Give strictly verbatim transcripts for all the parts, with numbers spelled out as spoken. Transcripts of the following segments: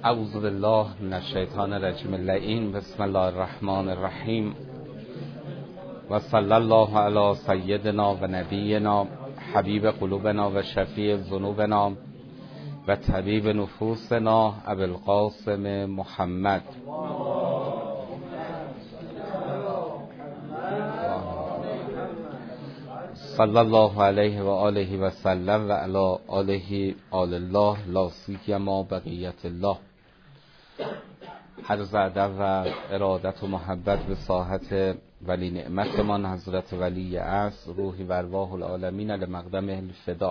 اعوذ بالله من الشیطان الرجیم اللعین. بسم الله الرحمن الرحیم و صلی الله علی سیدنا و نبینا حبیب قلوبنا و شفیع ذنوبنا و طبیب نفوسنا ابوالقاسم محمد. صلی الله علیه و آله و سلم و علی آله آل الله لا سیما بقیت الله. عرض ادب و ارادت و محبت به ساحت ولی نعمتمان حضرت ولی عصر روحی و ارواح العالمین لمقدم الفدا.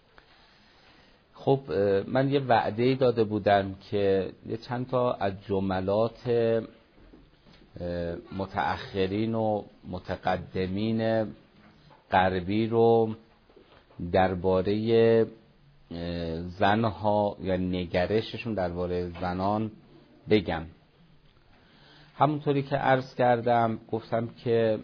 خب من یه وعده داده بودم که یه چند تا از جملات متأخرین و متقدمین غربی رو درباره زنها یا نگرششون درباره زنان بگم. همونطوری که عرض کردم گفتم که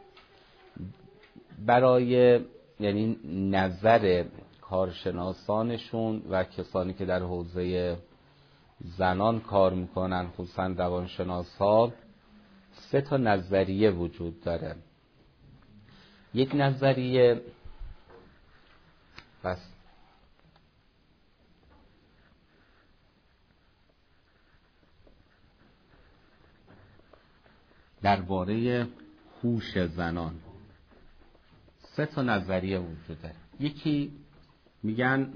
برای یعنی نظر کارشناسانشون و کسانی که در حوزه زنان کار میکنن خصوصا روانشناسا سه تا نظریه وجود داره. یک نظریه بس درباره هوش زنان سه تا نظریه وجود داره. یکی میگن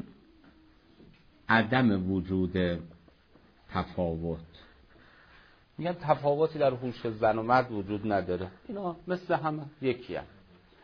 عدم وجود تفاوت، میگن تفاوتی در هوش زن و مرد وجود نداره، اینا مثل همه یکی هم.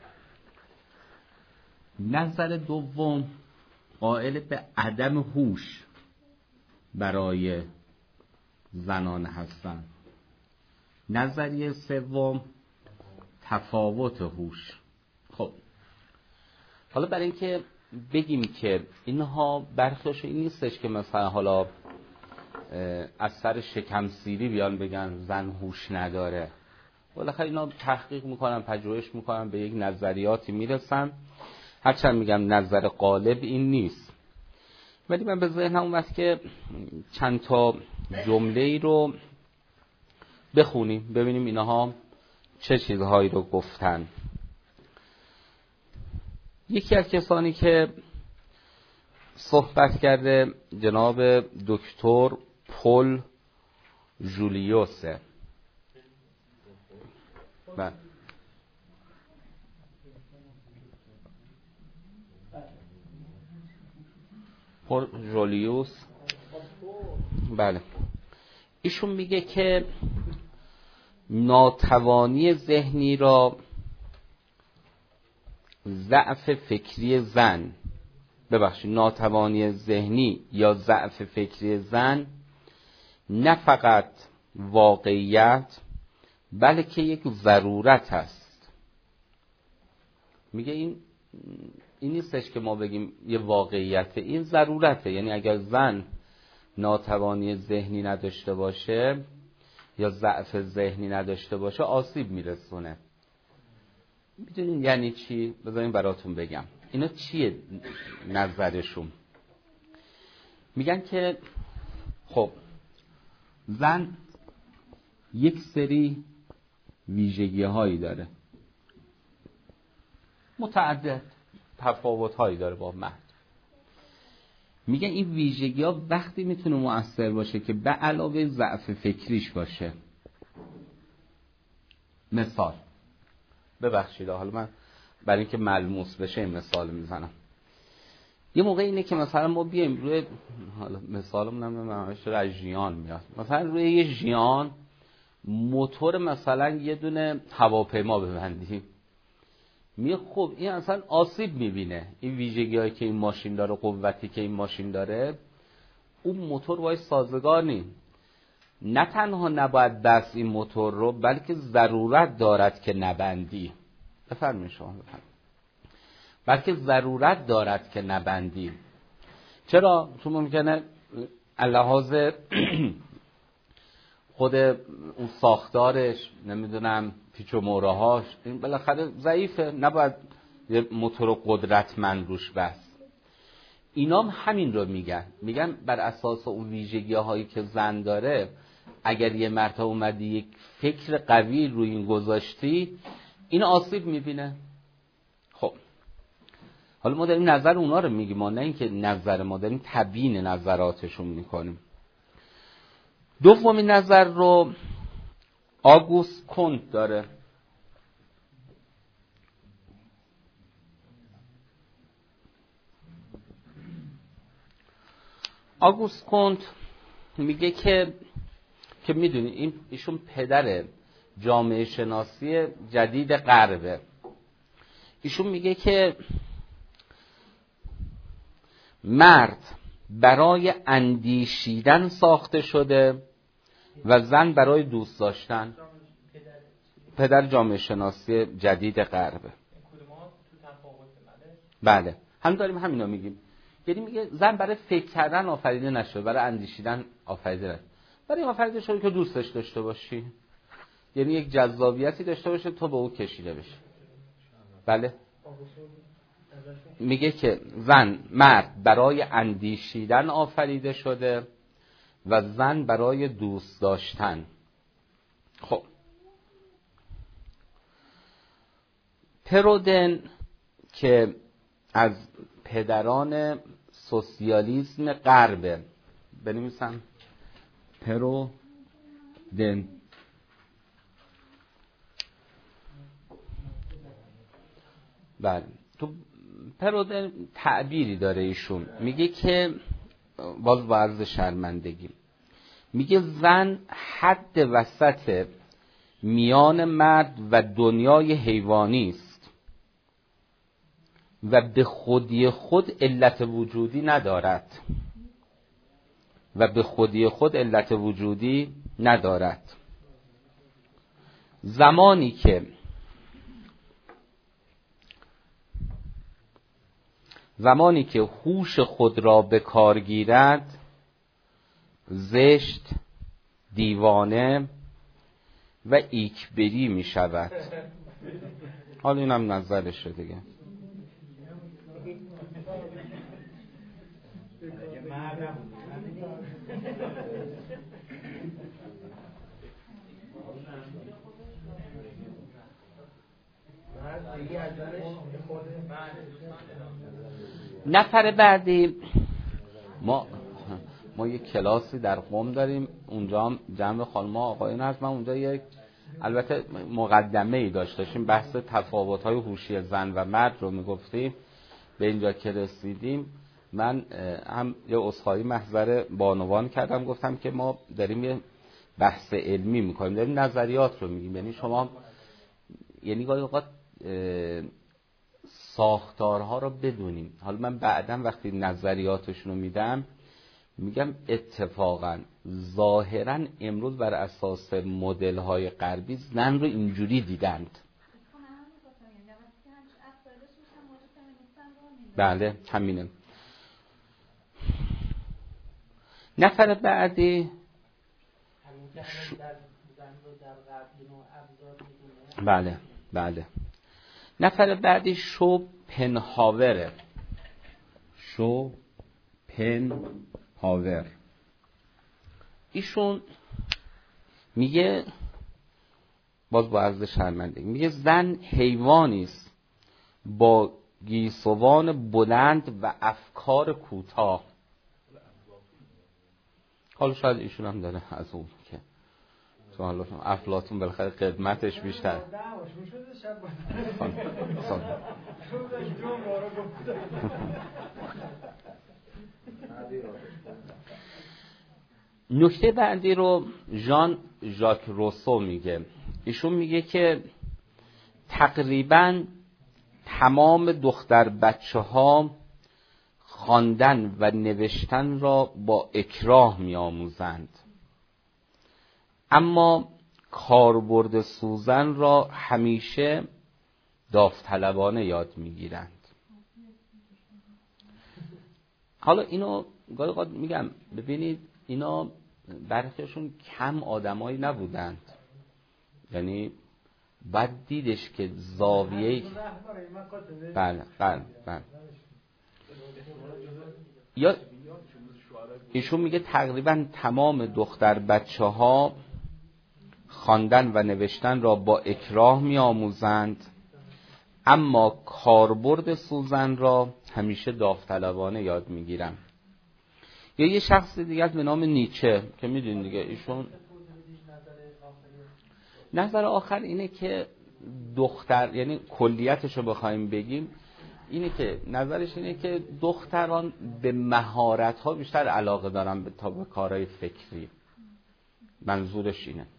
نظر دوم قائل به عدم هوش برای زنان هستن. نظریه سوم تفاوت هوش. خب حالا برای اینکه بگیم که اینها برخلاف این نیستش که مثلا حالا از سر شکم سیری بیان بگن زن هوش نداره، بالاخره اینا تحقیق میکنن، پژوهش میکنن، به یک نظریاتی میرسن. هرچند میگم نظر غالب این نیست، ولی من به ذهنم اومد که چند تا جمله ای رو بخونیم ببینیم اینها چه چیزهایی رو گفتن. یکی از کسانی که صحبت کرده جناب دکتر پل جولیوسه. بله پل جولیوس، بله. ایشون میگه که ناتوانی ذهنی را ضعف فکری زن ببخشید ناتوانی ذهنی یا ضعف فکری زن نه فقط واقعیت بلکه یک ضرورت است. میگه این این نیستش که ما بگیم یه واقعیته، این ضرورته. یعنی اگر زن ناتوانی ذهنی نداشته باشه یا ضعف ذهنی نداشته باشه آسیب میرسونه. میدونین یعنی چی؟ بذارین براتون بگم اینا چیه نظرشون. میگن که خب زن یک سری ویژگی هایی داره، متعدد تفاوت هایی داره با مرد. میگن این ویژگی ها وقتی میتونه مؤثر باشه که به علاوه ضعف فکریش باشه. مثال ببخشید حالا من برای اینکه ملموس بشه این مثال میزنم. یه موقع اینه که مثلا ما بیایم روی حالا مثالم نمیدونم از ژیان میاد، مثلا روی یه ژیان موتور مثلا یه دونه هواپیما ببندیم، میگه خب این اصلا آسیب میبینه. این ویژگی‌هایی که این ماشین داره، قوتی که این ماشین داره، اون موتور وای سازگار نیست. نه تنها نباید بس این موتور رو بلکه ضرورت دارد که نبندی. بفرمایید شما بفرمایید. بلکه ضرورت دارد که نبندی. چرا؟ چون ممکنه لحاظ خود اون ساختارش نمیدونم پیچ و مورهاش این بالاخره ضعیفه، نباید یه موتور قدرتمند روش بس. اینام همین رو میگن، میگن بر اساس اون ویژگی هایی که زن داره اگر یه مرد اومدی یک فکر قوی روی این گذاشتی این آسیب میبینه. خب حالا ما داریم نظر اونا رو میگیم، ما نه اینکه نظر ما، داریم تبیین نظراتشون میکنیم. دومین نظر رو آگوست کنت داره. آگوست کنت میگه که که میدونی این ایشون پدر جامعه شناسی جدید غربه. ایشون میگه که مرد برای اندیشیدن ساخته شده و زن برای دوست داشتن. پدر جامعه شناسی جدید غربه. بله هم داریم همینا میگیم. یعنی میگه زن برای فکر کردن آفریده نشده، برای اندیشیدن آفریده نشده، برای آفریده شده که دوستش داشته باشی، یعنی یک جذابیتی داشته باشه تو به او کشیده بشی. بله میگه که زن مرد برای اندیشیدن آفریده شده و زن برای دوست داشتن. خب پرودن که از پدران سوسیالیسم غربه، بنویسم پرودن، بله تو پرودن تعبیری داره ایشون، میگه که باز با عرض شرمندگی میگه زن حد وسط میان مرد و دنیای حیوانی است و به خودی خود علت وجودی ندارد و به خودی خود علت وجودی ندارد. زمانی که زمانی که هوش خود را به کار گیرد زشت، دیوانه و ایکبری می شود. حالا این هم نظرشه دیگه. نفر بعدی ما ما یک کلاسی در قم داریم، اونجا هم جمع خانم‌ها آقایون هست. من اونجا یک البته مقدمه ای داشت داشتیم بحث تفاوت‌های هوشی زن و مرد رو میگفتیم. به اینجا که رسیدیم من هم یه عذرخواهی محضر بانوان کردم، گفتم که ما داریم یه بحث علمی میکنیم، داریم نظریات رو میگیم. یعنی شما یعنی گاهی اوقات ساختارها رو بدونیم. حالا من بعداً وقتی نظریاتشون رو میدم میگم اتفاقاً ظاهراً امروز بر اساس مدل‌های غربی زن رو اینجوری دیدند. بله همینه. نفر بعدی ش... بله بله نفر بعدی شوپنهاوره. شوپنهاور ایشون میگه، باز با عرض شرمندگی، میگه زن حیوانی است با گیسوان بلند و افکار کوتاه. حالا شاید ایشون هم داره از اون که تو حالا افلاطون بالاخره قدمتش بیشتر. نکته بعدی رو ژان ژاک روسو میگه. ایشون میگه که تقریباً تمام دختر بچه ها خواندن و نوشتن را با اکراه می‌آموزند، اما کاربرد سوزن را همیشه داوطلبانه یاد می‌گیرند. حالا اینو گاهی اوقات میگم ببینید اینا برخیشون کم آدمایی نبودند، یعنی بعد دیدش که زاویه بله بله بله یا ایشون میگه تقریبا تمام دختر بچه ها خواندن و نوشتن را با اکراه میآموزند، اما کاربرد سوزن را همیشه داوطلبانه یاد میگیرن. یا یه شخص دیگه به نام نیچه که میدونید دیگه، ایشون نظر آخر اینه که دختر، یعنی کلیتش رو بخوایم بگیم، اینه که نظرش اینه که دختران به مهارت ها بیشتر علاقه دارن تا به کارهای فکری. منظورش اینه.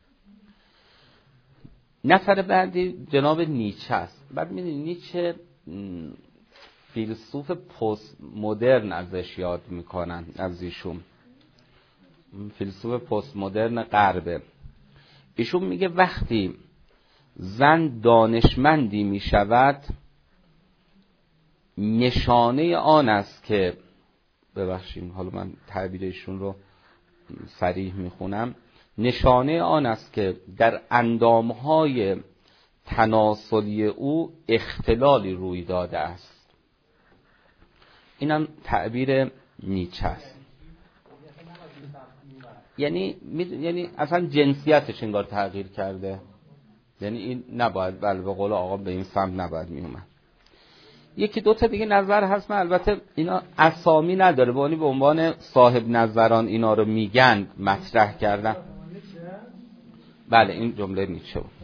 نفر بعدی جناب نیچه است. بعد میدونید نیچه فیلسوف پست مدرن ازش یاد میکنن، از ایشون فیلسوف پست مدرن غربه. ایشون میگه وقتی زن دانشمندی میشود نشانه آن است که، ببخشید حالا من تعبیر ایشون رو صریح میخونم، نشانه آن است که در اندامهای تناسلی او اختلالی روی داده است. اینم تعبیر نیچه است. یعنی یعنی اصلا جنسیتش انگار تغییر کرده، یعنی این نباید، بله به قول آقا به این سمت نباید می اومد. یکی دو تا دیگه نظر هست، من البته اینا اسامی نداره، به به عنوان صاحب نظران اینا رو میگن مطرح کردن. بله این جمله نیچه بود.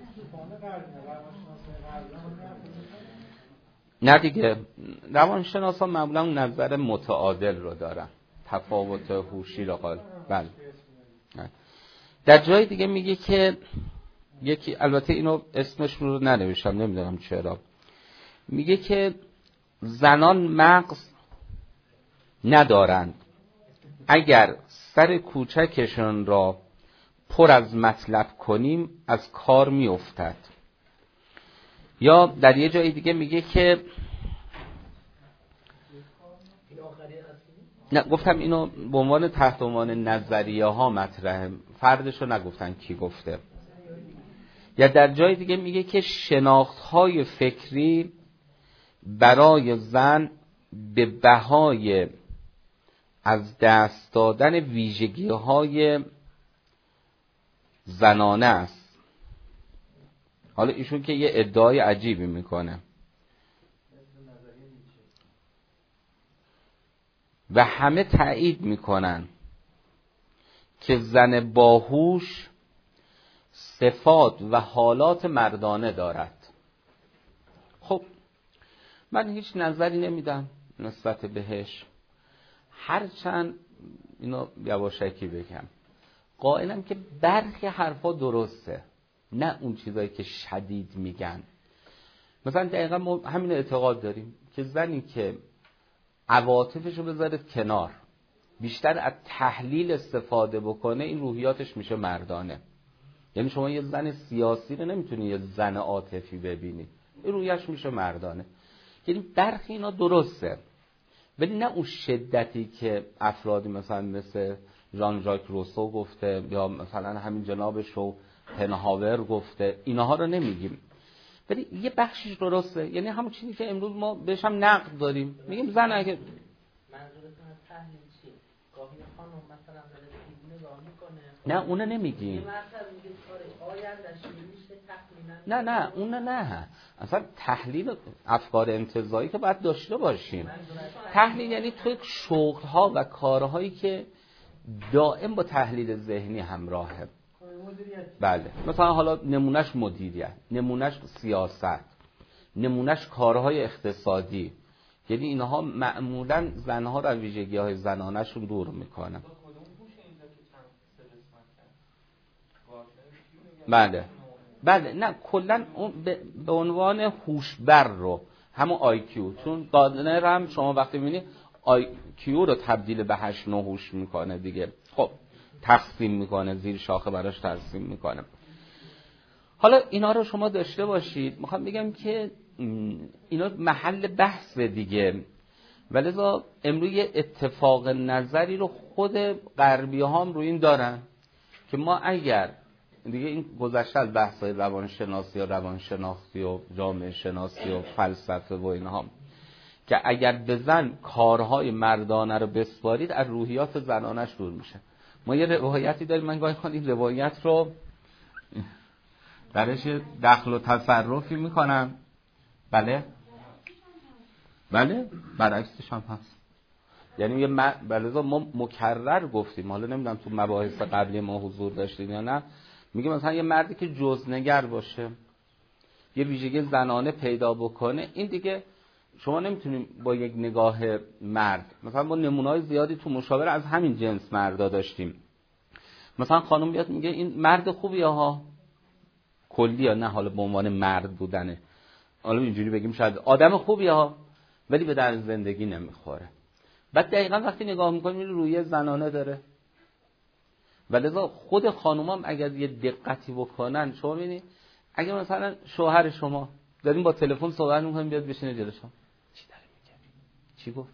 نه دیگه، روانشناسان معمولا نظر متعادل رو دارن، تفاوت هوشی رو قائل. بله. در جای دیگه میگه که یکی، البته اینو اسمش رو ننوشتم نمیدونم چرا، میگه که زنان مغز ندارند، اگر سر کوچکشون را پر از مطلب کنیم از کار میافتد. یا در یه جای دیگه میگه که، نه گفتم اینو به عنوان تحت عنوان نظریه ها مطرحه، فردشو نگفتن کی گفته. یا در جای دیگه میگه که شناخت های فکری برای زن به بهای از دست دادن ویژگی های زنانه است. حالا ایشون که یه ادعای عجیبی میکنه و همه تایید میکنن که زن باهوش صفات و حالات مردانه دارد. خب من هیچ نظری نمیدم نسبت بهش، هرچند اینو یواشکی بگم قائلم که برخی حرفا درسته، نه اون چیزایی که شدید میگن. مثلا دقیقا ما همین اعتقاد داریم که زنی که عواطفش رو بذاره کنار، بیشتر از تحلیل استفاده بکنه، این روحیاتش میشه مردانه. یعنی شما یه زن سیاسی رو نمیتونی یه زن عاطفی ببینی، این روحیش میشه مردانه. یعنی برخی اینا درسته، ولی نه اون شدتی که افرادی مثلا مثل ژان ژاک روسو گفته یا مثلا همین جناب شوپنهاور گفته، اینها رو نمیگیم، ولی یه بخشش درسته. یعنی همون چیزی که امروز ما بهش هم نقد داریم، میگیم زن اگه منظورتون از تحلیل چیه؟ گاهی خانم مثلا داره دیوونه نگاه میکنه، نه اونو نمیگیم. یه مرتب میگه کار آیندهش میشه تحلیل، نه نه اون نه، اصلا تحلیل افکار انتزاعی که باید داشته باشیم. تحلیل یعنی تو شغل‌ها و کارهایی که دائم با تحلیل ذهنی همراهه. بله، مثلا حالا نمونهش مدیریت، نمونهش سیاست، نمونهش کارهای اقتصادی. یعنی اینها معمولا زنها رو ویژگی‌های زنانه‌شون دور میکنن. بله بله، نه کلا به عنوان هوشبر رو، همون آی کیو، چون گاردنر هم شما وقتی می‌بینی آی کیو رو تبدیل به هشت نه هوش میکنه دیگه. خب تقسیم میکنه، زیر شاخه براش تقسیم میکنه. حالا اینا رو شما داشته باشید. میخوام بگم که اینا محل بحث دیگه، ولذا امروز یه اتفاق نظری رو خود غربی ها هم روی این دارن که ما اگر دیگه این گذشته از بحث‌های روانشناسی و روانشناختی و جامعه شناسی و فلسفه و اینها، که اگر به زن کارهای مردانه رو بسپارید از روحیات زنانش دور میشه. ما یه روایتی داریم، من گاهی خواهد این روایت رو درش دخل و تصرفی میکنم. بله بله برعکسش هم هست. یعنی یه م... بلکه ما مکرر گفتیم، حالا نمیدونم تو مباحث قبلی ما حضور داشتیم یا نه، میگه مثلا یه مردی که جزنگر باشه، یه ویژگی زنانه پیدا بکنه، این دیگه شما نمیتونیم با یک نگاه مرد، مثلا ما نمونه‌های زیادی تو مشاوره از همین جنس مردا داشتیم. مثلا خانم بیاد میگه این مرد خوبیه ها، کلی یا نه، حالا به عنوان مرد بودنه، حالا اینجوری بگیم شاید آدم خوبیه ها، ولی به درد زندگی نمیخوره. بعد دقیقاً وقتی نگاه میکنیم روی زنانه داره. ولذا خود خانومام اگر یه دقتی بکنن، شما ببینید اگه مثلا شوهر شما داریم با تلفن صحبت میکنیم بیاد بشینه جلوی شما، چی داره میگه؟ چی گفت؟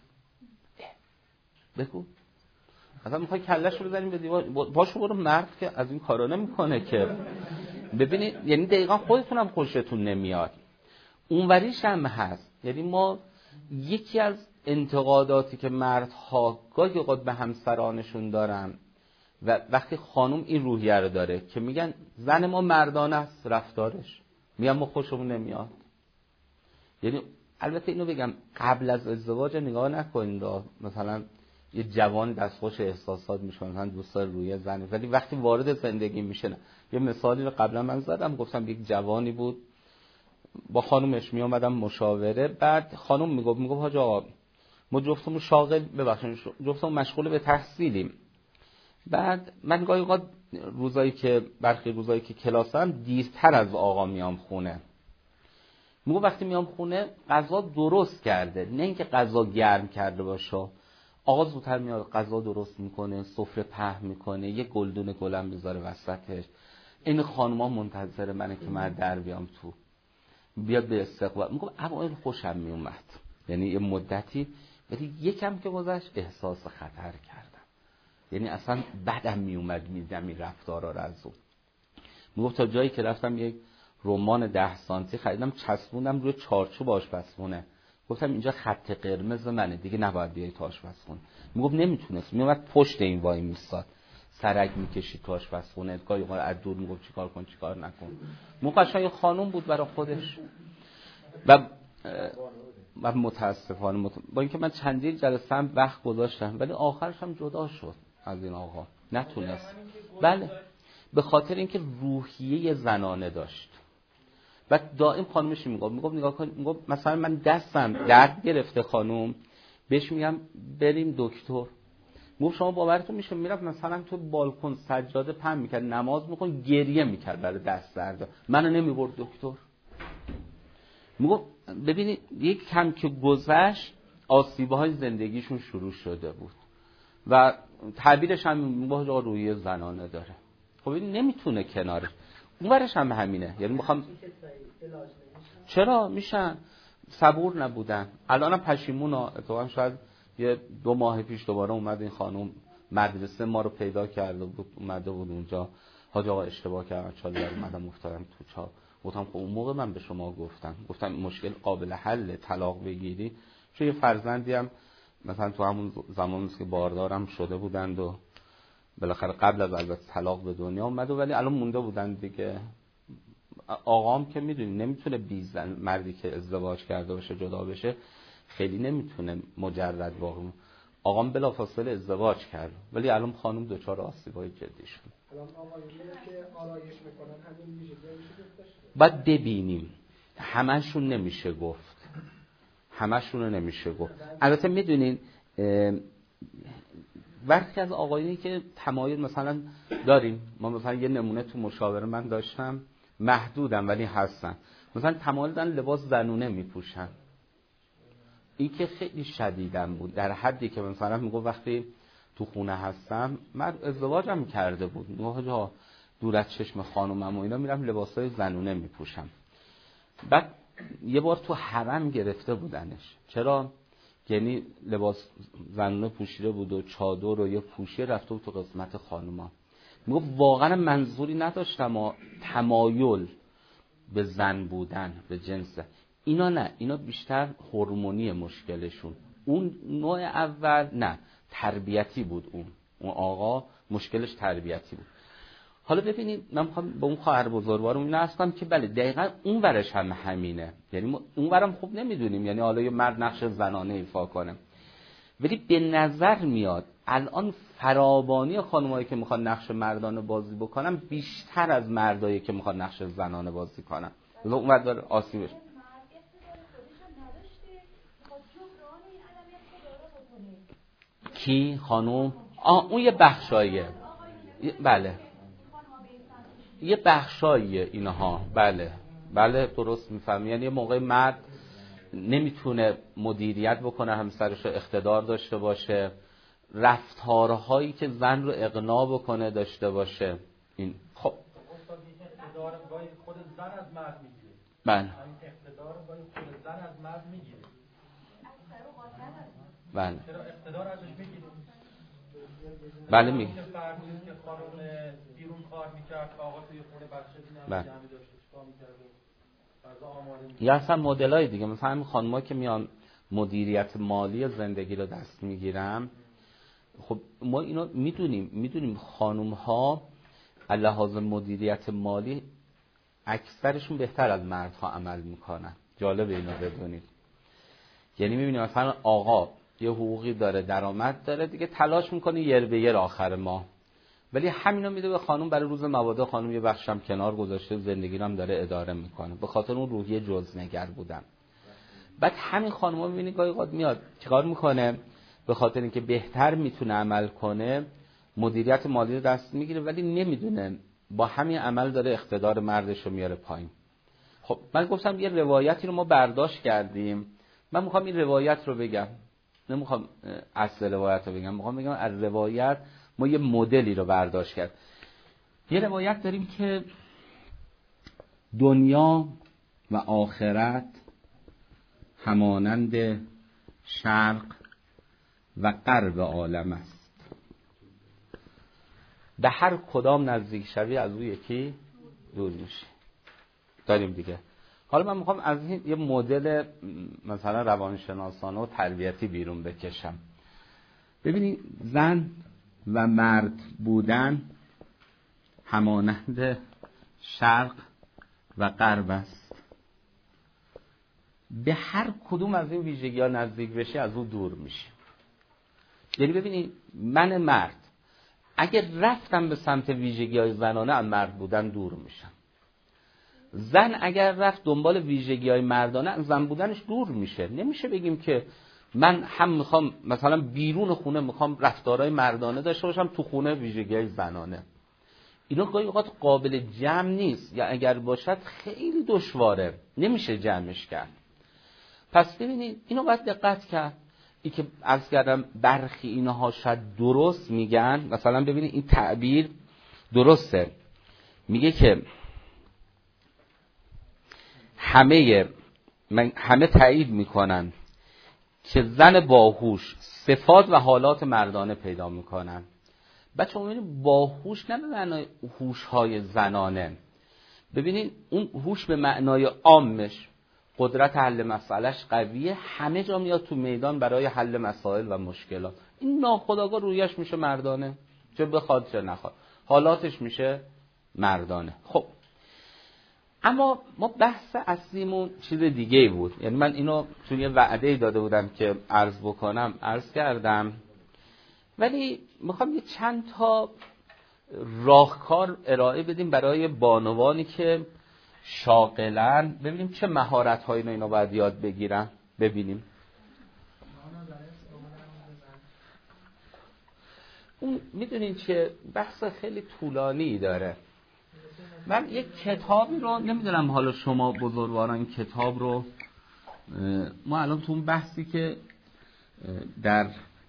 بگو. اصلا میخوای کله‌شو رو بزنیم به دیوار، باشو برو، مرد که از این کارا نمیکنه که. ببینید یعنی دقیقاً خودتون هم خوشتون نمیاد. اونوریش هم هست. یعنی ما یکی از انتقاداتی که مردها گاهی اوقات به همسرانشون دارن و وقتی خانم این روحیه رو داره که میگن زن ما مردانه است رفتارش، میگن ما خوشمون نمیاد. یعنی البته اینو بگم قبل از ازدواج نگاه نکنید، مثلا یه جوان دستخوش احساسات میشه، مثلا دوست داره روی زنه، ولی وقتی وارد زندگی میشه نه. یه مثالی رو قبلا من زدم، گفتم یک جوانی بود با خانومش می اومدم مشاوره، بعد خانم میگفت میگفت حاج آقا ما جفتمون شاغل، ببخشید جفتمون مشغول به تحصیلیم. بعد من گاهی اوقات روزایی که برخی روزایی که کلاسم دیرتر از آقا میام خونه، میگم وقتی میام خونه غذا درست کرده، نه اینکه غذا گرم کرده باشه، آقا زودتر میاد غذا درست میکنه، سفره پهن میکنه، یه گلدون گلم میذاره وسطش. این خانوما منتظر منه که من در بیام تو، بیاد به استقبال. میگم اوایل خوشم میومد، یعنی یه مدتی، ولی یکم که گذشت احساس خطر کردم، یعنی اصلا بعدم میومد میدم این رفتارا رو از اون. میگم تا جایی که رفتم یک رمان ده سانتی خریدم، چسبوندم روی چارچوب آشپزخونه، گفتم اینجا خط قرمز منه دیگه، نباید بیای تو آشپزخونه. میگم نمیتونست، میومد پشت این وای میستاد، سرک میکشید تو آشپزخونه، گاهی اوقات از دور میگفت چیکار کن چیکار نکن. موقعش یه خانم بود برای خودش و و متاسفانه مت... با اینکه من چندین جلسه هم وقت گذاشتم، ولی آخرش هم جدا شد از این آقا، نتونست. بله به خاطر اینکه روحیه زنانه داشت. و دائم خانمش میگفت میگفت نگاه کن، میگفت مثلا من دستم درد گرفته خانم، بهش میگم بریم دکتر، میگفت شما باورتون میشه میرفت مثلا تو بالکن سجاده پهن میکرد نماز میخوند، گریه میکرد برای دست درد، منو نمیبرد دکتر. میگفت ببینید یک کم که گذشت آسیب‌های زندگیشون شروع شده بود و تعبیرش هم میگفت روحیه زنانه داره. خب این نمیتونه کنارش، اونورش هم همینه. یعنی میخوام چرا میشن صبور نبودن، الانم پشیمون ها. اتفاقا شاید یه دو ماه پیش دوباره اومد این خانم مدرسه ما رو پیدا کرده بود، اومده بود اونجا، حاج آقا اشتباه کردم چاله اومدم افتادم تو چاه. گفتم خب اون موقع من به شما گفتم گفتم مشکل قابل حل، طلاق بگیری. چون یه فرزندی هم مثلا تو همون زمانی که باردارم شده بودند و بالاخره قبل از البته طلاق به دنیا اومد، ولی الان مونده بودن دیگه. آقام که میدونی نمیتونه بیزن، مردی که ازدواج کرده باشه جدا بشه خیلی نمیتونه مجرد باقی. آقام بلافاصله ازدواج کرد، ولی الان خانم دچار آسیبای جدی شد. الان آقایونی که آرایش میکنن همین میشه بعد ببینیم، همشون نمیشه گفت، همشون رو نمیشه گفت. البته میدونین وقتی از آقایونی که تمایل مثلا داریم، ما مثلا یه نمونه تو مشاوره من داشتم، محدودم ولی هستن، مثلا تمایل دارن لباس زنونه میپوشن. این که خیلی شدیدم بود، در حدی که مثلا میگه وقتی تو خونه هستم، من ازدواجم کرده بود، میگه ها دور از چشم خانومم و اینا میرم لباسای زنونه میپوشم. بعد یه بار تو حرم گرفته بودنش، چرا؟ یعنی لباس زنونه پوشیده بود و چادر و یه پوشیه رفته بود تو قسمت خانوما. میگه واقعا منظوری نداشتم، تمایل به زن بودن، به جنس. اینا نه، اینا بیشتر هورمونی مشکلشون. اون نوع اول نه، تربیتی بود. اون اون آقا مشکلش تربیتی بود. حالا ببینید من میخوام به اون خواهر بزرگوارم اینا هستم که بله دقیقاً اون ورش هم همینه، یعنی ما اون ورم خوب نمیدونیم، یعنی حالا یه مرد نقش زنانه ایفا کنه، ولی به نظر میاد الان فراوانی خانمایی که میخوان نقش مردانه بازی بکنن بیشتر از مردایی که میخوان نقش زنانه بازی کنن. لذا اون ور داره آسیبش. کی خانم؟ آه اون یه بخشاییه. بله یه بخشاییه اینها. بله بله درست میفهمی. یعنی یه موقع مرد نمیتونه مدیریت بکنه همسرش رو، اقتدار داشته باشه، رفتارهایی که زن رو اقناع بکنه داشته باشه. این خب اقتدار باید خود زن از مرد میگیره. بله این اقتدار باید خود زن از مرد میگیره. بله چرا اقتدار ازش میگیره؟ بله میگه که فردی که خانم بیرون کار میکرد، آقا توی خونه بچه دینه بله. جمعی داشته چیکار میکرده؟ فرضا آماده میکرد. یا اصلا مدلای دیگه، مثلا همین خانم‌ها که میان مدیریت مالی زندگی رو دست میگیرن، خب ما اینو میدونیم میدونیم خانم‌ها لحاظ مدیریت مالی اکثرشون بهتر از مردها عمل میکنن. جالب اینو بدونید. یعنی میبینیم مثلا آقا یه حقوقی داره، درآمد داره، دیگه تلاش میکنه یر به یر آخر ماه، ولی همینو میده به خانم برای روز مبادا. خانم یه بخشم کنار گذاشته، زندگی رو هم داره اداره میکنه به خاطر اون روحیه جزنگر بودن. بعد همین خانم‌ها میبینی گاهی اوقات میاد چیکار میکنه، به خاطر اینکه بهتر میتونه عمل کنه مدیریت مالی رو دست میگیره، ولی نمیدونه با همین عمل داره اقتدار مردش رو میاره پایین. خب من گفتم یه روایتی رو ما برداشت کردیم، من میخوام این روایت رو بگم، نمیخوام اصل روایت رو بگم، میخوام بگم از روایت ما یه مدلی رو برداشت کرد. یه روایت داریم که دنیا و آخرت همانند شرق و غرب عالم است، به هر کدام نزدیک شوی از او یکی دور میشی. داریم دیگه. حالا من میخوام از این یه مدل مثلا روانشناسانه و تربیتی بیرون بکشم. ببینید زن و مرد بودن همانند شرق و غرب است، به هر کدوم از این ویژگی ها نزدیک بشه از او دور میشه. یعنی ببینید من مرد اگر رفتم به سمت ویژگی های زنانه از مرد بودن دور میشم، زن اگر رفت دنبال ویژگی های مردانه از زن بودنش دور میشه. نمیشه بگیم که من هم میخوام مثلا بیرون خونه میخوام رفتارهای مردانه داشته باشم، تو خونه ویژگی های زنانه. اینا گاهی اوقات قابل جمع نیست، یا اگر باشد خیلی دشواره، نمیشه جمعش کرد. پس ببینید اینو باید دقت کرد. این که عرض کردم برخی اینها شاید درست میگن، مثلا ببینید این تعبیر درسته، میگه که همه من همه تایید میکنن که زن باهوش صفات و حالات مردانه پیدا میکنن. بچه ببینید باهوش نه به معنای هوش‌های زنانه، ببینید اون هوش به معنای عامش، قدرت حل مسئلهش قویه، همه جا میاد تو میدان برای حل مسائل و مشکلات. این ناخودآگاه رویش میشه مردانه، چه بخواد چه نخواد، حالاتش میشه مردانه. خب اما ما بحث اصلیمون چیز دیگه بود. یعنی من اینو چون یه وعده داده بودم که عرض بکنم عرض کردم، ولی میخوام یه چند تا راهکار ارائه بدیم برای بانوانی که شاغلن، ببینیم چه مهارت‌هایی اینا اینا باید یاد بگیرن. ببینیم اون میدونین چه بحث خیلی طولانی داره. من یک کتابی رو نمیدونم حالا شما بزرگواران این کتاب رو، ما الان تو اون بحثی که در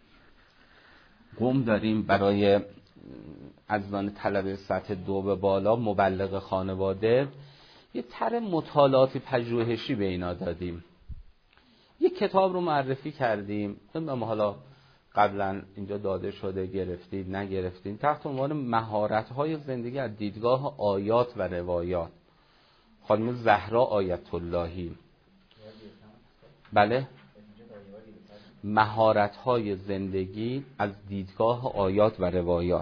قم داریم برای عزیزان طلبه سطح دو به بالا مبلغ خانواده، یه طرح مطالعاتی پژوهشی به اینا دادیم، یه کتاب رو معرفی کردیم. نمیدونم حالا قبلا اینجا داده شده گرفتید نگرفتید، تحت عنوان مهارت‌های زندگی از دیدگاه آیات و روایات، خانم زهرا آیت اللهی. بله، مهارت‌های زندگی از دیدگاه آیات و روایات.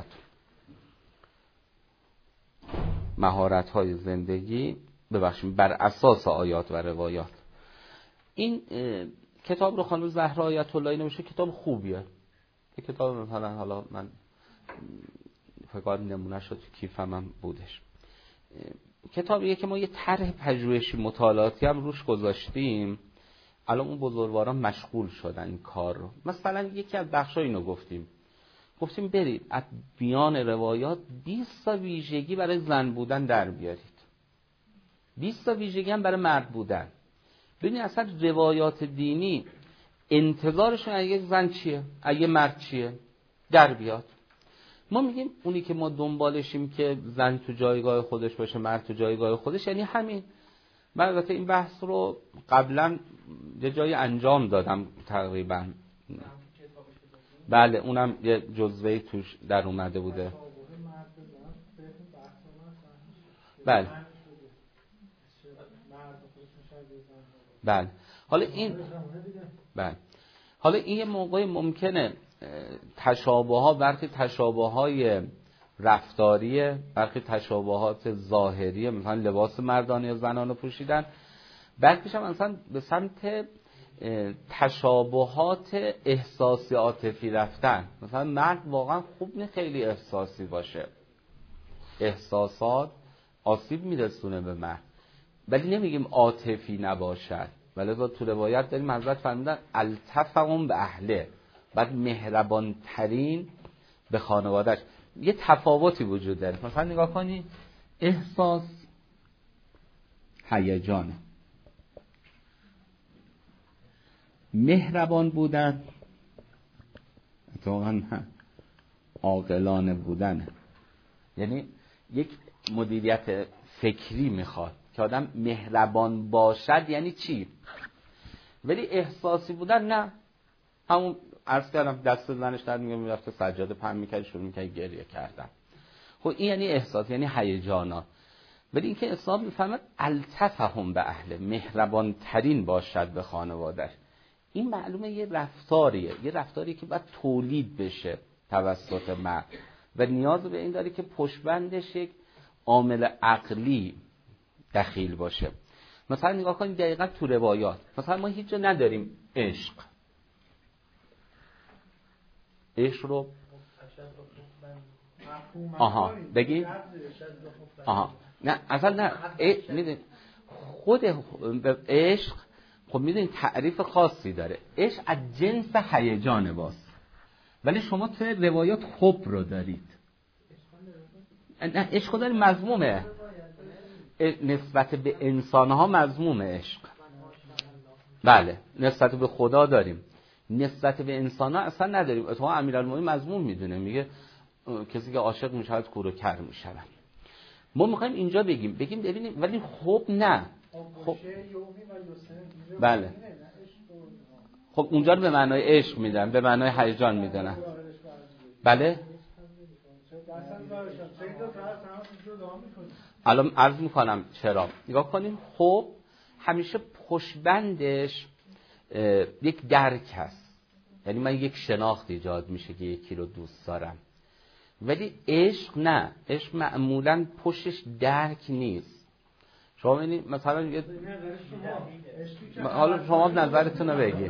مهارت‌های زندگی ببخشید بر اساس آیات و روایات. این کتاب رو خانم زهرا آیت اللهی نوشته، کتاب خوبیه. این کتاب مثلا حالا من فکر کنم نمونه شد تو کیفم هم بودش. کتابیه که ما یه طرح پژوهشی مطالعاتی هم روش گذاشتیم. الان اون بزرگواران مشغول شدن این کار رو. مثلا یکی از بخشا اینو گفتیم گفتیم برید از بیان روایات بیست تا ویژگی برای زن بودن در بیارید، بیست تا ویژگی هم برای مرد بودن. ببینید اصلا روایات دینی انتظارشون از یک زن چیه، از یک مرد چیه، در بیاد. ما میگیم اونی که ما دنبالشیم که زن تو جایگاه خودش باشه، مرد تو جایگاه خودش، یعنی همین. من البته این بحث رو قبلا یه جایی انجام دادم تقریبا. بله اونم یه جزوهی توش در اومده بوده. بله بله حالا این بله حالا این یه موقعی ممکنه تشابه ها برخی تشابه های رفتاریه، برخی تشابهات ظاهریه، مثلا لباس مردانه یا زنانه پوشیدن، برخیش هم مثلا به سمت تشابهات احساسی عاطفی رفتن. مثلا مرد واقعا خوب نه خیلی احساسی باشه، احساسات آسیب میرسونه به مرد، ولی نمیگیم عاطفی نباشد. ولی تو روایت داریم حضرت فرمودن الطفهم به اهله، بعد مهربان ترین به خانوادهش. یه تفاوتی وجود داره. مثلا نگاه کنی احساس هیجانه، مهربان بودن اتفاقا عاقلانه بودن. یعنی یک مدیریت فکری میخواد که آدم مهربان باشد. یعنی چی؟ ولی احساسی بودن نه. همون عرض کردم دست زنش در میگه میرفته سجاده پهن میکرد شروع میکرد گریه کردن. خب این یعنی احساس، یعنی هیجانا. ولی اینکه اسلام میفهمد الطفهم به اهل، مهربان ترین باشد به خانواده‌اش. این معلومه یه رفتاریه، یه رفتاری که باید تولید بشه توسط مرد و نیاز به این داره که پشتبندش یک عامل عقلی دخیل باشه. مثلا نگاه کنید دقیقاً تو روایات، مثلا ما هیچ جا نداریم عشق. عشق رو آها بگی آها نه اصلا نه میدونید خود عشق خب میدونید تعریف خاصی داره. عشق از جنس هیجان باز، ولی شما توی روایات حب رو دارید. نه عشق دارید مذمومه، نسبت به انسانها مذمومه عشق. بله نسبت به خدا داریم، نسبت به انسانها اصلا نداریم. اتفاقا امیرالمومنین مذموم میدونه، میگه کسی که عاشق میشه از کور و کر میشه. ما میخوایم اینجا بگیم بگیم ببینیم ولی خب نه خب بله خب اونجا رو به معنای عشق میدن، به معنای هیجان میدونن. بله الان عرض میکنم چرا. نگاه کنیم خب همیشه پشتبندش یک درک هست، یعنی من یک شناخت ایجاد میشه که یکی رو دوست دارم. ولی عشق نه، عشق معمولا پشتش درک نیست. شما ببینید مثلا یه حالا شما نظرتون رو بگید.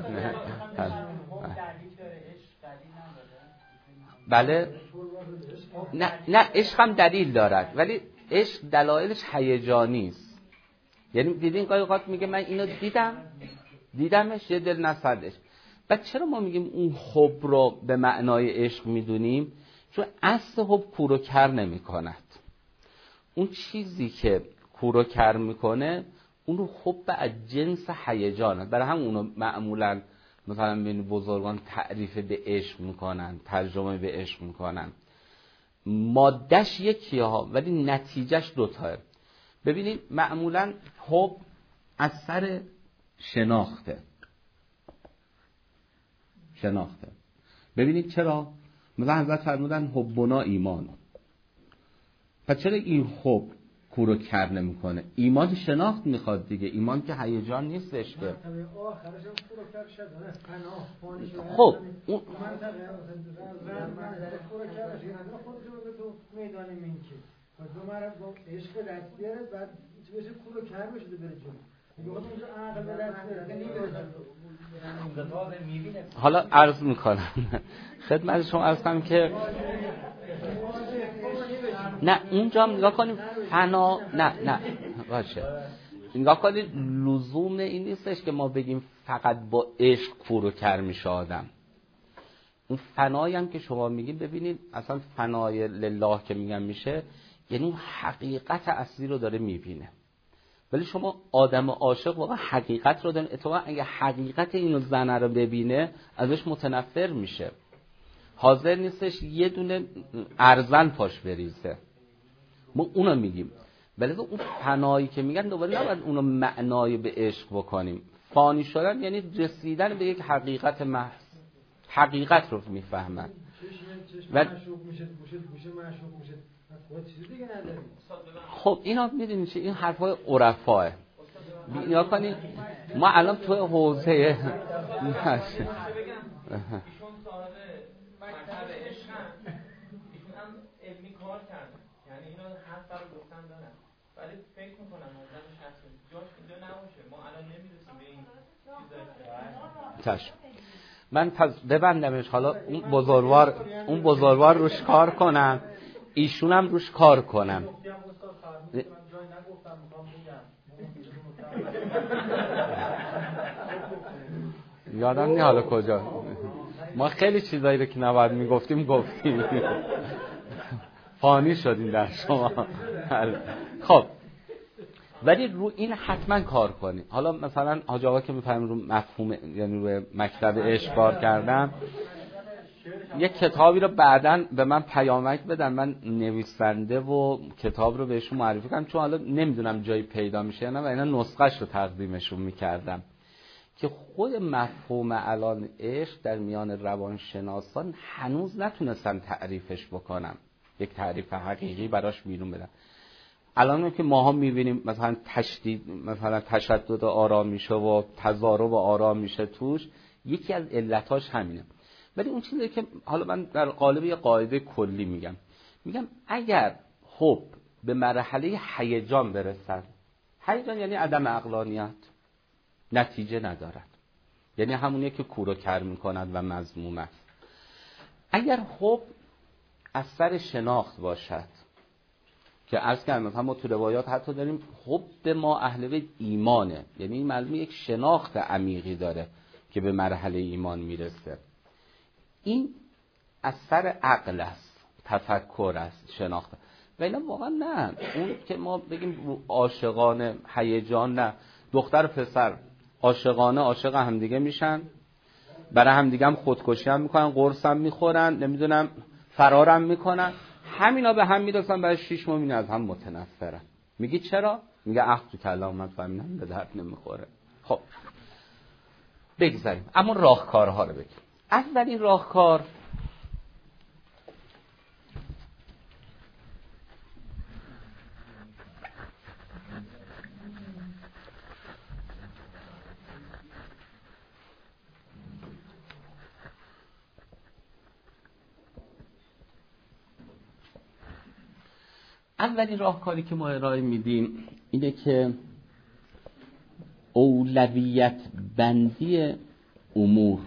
بله نه نه عشق هم دلیل دارد، ولی عشق دلایلش هیجانی است. یعنی دیدین گاهی اوقات میگه من اینو دیدم دیدمش یه دل نصدش. بعد چرا ما میگیم اون حب رو به معنای عشق میدونیم؟ چون اصل حب کور و کر نمی کند. اون چیزی که کور و کر میکنه اون رو حب از جنس هیجانه. برای هم اونو معمولا مثلا بین بزرگان تعریف به عشق میکنن، ترجمه به عشق میکنن. مادهش یکیه ها ولی نتیجهش دوتاه. ببینید معمولا حب از سر شناخته شناخته ببینید چرا؟ مثلا حضرت فرمودن حبنا ایمان. پس چرا این حب کور و کر نمیکنه. ایمان شناخت میخواد دیگه، ایمان که هیجان نیستش که. خب اون حالا عرض میکنم خدمت شما عرض کنم که نه اونجا نگاه کنیم فنا نه نه باشه نگاه کنید لزوم این نیستش که ما بگیم فقط با عشق کور و کر میشه آدم. اون فنایی هم که شما میگید ببینید اصلا فنای لله که میگم میشه یعنی اون حقیقت اصلی رو داره میبینه. ولی شما آدم عاشق واقعا حقیقت رو داره، اتفاقا اگه حقیقت اینو زنه رو ببینه ازش متنفر میشه، حاضر نیستش یه دونه ارزن پاش بریزه. ما اونو میگیم. ولی اون فنایی که میگن دوباره نباید اونو معنای به عشق بکنیم. فانی شدن یعنی رسیدن به یک حقیقت محض، حقیقت رو میفهمن. و خب اینا میدونید چه این حرفای عرفاه. بیا کنید ما الان تو حوزه ایشون صاحب مکتب عشق ایشون هم علمی کار کرد، یعنی اینا حرف رو گفتن دارن، ولی فکر میکنم موضوع شخصی جاش اینجا نباشه. ما الان نمیرسیم به این چیزایی. چشم من پس ببندمش. حالا اون بزرگوار اون بزرگوار روش کار کنن، ایشون هم روش کار کنن. یادم نی حالا کجا ما خیلی چیزایی رو که نباید میگفتیم گفتیم فانی شدیم در شما. خب ولی رو این حتما کار کنی. حالا مثلا حاج آقا که میفهمن رو مفهوم یعنی رو مکتب عشق کار کردن، یک کتابی رو بعداً به من پیامک بدن، من نویسنده و کتاب رو بهشون معرفی کنم، چون حالا نمیدونم جایی پیدا میشه یا نه و اینا نسخه‌اش رو تقدیمشون میکردم که خود مفهوم الان عشق در میان روانشناسان هنوز نتونستن تعریفش بکنم، یک تعریف حقیقی براش بیرون بدن. الان که ماها میبینیم مثلا تشدید مثلا تشدد آرامیشه و تضارب آرامیشه توش، یکی از علتاش همینه. ولی اون چیزی که حالا من در قالب یه قاعده کلی میگم میگم اگر حب به مرحله هیجان برسد، هیجان یعنی عدم عقلانیت، نتیجه ندارد، یعنی همونیه که کور و کر میکند و مذموم است. اگر حب از سر شناخت باشد که عرض کردم مثلا ما تو روایات حتی داریم حب ما اهل بیت ایمانه، یعنی این معلومه یک شناخت عمیقی داره که به مرحله ایمان میرسه. این از سر عقل است، تفکر است، شناخت. و اینا واقعا نه اون که ما بگیم عاشقانه هیجان، نه. دختر و پسر عاشقانه عاشق همدیگه میشن، برای همدیگه هم خودکشی هم میکنن، قرص هم میخورن، نمیدونم فرارم میکنن، همینا به هم میرسن، برای شش ماه از هم متنفرن. میگی چرا؟ میگه عقل تو کلام من فهمیدم به درد نمیخوره. خب بگذاریم، اما راهکارها رو بگیم. اولین راهکار اولین راهکاری که ما ارائه میدیم اینه که اولویت بندی امور.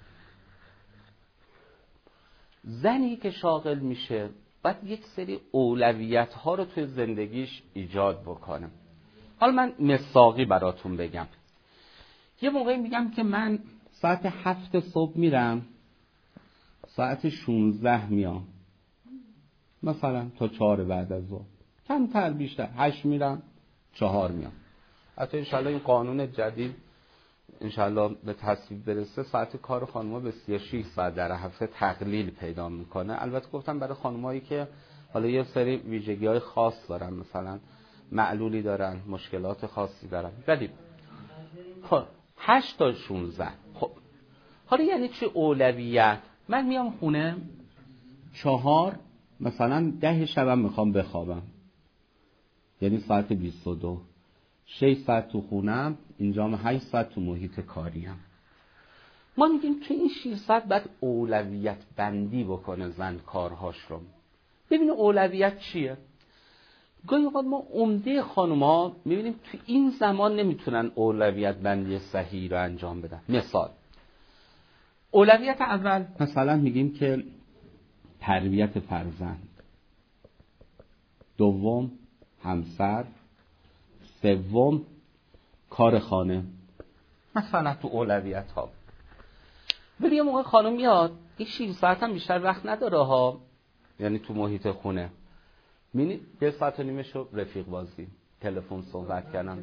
زنی که شاغل میشه باید یک سری اولویت ها رو توی زندگیش ایجاد بکنه. حالا من مساقی براتون بگم. یه موقعی میگم که من ساعت هفت صبح میرم، ساعت شونزده میام، مثلا تا چهار بعد از ظهر، کمتر بیشتر، هشت میرم چهار میام. حتی انشالله این قانون جدید انشالله به تصویب برسه، ساعت کار خانم‌ها به سی و شش ساعت در هفته تقلیل پیدا میکنه. البته گفتم برای خانم‌هایی که حالا یه سری ویژگی‌های خاص دارن، مثلا معلولی دارن، مشکلات خاصی دارن. ولی خب هشت تا شانزده. خب حالا یعنی چه اولویت؟ من میام خونه چهار، مثلا ده شبم میخوام بخوابم، یعنی ساعت بیست و دو، شش ساعت تو خونم، اینجا هم هشت ساعت تو محیط کاریم. ما میگیم تو این شش ساعت باید اولویت بندی بکنه زن کارهاش رو. ببینه اولویت چیه؟ گاهی اوقات ما عمده خانوما میبینیم تو این زمان نمیتونن اولویت بندی صحیح رو انجام بدن. مثال اولویت اول مثلا میگیم که تربیت فرزند، دوم همسر، سوم کار خانه، مثلا تو اولویت ها. ولی یه موقع خانم میاد این شش ساعت هم بیشتر وقت نداره ها، یعنی تو محیط خونه مینی یه ساعت و نیمشو رفیق بازی، تلفن صحبت کردن.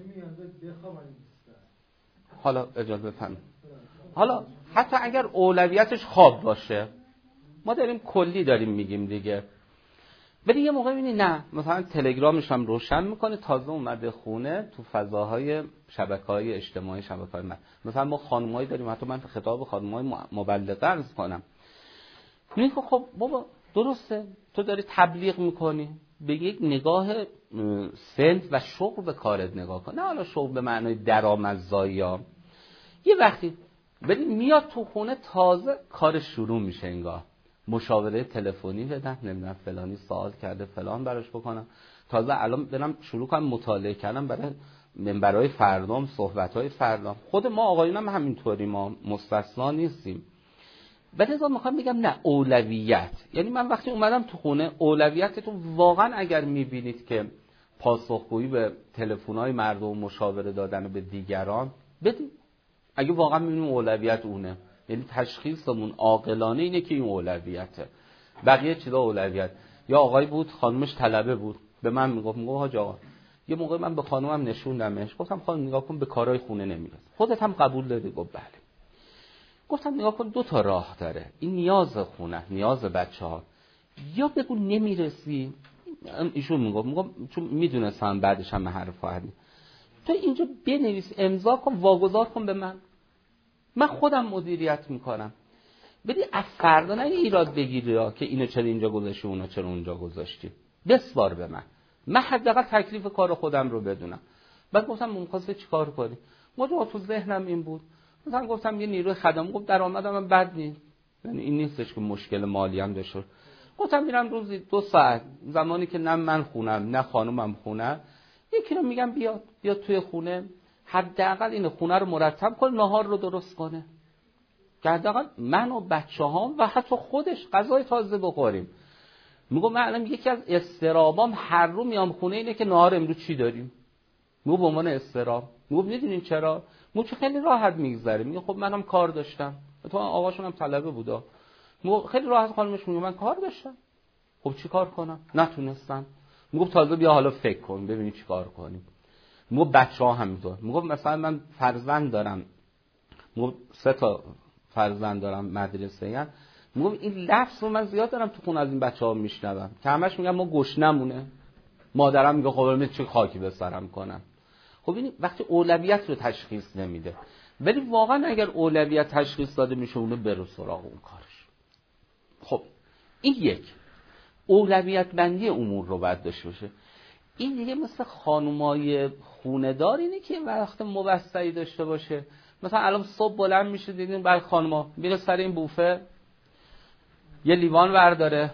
حالا اجازه بفهم، حالا حتی اگر اولویتش خواب باشه، ما داریم کلی داریم میگیم دیگه. ولی یه موقع میبینی نه، مثلا تلگرامش هم روشن میکنه، تازه اومده خونه تو فضاهای شبکه‌های اجتماعی، شبکه‌های من. مثلا ما خانمایی داریم، حتی من خطاب خانمای مبلغه عرض کنم، میگه خب بابا درسته تو داری تبلیغ میکنی، به یک نگاه سنت و شغل به کارت نگاه کن، نه حالا شغل به معنای درآمدزایی ها. یه وقتی ولی میاد تو خونه تازه کار شروع میشه، انگار مشاوره تلفنی بدن، نمیدونم فلانی سوال کرده فلان براش بکنم، تازه الان برم شروع کنم مطالعه کردم برای منبرهای فردام، صحبت‌های فردام. خود ما آقایون هم همینطوری، ما مستثنا نیستیم. ولی از میخوام بگم نه، اولویت، یعنی من وقتی اومدم تو خونه اولویتتون واقعا اگر میبینید که پاسخگویی به تلفن‌های مردم و مشاوره دادن به دیگران بدید، اگه واقعا میبینیم اولویت اونه، یعنی تشخیصمون عاقلانه اینه که این اولویته، بقیه چیزا اولویت. یا آقای بود خانمش طلبه بود، به من میگفت میگفت حاج آقا یه موقع من به خانومم نشوندمش، گفتم خانم نگاه کن به کارهای خونه نمیرسه، خودت هم قبول داری؟ گفت بله. گفتم نگاه کن دو تا راه داره، این نیاز خونه، نیاز بچه‌ها، یا بگو نمیرسی. ایشون میگفت میگفت چون میدونستم بعدش هم حرف خواهد، تو اینجا بنویس، امضا کن، واگذار کن به من، من خودم مدیریت میکنم. بدی از فردا نه ایراد بگیری که اینو چرا اینجا گذاشتی اونو چرا اونجا گذاشتی، بسپار به من، من حداقل تکلیف کار خودم رو بدونم. بعد گفتم ممکن چیکار کنی؟ موضوع تو ذهنم این بود، مثلا گفتم یه نیروی خدمه، گفت درآمدم من بد نیست، یعنی این نیستش که مشکل مالی هم داشته. گفتم میرم روزی دو ساعت، زمانی که نه من خونم نه خانومم خونه، یکی رو میگم بیاد بیاد توی خونه، حداقل این خونه رو مرتب کن، نهار رو درست کنه که حداقل من و بچه‌هام و حتی خودش غذای تازه بخوریم. میگم من الان یکی از استرابام هر رو میام خونه اینه که نهار امروز چی داریم. میگم به عنوان استراب. میگم میدونین چرا؟ میگم چون خیلی راحت میگذره. میگم خب منم کار داشتم، تو آقاشون هم طلبه بودا. میگم خیلی راحت خانمش میگه من کار داشتم، خب چی کار کنم؟ نتونستم. میگم تازه بیا حالا فکر کن ببینی چی کار کنیم. میگم بچه‌ها همینطور. میگم مثلا من فرزند دارم، میگم سه تا فرزند دارم مدرسه یان، میگم این لفظ رو من زیاد دارم تو خونه از این بچه‌ها میشنوم که همش میگن ما گشنمونه، مادرم میگه خب من چه خاکی به سرم کنم. خب این وقتی اولویت رو تشخیص نمیده. ولی واقعا اگر اولویت تشخیص داده میشه اونو برو سراغ اون کارش. خب این یک اولویت بندی امور رو باید داشته باشه. این دیگه مثل خانمای خونه‌دار اینه که وقت موسعی داشته باشه. مثلا الان صبح بلند میشه دیدین بعد خانم‌ها میره سر این بوفه یه لیوان ورداره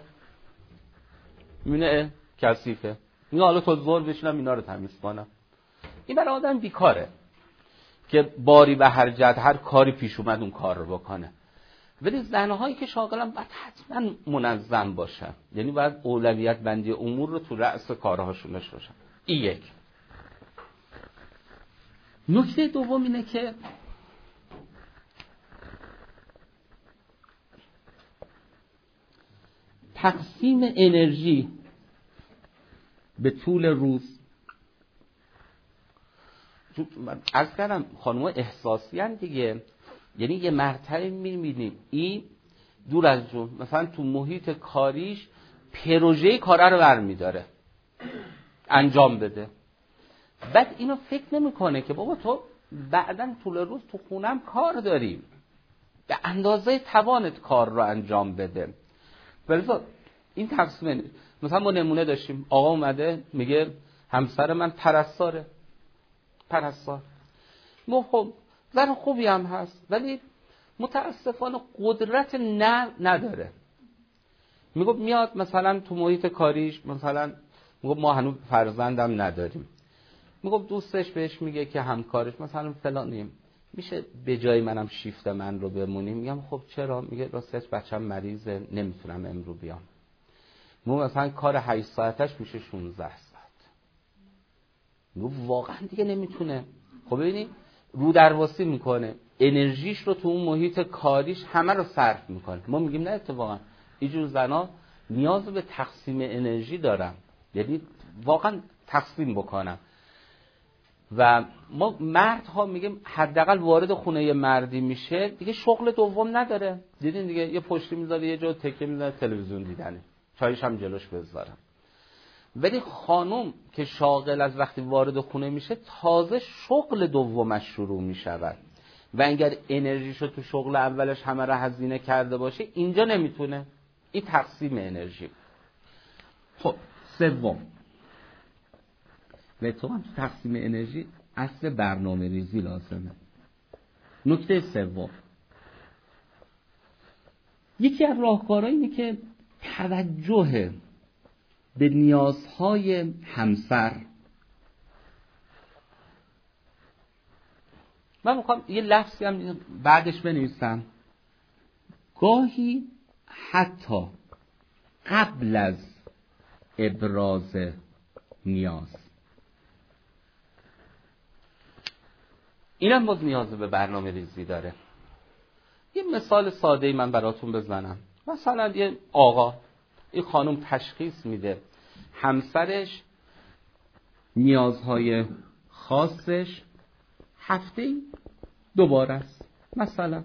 میونه کثیفه، میگه حالا تا ظهر بشینم اینا رو تمیز کنم. این برای آدم بیکاره که باری به هر جهت هر کاری پیش اومد اون کار رو بکنه. ولی زنهایی که شاغلن باید حتما منظم باشن، یعنی باید اولویت بندی امور رو تو رأس کارهاشون داشته باشن. این یک. نکته دوم اینه که تقسیم انرژی به طول روز. از کردم خانوها احساسی هن دیگه، یعنی یه مرتبه میبینیم این دور از جون مثلا تو محیط کاریش پروژه کاره رو برمیداره انجام بده، بعد اینو فکر نمیکنه که بابا تو بعداً طول روز تو خونم کار داریم، به اندازه توانت کار رو انجام بده. ولی این تقسیم، مثلا ما نمونه داشتیم آقا اومده میگه همسر من پرستاره، پرستار خب زن خوبی هم هست ولی متاسفانه قدرت نه نداره. میگه میاد مثلا تو محیط کاریش، مثلا میگه ما هنوز فرزندم نداریم، میگه دوستش بهش میگه که همکارش مثلا فلانیم، میشه به جای منم شیفت من رو بمونی؟ میگم خب چرا؟ میگه راستش بچه‌م مریضه نمیتونم امروز بیام. میگه مثلا کار هشت ساعتش میشه شانزده ساعت. میگه واقعا دیگه نمیتونه. خب ببینید رو درواسی میکنه، انرژیش رو تو اون محیط کاریش همه رو صرف میکنه. ما میگیم نه اتفاقا اینجور زنا نیاز به تقسیم انرژی دارن، یعنی واقعا تقسیم بکنن. و ما مردها میگیم حداقل وارد خونه مردی میشه دیگه شغل دوم نداره. دیدین دیگه یه پشتی میذاره یه جا تکه میذاره تلویزیون دیدنه، چایش هم جلوش بذارم. ولی خانم که شاغل از وقتی وارد خونه میشه تازه شغل دومش شروع میشود و اگر انرژیشو تو شغل اولش همه را هزینه کرده باشه اینجا نمیتونه. این تقسیم انرژی. خب سوم و تو هم تو تقسیم انرژی اصل برنامه ریزی لازمه. نکته سوم، یکی از راهکارها اینه که توجه به نیازهای همسر. من میخوام یه لفظی هم بعدش بنویسم، گاهی حتی قبل از ابراز نیاز. اینم باز نیاز به برنامه ریزی داره. یه مثال ساده‌ای من براتون بزنم. مثلا یه آقا، این خانم تشخیص میده همسرش نیازهای خاصش هفته‌ای دوباره است. مثلا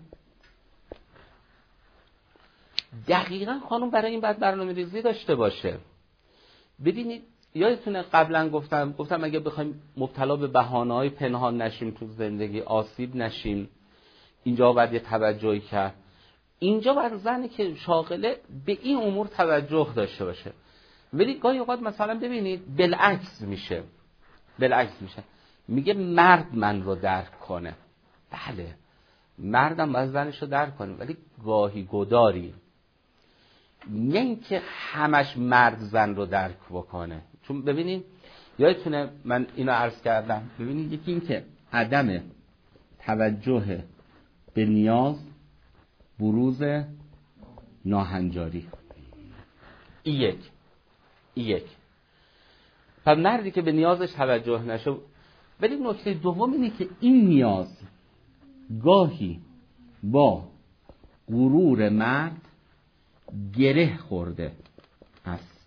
دقیقاً خانم برای این بعد برنامه ریزی داشته باشه. ببینید یادتونه قبلا گفتم گفتم اگه بخوایم مبتلا به بهانه‌های پنهان نشیم تو زندگی، آسیب نشیم، اینجا باید یه توجهی کرد. اینجا بر زنی که شاغله به این امور توجه داشته باشه. ولی گاهی اوقات مثلا ببینید بالعکس میشه، بالعکس میشه میگه مرد من رو درک کنه. بله مردم باید زنش رو درک کنه، ولی گاهی گداری نه اینکه همش مرد زن رو درک بکنه. چون ببینید یادتونه من اینو عرض کردم، ببینید یکی این که عدم توجه به نیاز بروز ناهنجاری. ای یک ای یک پس مردی که به نیازش توجه نشه. ولی نکته دوم اینه که این نیاز گاهی با غرور مرد گره خورده است.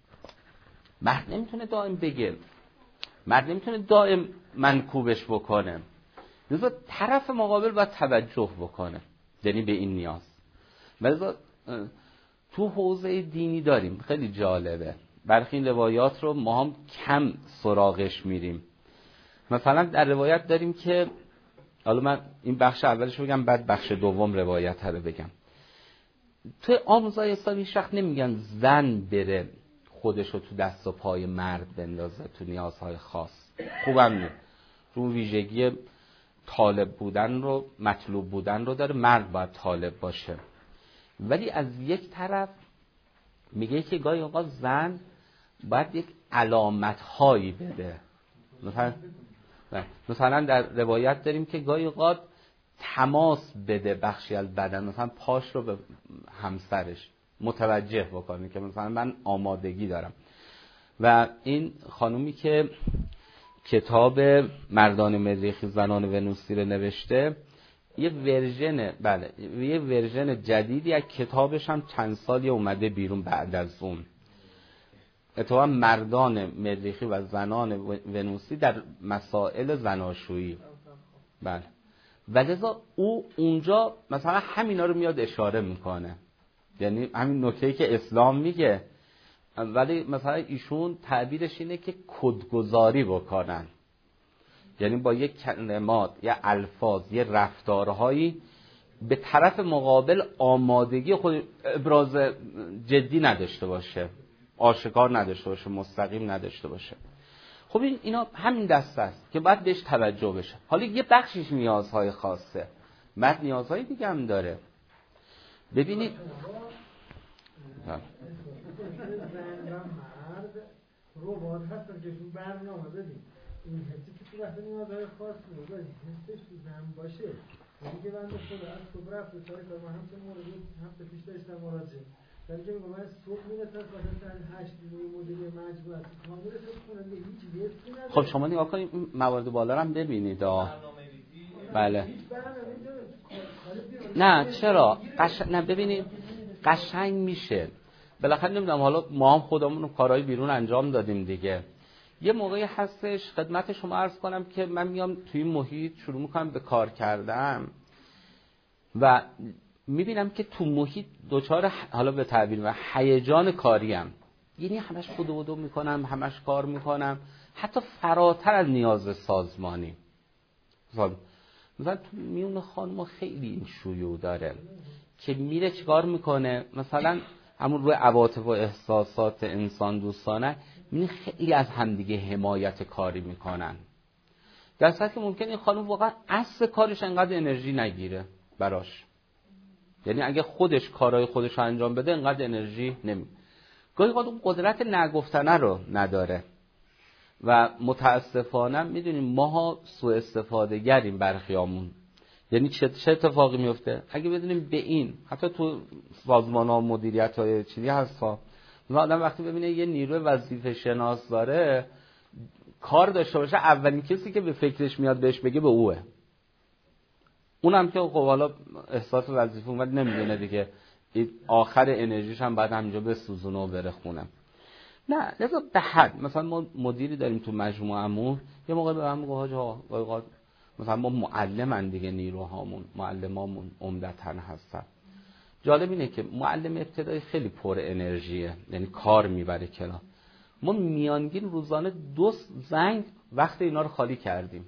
مرد نمیتونه دائم بگه، مرد نمیتونه دائم منکوبش بکنه، لذا طرف مقابل باید توجه بکنه یعنی به این نیاز. لذا تو حوزه دینی داریم خیلی جالبه، برخی این روایات رو ما هم کم سراغش میریم. مثلا در روایت داریم که، حالا من این بخش اولش بگم بعد بخش دوم روایت رو بگم. توی آموزهای اسلامی شخص نمیگن زن بره خودشو تو دست و پای مرد بندازه تو نیازهای خاص. خوبم نیست، چون ویژگی طالب بودن رو، مطلوب بودن رو داره، مرد باید طالب باشه. ولی از یک طرف میگه که گاهی اوقات زن باید یک علامت هایی بده. مثلا مثلا در روایت داریم که گاهی اوقات تماس بده بخشی از بدن، مثلا پاش رو به همسرش متوجه بکنه که مثلا من آمادگی دارم. و این خانومی که کتاب مردان مریخی زنان ونوسی رو نوشته، یه ورژن بله یه ورژن جدیدی از کتابش هم چند سالی اومده بیرون بعد از اون. اتفاقا مردان مریخی و زنان ونوسی در مسائل زناشویی. بله. ولذا او اونجا مثلا همینا رو میاد اشاره میکنه، یعنی همین نکته‌ای که اسلام میگه، ولی مثلا ایشون تعبیرش اینه که کدگذاری بکنن، یعنی با یک کلمات، یا الفاظ، یا رفتارهایی به طرف مقابل آمادگی خود ابراز جدی نداشته باشه، آشکار نداشته باشه، مستقیم نداشته باشه. خب این اینا همین دسته است که باید بهش توجه بشه. حالا یه بخشش نیازهای خاصه، بعد نیازهای دیگه هم داره. ببینید زن و مرد ربات هستن که تو برنامه بدیم این حسی که تو وقت نیازهای خاص رو بدیم حسش تو زن باشه. یعنی که بنده خدا از صبح رفت سر کار من همچه مورد هفته پیش داشتم مراجعه در که میگم من صبح میرسم مثلا ساعت هشت روی مدیر مجموعه است تا میرسم خونه دیگه هیچ ویستی نداره. خب شما نگاه کنید این موارد بالا رو هم ببینید ها. بله نه چرا قش... نه ببینید قشنگ میشه بالاخره. نمیدونم حالا ما هم خودمون کارهای بیرون انجام دادیم دیگه. یه موقعی هستش خدمت شما عرض کنم که من میام توی این محیط شروع میکنم به کار کردم و میبینم که تو محیط دوچار حالا به تعبیر و هیجان کاریم، یعنی همش بدو بدو میکنم، همش کار میکنم، حتی فراتر از نیاز سازمانی. مثلا تو میون خانم خیلی این شیوع داره که میره چیکار میکنه، مثلا همون روی عواطف و احساسات انسان دوستانه میبینی خیلی از همدیگه حمایت کاری میکنن، در صورتی که ممکن این خانم واقعا اصل کارش انقدر انرژی نگیره براش. یعنی اگه خودش کارهای خودش رو انجام بده انقدر انرژی نمی گاهی اوقات اون قدرت نگفتنه رو نداره و متاسفانه میدونیم ماها سوء استفاده گریم برخیامون. یعنی چه چه اتفاقی میفته اگه بدونیم به این، حتی تو سازمان‌ها مدیریت‌های چیزی هستا، آدم وقتی ببینه یه نیروی وظیفه شناس داره کار داشته باشه، اولین کسی که به فکرش میاد بهش بگه به اوه. اونم که خب حالا احساس وظیفه اومد نمیدونه دیگه، آخر انرژیش هم بعد همینجا بسوزونه و بره خونه. نه لذا به حد. مثلا ما مدیری داریم تو مجموعمون، یه موقع به من میگه حاجا مثلا ما معلمن دیگه، نیروهامون معلمامون عمدتاً هستن. جالب اینه که معلم ابتدایی خیلی پر انرژیه، یعنی کار میبره کنار. ما میانگین روزانه دو زنگ وقت اینا رو خالی کردیم.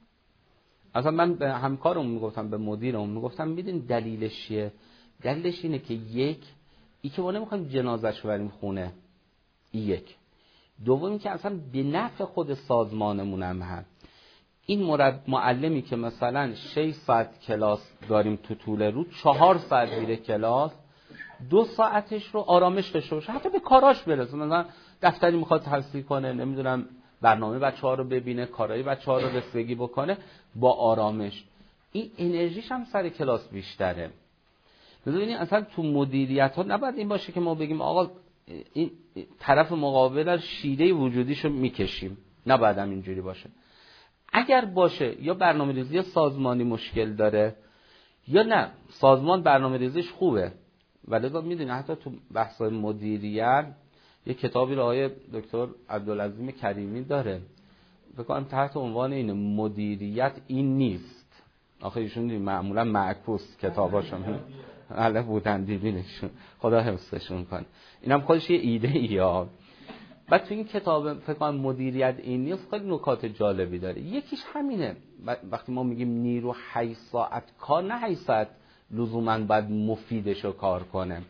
اصلا من به همکارم میگفتم، به مدیرم میگفتم میدین دلیلش چیه؟ دلیلش اینه که یک ای که ما نمیخوایم جنازه‌شو بریم خونه، این یک. دومی که اصلا به نفع خود سازمانمون هم هست. این مرب معلمی که مثلا شش ساعت کلاس داریم تو طول روز، چهار ساعت میره کلاس، دو ساعتش رو آرامش داشته باشه، حتی به کاراش برسه. مثلا دفتری میخواد تصحیح کنه، نمیدونم برنامه بچه‌ها رو ببینه، کارهای بچه‌ها رو رسیدگی بکنه با آرامش. این انرژیش هم سر کلاس بیشتره. ببینید اصلا تو مدیریت ها نباید این باشه که ما بگیم آقا این طرف مقابل در شیره وجودیشو میکشیم، نباید هم اینجوری باشه. اگر باشه یا برنامه‌ریزی یا سازمانی مشکل داره یا نه سازمان برنامه‌ریزیش خوبه، ولی تو میدونی حتی تو بحث‌های مدیریت یه کتابی رو آقای دکتر عبدالعظیم کریمی داره، فکر کنم تحت عنوان اینه مدیریت این نیست. آخه ایشون معمولا معکوس کتاباشون اهل بودن دیدینشون، خدا حفظشون کنه. اینم خودش یه ایده ایه. بعد تو این کتاب فکر کنم مدیریت این نیست خیلی نکات جالبی داره. یکیش همینه، وقتی ما میگیم نیرو هشت ساعت کار، نه هشت ساعت لزوما باید مفیدشو کار کنه.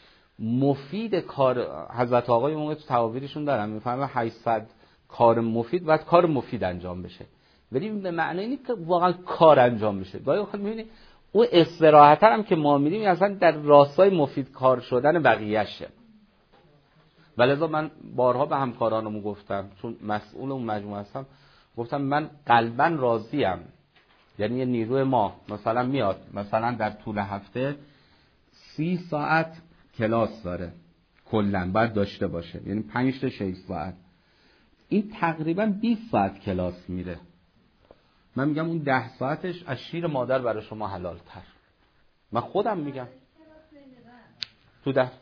مفید کار حضرت آقای موقع تو تعابیرشون دارن میفهمه هشت ساعت کار مفید باید کار مفید انجام بشه، ولی به معنی اینه که واقعا کار انجام بشه. گاهی وقت میبینی اون استراحت هم که ما میدیم اصلا در راستای مفید کار شدن بقیه‌شه. ولذا من بارها به همکارانم گفتم، چون مسئول اون مجموعه هستم، گفتم من قلباً راضیم. یعنی یه نیروی ما مثلا میاد مثلا در طول هفته سی ساعت کلاس داره کلاً باید داشته باشه، یعنی پنج تا شش ساعت، این تقریباً بیست ساعت کلاس میره. من میگم اون ده ساعتش از شیر مادر برای شما حلال تر. من خودم میگم تو ده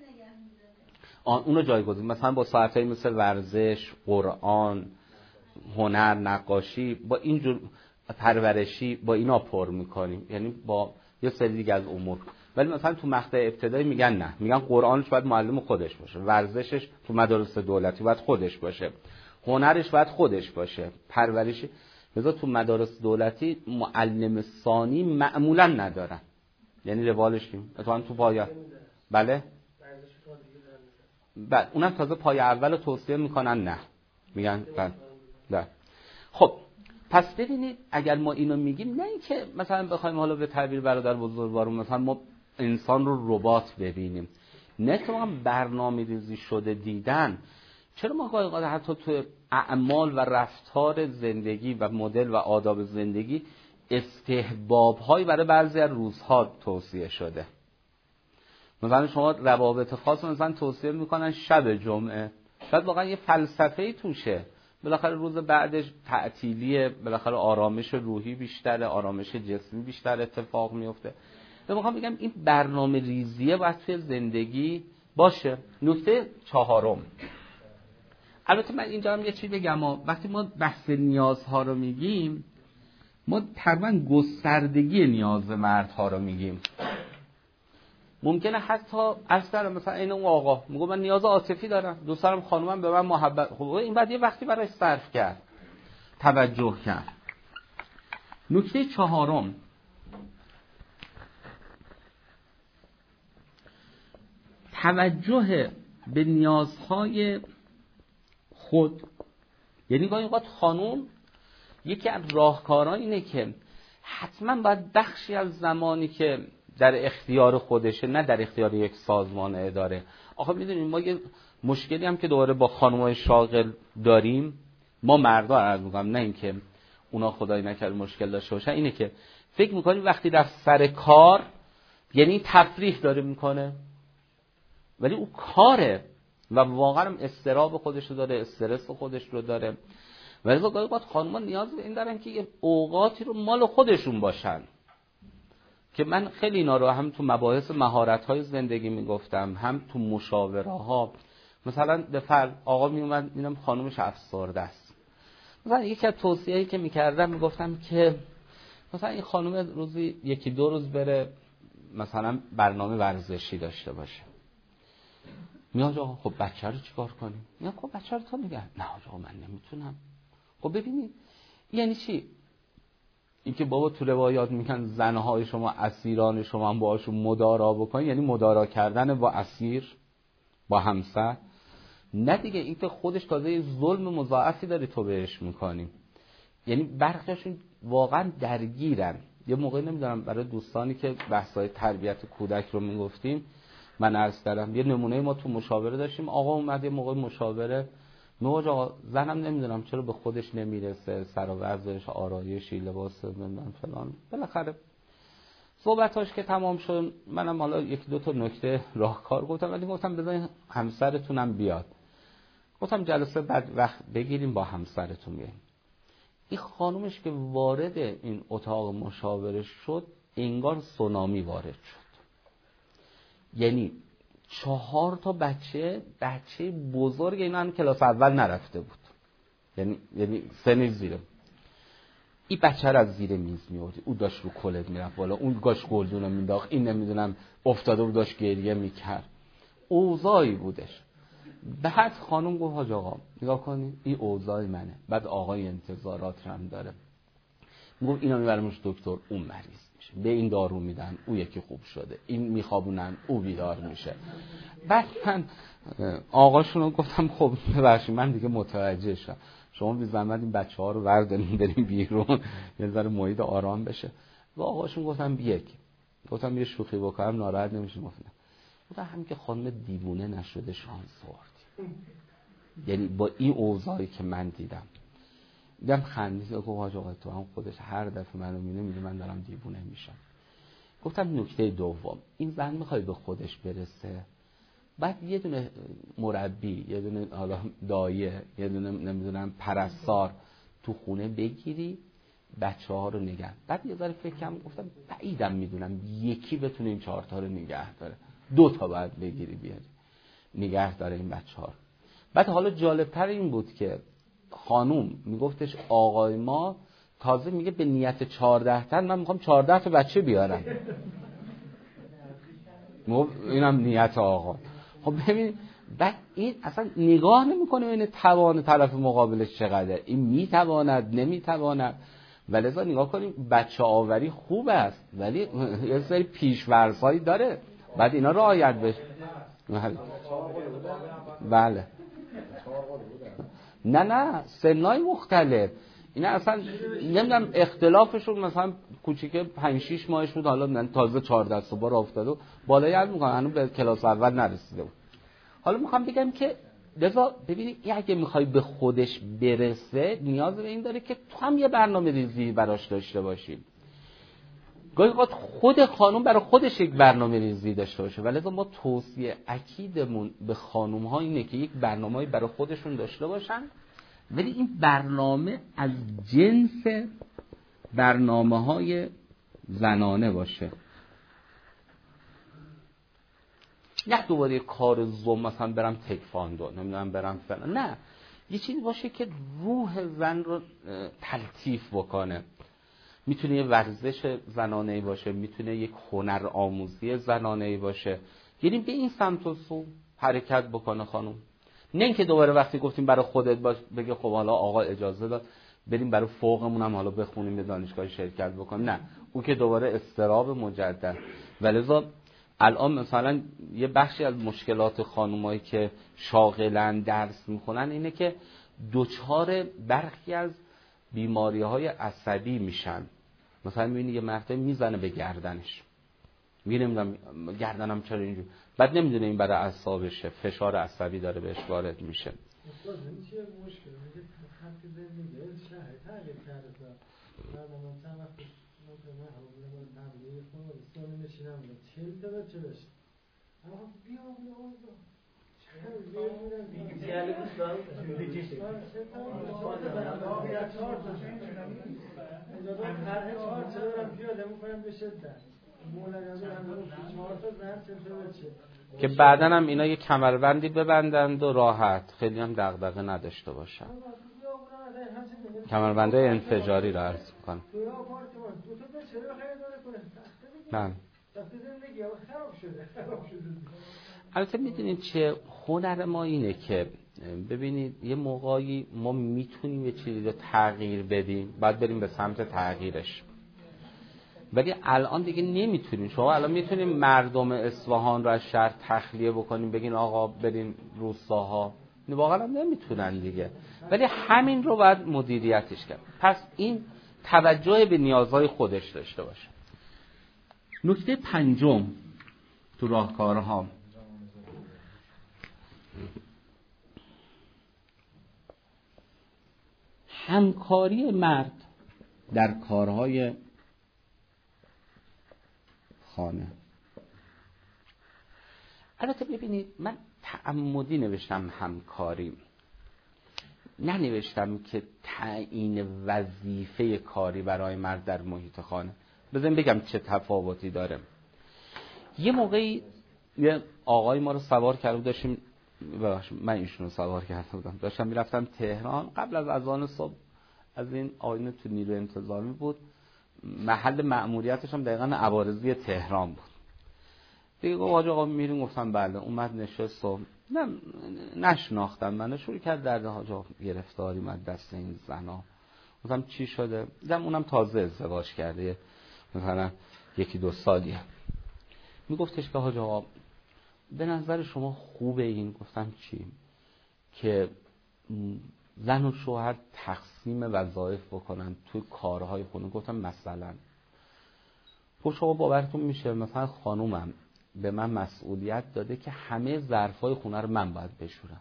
آن اونو جایگزین مثلا با ساعتایی مثل ورزش، قرآن، هنر، نقاشی، با اینجور پرورشی با اینا پر میکنیم، یعنی با یه سری دیگه از امور. ولی مثلا تو مقطع ابتدایی میگن نه، میگن قرآنش باید معلم خودش باشه، ورزشش تو مدارس دولتی باید خودش باشه، هنرش باید خودش باشه، پرورشی. مثلا تو مدارس دولتی معلم ثانی معمولا ندارن، یعنی روالش کیم اتفاقا تو پایه. بله بعد اونم تازه پای اول رو توصیه میکنن، نه میگن بعد نه. خب پس ببینید اگر ما اینو میگیم، نه اینکه مثلا بخوایم حالا به تعبیر برادر بزرگوارون مثلا ما انسان رو ربات ببینیم، نه که ما برنامه ریزی شده دیدن. چرا ما گاهی حتی تو اعمال و رفتار زندگی و مدل و آداب زندگی استحباب‌هایی برای بعضی از روزها توصیه شده. مثلا شما روابط خاص مثلا توصیه میکنن شب جمعه، شاید واقعا یه فلسفه‌ای توشه، بالاخره روز بعدش تعطیلیه، بالاخره آرامش روحی بیشتره، آرامش جسمی بیشتر اتفاق میفته. من میخوام بگم این برنامه ریزیه باید توی زندگی باشه. نکته چهارم، البته من اینجا هم یه چیز بگم، وقتی ما بحث نیازها رو میگیم ما تقریبا گستردگی نیاز مردها رو میگیم. ممکنه حتی اصلا مثلا این اون آقا میگه من نیاز عاطفی دارم، دوست دارم خانومم به من محبت، خب این بعد یه وقتی برای صرف کرد، توجه کرد. نکته چهارم، توجه به نیازهای خود. یعنی گاهی اوقات خانوم یکی از راهکاران اینه که حتما باید بخشی از زمانی که در اختیار خودشه، نه در اختیار یک سازمان اداره. آخه میدونیم ما یه مشکلی هم که دوباره با خانم‌های شاغل داریم، ما مردا عرض می‌کنم، نه اینکه اونا خدای نکرده مشکل داشته باشن، اینه که فکر می‌کنیم وقتی رفت سر کار یعنی تفریح داره میکنه، ولی او کاره و واقعا هم استراب خودش رو داره، استرس خودش رو داره. ولی گاهی اوقات خانم‌ها نیاز به این دارن که یه اوقاتی رو مال خودشون باشن، که من خیلی اینا رو هم تو مباحث مهارت‌های زندگی میگفتم، هم تو مشاوره‌ها. مثلا به فرض آقا میومد میدم خانومش افسرده است، مثلا یکی از توصیه‌ای که میکردم میگفتم که مثلا این خانم روزی یکی دو روز بره مثلا برنامه ورزشی داشته باشه. میاد آقا خب بچه رو چیکار کنیم؟ میاد خب بچه رو تو نگه. نه آقا من نمیتونم. خب ببینید یعنی چی؟ اینکه بابا تو روایات میگن زنهای شما اسیران شما هم باهاشون مدارا بکنید، یعنی مدارا کردن با اسیر، با همسر. نه دیگه، اینکه خودش تازه ظلم مضاعفی داری تو بهش میکنی. یعنی برخیشون واقعا درگیرن. یه موقع نمیدونم برای دوستانی که بحث‌های تربیت کودک رو میگفتیم من عرض کردم، یه نمونه ما تو مشاوره داشتیم، آقا اومد یه موقع مشاوره میگه آقا زنم نمیدونم چرا به خودش نمیرسه، سر و وضعش، آرایشی، لباس نمیدونم فلان. بالاخره صحبتاش که تمام شد منم حالا یک دو تا نکته راهکار گفتم، ولی گفتم بذارین همسرتونم بیاد. گفتم جلسه بعد وقت بگیریم با همسرتون بیاین. این خانومش که وارد این اتاق مشاوره شد انگار سونامی وارد شد. یعنی چهار تا بچه بچه بزرگ اینا هم کلاس اول نرفته بود، یعنی یعنی سنش زیره. این بچه رو از زیر میز میورد، او داشت رو کلت میرفت بالا، اون گاش گلدون رو مینداخت، این نمیدونم افتاده بود داشت گریه میکرد. اوضاعی بودش. بعد خانم گفت حاج آقا نگاه کنی این اوضاع منه، بعد آقای انتظارات هم داره. میگفت اینا میبرمش دکتر، اون مریض میشه، به این دارو میدن، او یکی خوب شده، این میخوابونن، او بیدار میشه. بعد من آقاشون رو گفتم خب ببخشید من دیگه متوجه شدم، شما بی زحمت این بچه ها رو وردارین بریم بیرون یه ذره محیط آرام بشه. و آقاشون گفتم بیک، گفتم یه شوخی بکنم ناراحت نمیشه. گفتم گفتم هم که خانم دیوونه نشده شانس آوردی. یعنی با این اوضاعی که من دیدم دیدم خندید. گفت حاج آقا تو هم خودش هر دفعه منو میبینه میگه من دارم دیوونه میشم. گفتم نکته دوم، این زن میخوای به خودش برسه، بعد یه دونه مربی، یه دونه حالا دایه، یه دونه نمیدونم پرستار تو خونه بگیری بچه ها رو نگه. بعد یه ذره فکر کردم گفتم بعیدم میدونم یکی بتونه این چهار تا رو نگه داره، دو تا باید بگیری بیاری نگه داره این بچه ها. بعد حالا جالبتر این بود که خانوم میگفتش آقای ما تازه میگه به نیت چهارده تا من میخوام چهارده تا بچه بیارم. اینم نیت آقا. خب ببین بعد این اصلا نگاه نمیکنه این توان طرف مقابلش چقدر، این میتواند نمیتواند. ولذا نگاه کنیم بچه آوری خوب است ولی یه سری پیش‌ورزهایی داره، بعد اینا رعایت بشه. بله نه نه سنای مختلف. اینا اصلا نمیدونم اختلافشون مثلا کوچیکه پنج شش ماهش بود، حالا تازه چهارده سال بار افتاده و بالای علم میکنه، هنوز به کلاس اول نرسیده بود. حالا میخوام بگم که لذا ببینید این اگه میخوای به خودش برسه نیاز به این داره که تو هم یه برنامه ریزی براش داشته باشی. گاهی اوقات خود خانم برای خودش یک برنامه ریزی داشته باشه، ولی ما توصیه اکیدمون به خانم ها اینه که یک برنامه‌ای برای خودشون داشته باشن، ولی این برنامه از جنس برنامه‌های زنانه باشه. نه دوباره کار زوم مثلا برم تکواندو، نمیدونم برم فلان، نه یه چیزی باشه که روح زن رو تلطیف بکنه. میتونه یه ورزش زنانه‌ای باشه، میتونه یک هنر آموزی زنانه‌ای باشه، یعنی به این سمت و سو حرکت بکنه خانم. نه اینکه دوباره وقتی گفتیم برای خودت باش بگه خب حالا آقا اجازه داد بریم برای فوقمون هم حالا بخونیم به دانشگاه شرکت بکنیم، نه اون که دوباره استراب مجدد. ولذا الان مثلا یه بخشی از مشکلات خانمایی که شاغلن درس میخونن اینه که دوچار برخی از بیماری‌های عصبی میشن. مثلا میبینی یه مرد میزنه به گردنش، میگه نمیدونم گردنم چرا اینجوری، بعد نمیدونه این برای اعصابشه، فشار عصبی داره بهش وارد میشه. استاد این چیه مشکل؟ میگه خط زندگی شهر تغییر کرده. بعد من چند وقت مثلا حالا تبلیغ کنم دوستان نشینم چهل تا بچه داشت. اما بیا اون اون بیشتر دوستان بکشه. که بعداً هم اینا یه کمربندی ببندند و راحت، خیلی هم دغدغه نداشته باشن. کمربنده انفجاری رو عرض میکنم. نه البته میدونید چه هنر ما اینه که ببینید یه موقعی ما میتونیم یه چیزی رو تغییر بدیم، بعد بریم به سمت تغییرش، ولی الان دیگه نمیتونیم. شما الان میتونیم مردم اصفهان رو از شهر تخلیه بکنیم بگین آقا برین روستاها، واقعا نمیتونن دیگه، ولی همین رو باید مدیریتش کرد. پس این توجه به نیازهای خودش داشته باشه. نکته پنجم تو راهکارها، همکاری مرد در کارهای خانه. البته ببینید من تعمدی نوشتم همکاری، ننوشتم که تعیین وظیفه کاری برای مرد در محیط خانه. بذاریم بگم چه تفاوتی داره. یه موقعی یه آقای ما رو سوار کرده داشتیم، من ایشون رو سوار کرده بودم، داشتم میرفتم تهران قبل از اذان صبح. از این آینه تو نیرو انتظامی بود، محل مأموریتش هم دقیقاً عوارضی تهران بود. دیگه گفت حاج آقا میریم، گفتم بله. اومد نشست و نه نشناختم منو، شروع کرد درد حاج آقا گرفتاری من دست این زنا. گفتم چی شده؟ دیدم اونم تازه ازدواج کرده، مثلا یکی دو سالیه. میگفتش که حاج آقا به نظر شما خوبه این؟ گفتم چی؟ که زن و شوهر تقسیم وظایف بکنن توی کارهای خونه. گفتم مثلا خب شما باورتون میشه مثلا خانومم به من مسئولیت داده که همه ظرفای خونه رو من باید بشورم.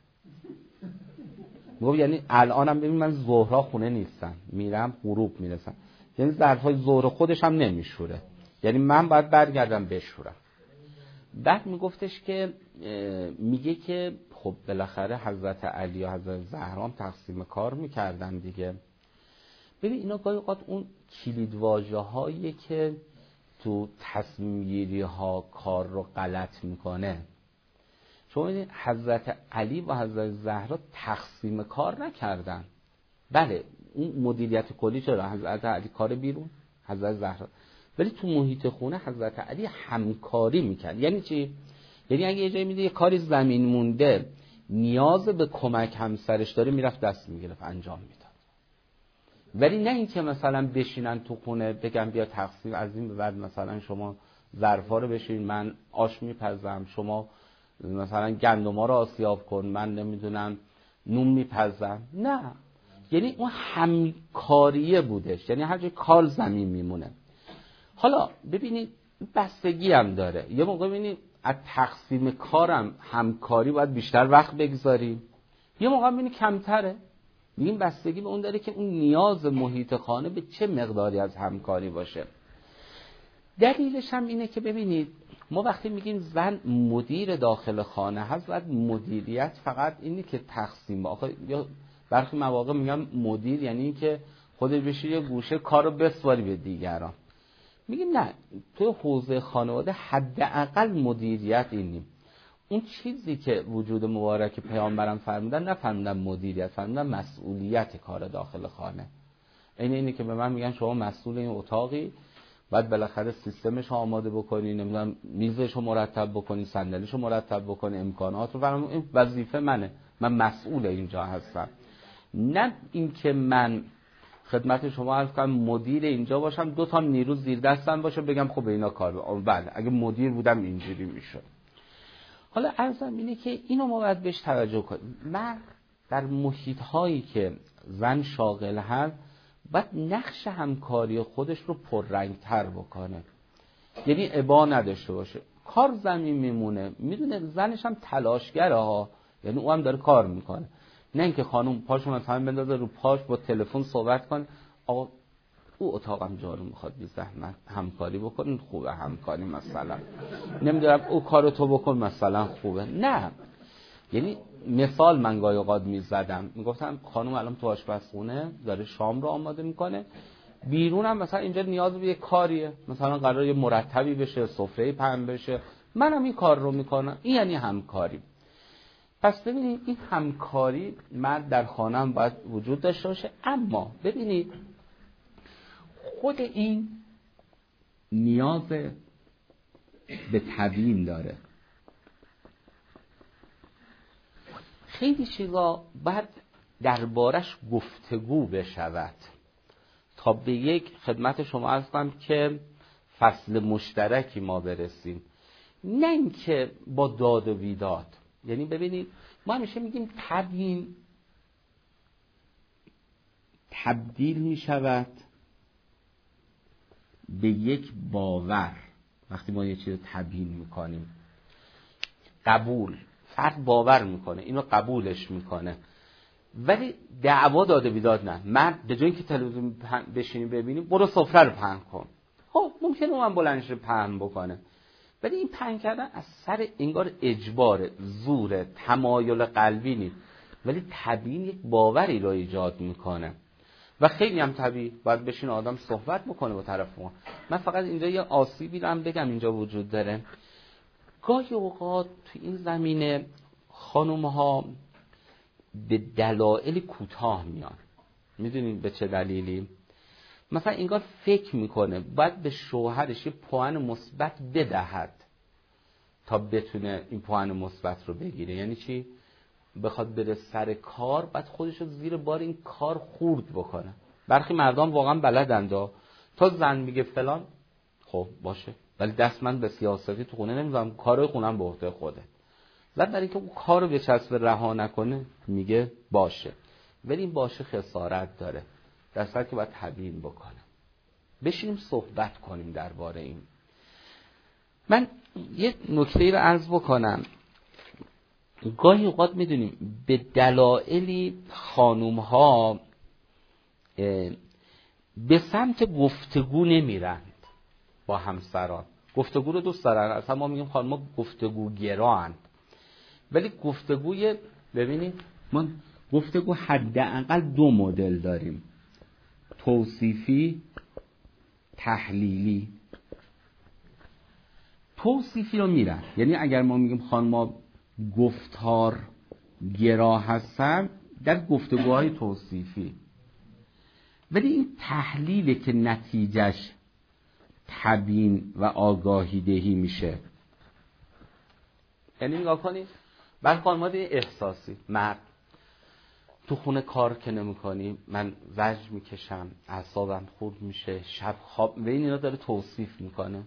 میگم یعنی الانم ببین من ظهرها خونه نیستم، میرم غروب میرسم، یعنی ظرفای ظهر خودش هم نمیشوره، یعنی من باید برگردم بشورم. بعد میگفتش که میگه که خب بالاخره حضرت علی و حضرت زهرا هم تقسیم کار میکردن دیگه. ببین اینا گاهی اوقات اون کلیدواژه‌هایی که تو تصمیم گیری ها کار رو غلط میکنه. شما ببینید حضرت علی و حضرت زهرا تقسیم کار نکردن. بله اون مدیریت کلی چرا حضرت علی کار بیرون، حضرت زهرا، ولی تو محیط خونه حضرت علی همکاری میکرد. یعنی چی؟ یعنی اگه یه جایی میده یه کاری زمین مونده نیاز به کمک همسرش داره، میرفت دست میگرفت انجام میداد. ولی نه اینکه مثلا بشینن تو خونه بگم بیا تقسیم از این به بعد مثلا شما ظرفا رو بشین، من آش میپزم، شما مثلا گندما رو آسیاب کن، من نمیدونم نون میپزم. نه، یعنی اون همکاریه بودش، یعنی هر جای کار زمین میمونه. حالا ببینید بستگی هم داره، یه موقع ببینید از تقسیم کارم همکاری باید بیشتر وقت بگذاریم، یه موقع ببینید کمتره. میگیم بستگی به اون داره که اون نیاز محیط خانه به چه مقداری از همکاری باشه. دلیلش هم اینه که ببینید ما وقتی میگیم زن مدیر داخل خانه هست، باید مدیریت فقط اینی که تقسیم، آخه یا برخی مواقع میگم مدیر یعنی این که خودت بشی یه گوشه کارو بسپاری به دیگران. میگیم نه، تو حوزه خانواده حداقل مدیریت اینیم. اون چیزی که وجود مبارک پیامبرم فرمودن نفرمودن مدیریت، فرمودن مسئولیت کار داخل خانه. این اینه که به من میگن شما مسئول این اتاقی، بعد بالاخره سیستمش آماده بکنی، نمیدونم میزش رو مرتب بکنی، صندلیش رو مرتب بکنی، امکانات رو فرام، این وظیفه منه، من مسئول اینجا هستم. نه اینکه من خدمت شما عرض کنم مدیر اینجا باشم، دو تا نیرو زیر دستم باشه بگم خب اینا کار بکنم. بله اگه مدیر بودم اینجوری میشد. حالا عرضم اینه که اینو ما باید بهش توجه کنیم. من در محیط هایی که زن شاغل هست باید نقش همکاری خودش رو پررنگ‌تر بکنه، یعنی ابا نداشته باشه. کار زمین میمونه، میدونه زنش هم تلاشگره ها، یعنی او هم داره کار میکنه، نه اینکه خانم پاشو مثلا بندازه رو پاش با تلفن صحبت کن، آقا او اتاقم جارو میخواد بی زحمت همکاری بکنین، خوبه همکاری مثلا، نمیدونم او کارو تو بکن مثلا خوبه. نه، یعنی مثال من گاهی اوقات میزدم، میگفتم خانم الان تو آشپزخونه داره شام رو آماده میکنه، بیرون هم مثلا اینجا نیاز به یه کاریه، مثلا قراره یه مرتبی بشه، سفره پهن بشه، منم این کار رو میکنم. این یعنی همکاری. پس ببینید این همکاری مرد در خانه هم باید وجود داشته باشه. اما ببینید خود این نیاز به تبیین داره. خیلی چیزا باید دربارش گفتگو بشود تا به یک خدمت شما عرض کنم که فصل مشترکی ما برسیم، نه اینکه با داد و بیداد. یعنی ببینید ما همیشه میگیم تبیین تبدیل میشود به یک باور. وقتی ما یه چیز رو تبیین میکنیم، قبول، فرد باور میکنه، اینو قبولش میکنه، ولی دعوا داده بیداد نه. مرد به جای اینکه تلویزیون بشینی ببینی، برو سفره رو پهن کن. خب ممکنه اون بلندش رو پهن بکنه، ولی این پهن کردن از سر انگار اجبار، زور، تمایل قلبی نیست، ولی تبیین یک باوری رو ایجاد میکنه و خیلی هم طبیعی باید بشین آدم صحبت بکنه با طرف ما. من فقط اینجا یه آسیبی رو هم بگم اینجا وجود داره. گاهی اوقات تو این زمینه خانم ها به دلایل کوتاه میان. میدونین به چه دلیلی؟ مثلا انگار فکر میکنه باید به شوهرش یه پوان مثبت بدهد تا بتونه این پوان مثبت رو بگیره. یعنی چی؟ بخواد بره سر کار، بعد خودش رو زیر بار این کار خورد بکنه. برخی مردان واقعا بلدند، تا زن میگه فلان خب باشه، ولی دست من به سیاستی تو خونه نمیذارم، کارای خونم به عهده خوده. زن برای اینکه اون کارو به چسب رها نکنه میگه باشه، ولی این باشه خسارت داره، در صورتی که باید تبیین بکنه. بشینیم صحبت کنیم درباره این. من یه نکته رو عرض بکنم. گاهی اوقات میدونیم به دلایلی خانوم ها به سمت گفتگو نمیرند با همسران. گفتگو رو دوست دارن، اصلا ما میگیم خانم ها گفتگو گرایند، ولی گفتگوی ببینید ما گفتگو حداقل دو مدل داریم، توصیفی، تحلیلی. توصیفی رو میرن، یعنی اگر ما میگیم خانم گفتار گرا هستن در گفتگوهای توصیفی، ولی این تحلیله که نتیجهش تبیین و آگاهی دهی میشه. یعنی نگاه کنید بعد خانمات احساسی، مرد تو خونه کار که نمی کنی من زجر میکشم، اعصابم خورد میشه، شب خواب، و این اینا داره توصیف میکنه.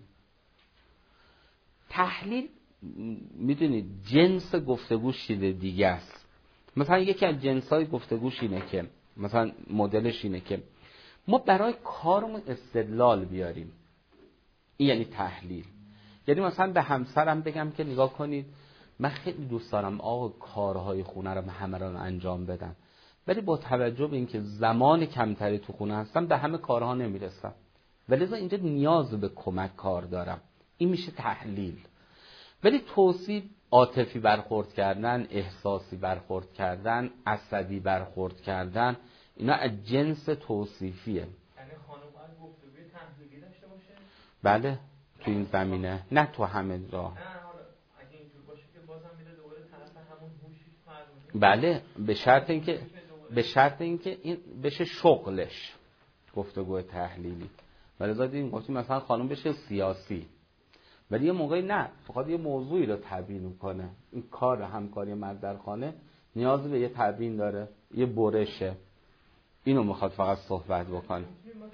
تحلیل میدونید جنس گفتگو شیده دیگه است. مثلا یکی از جنس‌های گفتگوش اینه که مثلا مدلش اینه که ما برای کارمون استدلال بیاریم، این یعنی تحلیل. یعنی مثلا به همسرم بگم که نگاه کنید من خیلی دوست دارم آقا کارهای خونه رو همه رو انجام بدم، ولی با توجه به اینکه زمان کمتری تو خونه هستم به همه کارها نمیرسم، ولی اینجا نیاز به کمک کار دارم. این میشه تحلیل. ولی توصیف عاطفی برخورد کردن، احساسی برخورد کردن، عصبی برخورد کردن، اینا از جنس توصیفیه. یعنی خانم باید گفتگوی تحلیلی داشته باشه؟ بله تو این زمینه، نه تو همه راه. نه حالا اگه اینجور باشه که بازم میره دوباره طرف همون هوشی فرمودی. بله به شرط اینکه به شرط اینکه این بشه شغلش گفتگو تحلیلی. ولی زادیم گفتیم مثلا خانم بشه سیاسی، ولی یه موقعی نه فقط یه موضوعی رو تبیین کنه. این کار همکاری مرد در خانه نیاز به یه تبیین داره، یه برشه، اینو میخواد فقط صحبت بکنه.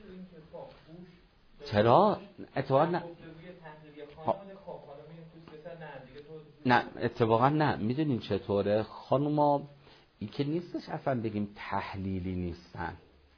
چرا؟ اتفاقا نه نه اتفاقا نه. میدونین چطوره خانوما این که نیستش اصلا بگیم تحلیلی نیستن،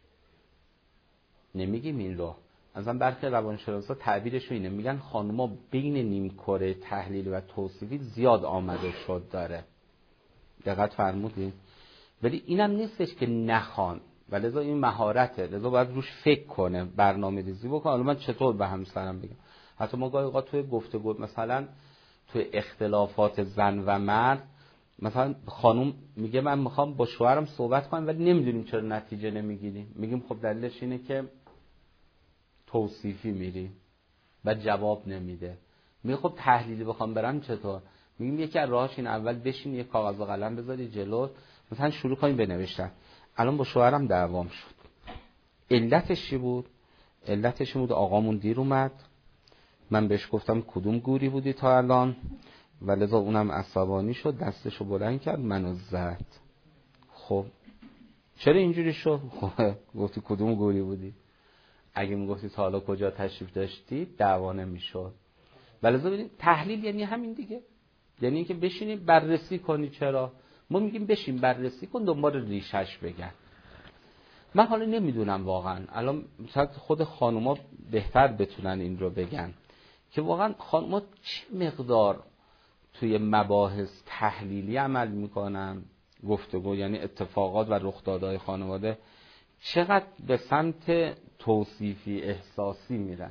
نمیگیم این رو. اصلا برخی روانشناسا تعبیرشون اینه، میگن خانوما بین نیمکره تحلیلی و توصیفی زیاد آمده شد داره. دقت فرمودین؟ ولی اینم نیستش که نخوان، ولذا این مهارته، لذا باید روش فکر کنه، برنامه ریزی بکنه. حالا من چطور به همسرم بگم؟ حتی ما گاهی اوقات توی گفتگو مثلا توی اختلافات زن و مرد، مثلا خانم میگه من میخوام با شوهرم صحبت کنم ولی نمیدونیم چرا نتیجه نمیگیریم. میگیم خب دلیلش اینه که توصیفی میری و جواب نمیده. میگه خب تحلیلی بخوام برم چطور؟ میگیم یکی از راهاش این، اول بشین یه کاغذ و قلم بذاری جلو، مثلا شروع کنیم بنوشتن. الان با شوهرم دعوام شد، علتش چی بود؟ علتش بود آقامون دیر اومد، من بهش گفتم کدوم گوری بودی تا الان، ولذا اونم عصبانی شد، دستشو بلند کرد منو زد. خب چرا اینجوری شد؟ خب گفتی کدوم گوری بودی؟ اگه میگفتی تا حالا کجا تشریف داشتی دعوا نمیشد. ولذا ببینید تحلیل یعنی همین دیگه، یعنی اینکه بشینی بررسی کنی. چرا ما میگیم بشین بررسی کن، دنبال ریشش بگن. من حالا نمیدونم واقعا، الان مثلا خود خانوما بهتر بتونن این رو بگن که واقعا خانوما چه مقدار توی مباحث تحلیلی عمل میکنن، گفتگو یعنی اتفاقات و رخدادهای خانواده چقدر به سمت توصیفی احساسی میرن.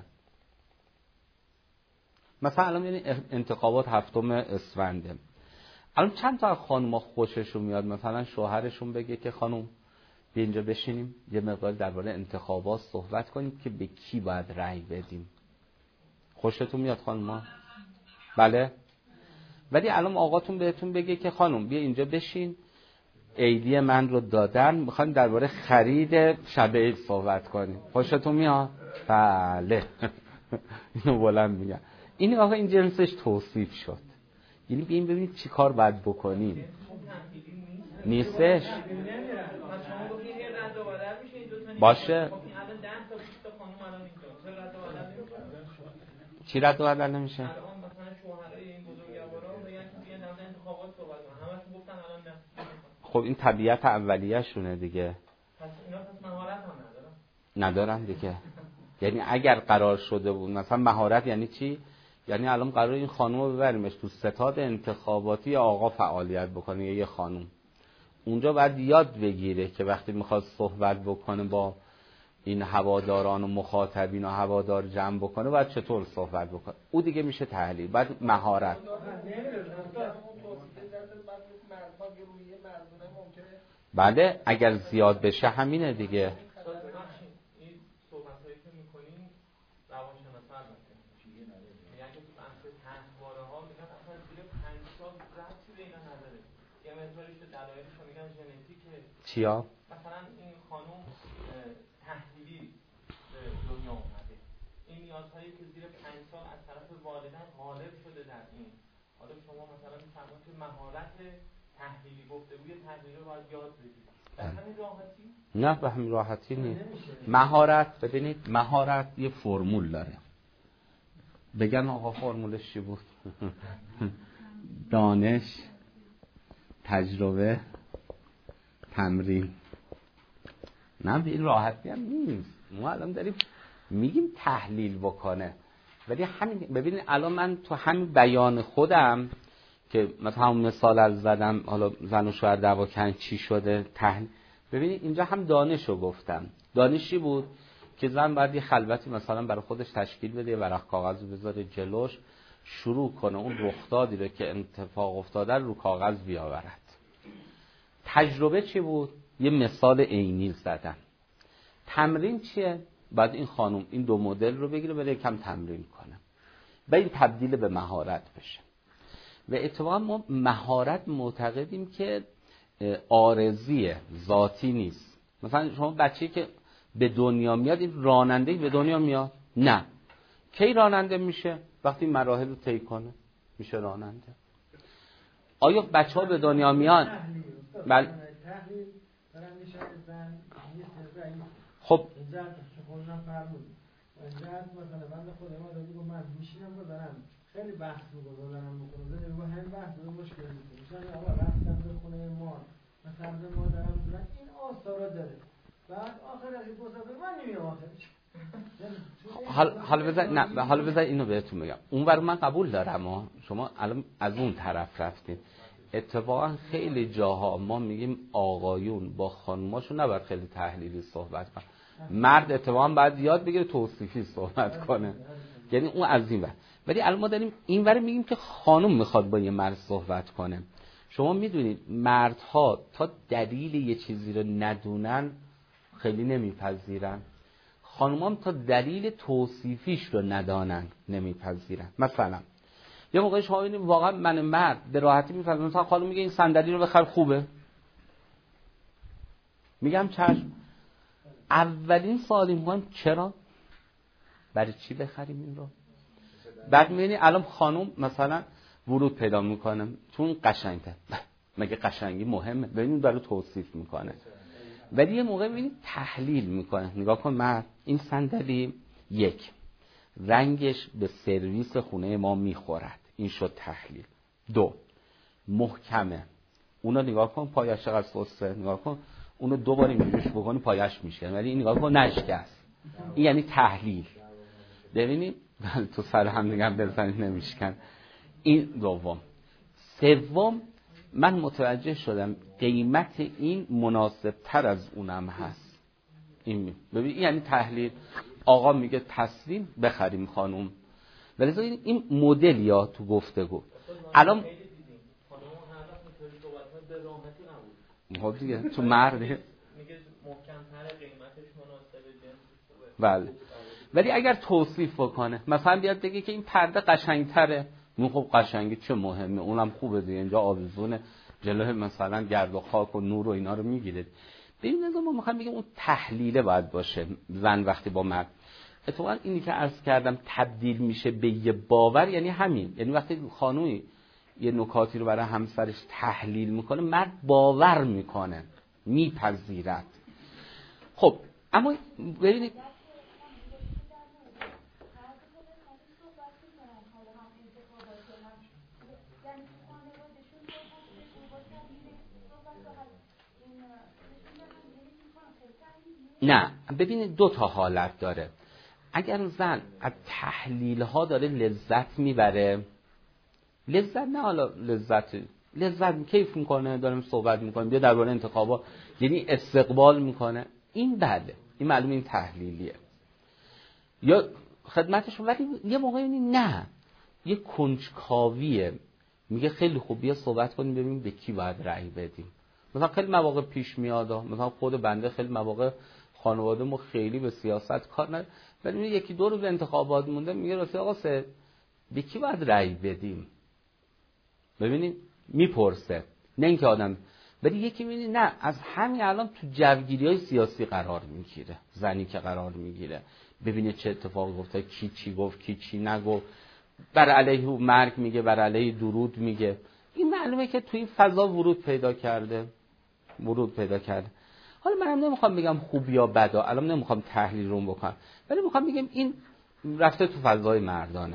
مثلا الان یعنی انتخابات هفتم اسفنده، الان چند تا از خانوما خوششون میاد مثلا شوهرشون بگه که خانم بیا اینجا بشینیم یه مقدار درباره انتخابات صحبت کنیم که به کی باید رأی بدیم. خوشتون میاد خانوما؟ بله. ولی الان آقاتون بهتون بگه که خانم بیا اینجا بشین، عیدی من رو دادن، میخوایم درباره خرید شب عید صحبت کنیم. خوشتون میاد؟ بله. اینو بلند میگن. این آقا این جنسش توصیف شد. یعنی بیاین ببینید چی کار باید بکنیم. نیستش باشه. چی رد و بدل نمیشه؟ خب این طبیعت اولیه شونه دیگه. ندارن دیگه. یعنی اگر قرار شده بود مثلا مهارت یعنی چی؟ یعنی الان قرار این خانومو ببریمش تو ستاد انتخاباتی یا آقا فعالیت بکنه یا یه خانوم، اونجا باید یاد بگیره که وقتی میخواد صحبت بکنه با این هواداران و مخاطبین و هوادار جمع بکنه باید چطور صحبت بکنه. او دیگه میشه تحلیل، بعد مهارت. بله اگر زیاد بشه همینه دیگه. چیا؟ مثلا این خانوم تحلیلی به دنیا اومده، این نیازهایی که زیر پنج سال از طرف والدین غالب شده در این، حالا شما مثلا می‌فرمایید که مهارت تحلیلی گفتگوی تحلیلی رو باید یاد بگیرید. به همین راحتی؟ نه به همین راحتی نیست. مهارت ببینید مهارت یه فرمول داره. بگن آقا فرمولش چی بود؟ دانش، تجربه، تمرین. نه به این راحتی هم نیست. ما الان داریم میگیم تحلیل بکنه، ولی همین ببینید الان من تو همین بیان خودم که مثلا همون مثال از زدم، حالا زن و شوهر دعوا کردن چی شده تحلیل، ببینید اینجا هم دانشو گفتم. دانشی بود که زن باید یه خلوتی مثلا برای خودش تشکیل بده، ورق کاغذ بذاره جلوش، شروع کنه اون رخدادی رو که اتفاق افتاده رو کاغذ بیاورد. تجربه چی بود؟ یه مثال عینی زدن. تمرین چیه؟ بعد این خانم این دو مدل رو بگیره بره کم تمرین کنه و این تبدیل به مهارت بشه. و اتفاقا ما مهارت معتقدیم که عارضیه، ذاتی نیست. مثلا شما بچه‌ای که به دنیا میاد، این راننده‌ای به دنیا میاد؟ نه. کی راننده میشه؟ وقتی مراحل رو طی کنه میشه راننده. آیا بچه‌ها به دنیا میان؟ بله. خب خیلی بحث می‌کنم می‌کنم با هم بحث رو مشکل میشه. مثلا آقا رفتم به خونه ما، مثلا به مادرم بودن این آثارا داره. بعد آخر از این گذشته من نمیام آخرش. حالا حالا بذار نه حالا بذار اینو بهتون بگم. اون برای من قبول دارم ها. شما الان از اون طرف رفتین. اتفاقا خیلی جاها ما میگیم آقایون با خانماشون نباید خیلی تحلیلی صحبت کنن. مرد اتفاقا باید یاد بگیره توصیفی صحبت کنه. یعنی اون از این ور. ولی الان ما داریم این ور میگیم که خانم میخواد با یه مرد صحبت کنه. شما میدونید مردها تا دلیل یه چیزی رو ندونن خیلی نمیپذیرن. خانومام تا دلیل توصیفیش رو ندانن نمیپذیرن. مثلا یه موقع شما ببینید واقعا من مرد به راحتی میفهمم، مثلا خانم میگه این صندلی رو بخر خوبه، میگم چشم. اولین سوالی میگم چرا؟ برای چی بخریم این رو؟ بعد میبینی الان خانم مثلا ورود پیدا میکنه چون قشنگه، مگه قشنگی مهمه؟ ببینید داره توصیف میکنه. ولی یه موقع میبینید تحلیل میکنه. نگاه کن مرد، این صندلی یک رنگش به سرویس خونه ما میخورد، این شد تحلیل. دو محکمه، اونو نگاه کن پایش چقدر سسته، نگاه کن اونو دو بار اینجوریش بکنی پایش میشه، ولی این نگاه کن نشکست. این یعنی تحلیل. ببینید تو سر هم دیگه بزنید نمیشکن. این دوم. سوم من متوجه شدم قیمت این مناسب تر از اونم هست. این ببین یعنی تحلیل. آقا میگه تسلیم بخریم خانم، ولی این مدل یا تو گفتگو الان خب دیگه تو مرد میگه محکم‌تر، قیمتش مناسب جنسش. بله. ولی اگر توصیف بکنه مثلا بیاد بگه که این پرده قشنگتره، اون خب قشنگی چه مهمه، اونم خوبه دیگه، اینجا آویزونه جلوه مثلا گرد و خاک و نور و اینا رو میگیره. ببین ما میخوام بگم اون تحلیله باید باشه. زن وقتی با مرد اتفاقا اینی که عرض کردم تبدیل میشه به یه باور، یعنی همین، یعنی وقتی خانومی یه نکاتی رو برای همسرش تحلیل میکنه مرد باور میکنه، میپذیرد. خب اما ببینید نه، ببینید دو تا حالت داره. اگر زن از تحلیل ها داره لذت میبره، لذت نه حالا لذت لذت کیف میکنه، داریم صحبت میکنیم بیا درباره انتخابات، یعنی استقبال میکنه، این بله، این معلومه این تحلیلیه یا خدمتش. ولی یه موقعی نه، یه کنجکاویه، میگه خیلی خوب بیا صحبت کنیم ببینیم به کی باید رأی بدیم. مثلا خیلی مواقع پیش میاد، مثلا خود بنده خیلی مواقع خانواده ما خیلی به سیاست کار نداره، ولی یکی دو روز انتخابات مونده میگه رفیق آقا سه به کی باید رأی بدیم. ببینید میپرسه، نه اینکه آدم، ولی یکی میبینی نه از همین الان تو جوگیری‌های سیاسی قرار میگیره، زنی که قرار میگیره ببینه چه اتفاقی گفته، کی چی گفت کی چی نگفت، بر علیه مرگ میگه بر علیه درود میگه. این معلومه که توی این فضا ورود پیدا کرده ورود پیدا کرده. حالا منم نمیخوام بگم خوب یا بدا، الان نمیخوام تحلیل رو بکنم، ولی میخوام بگم این رفته تو فضای مردانه.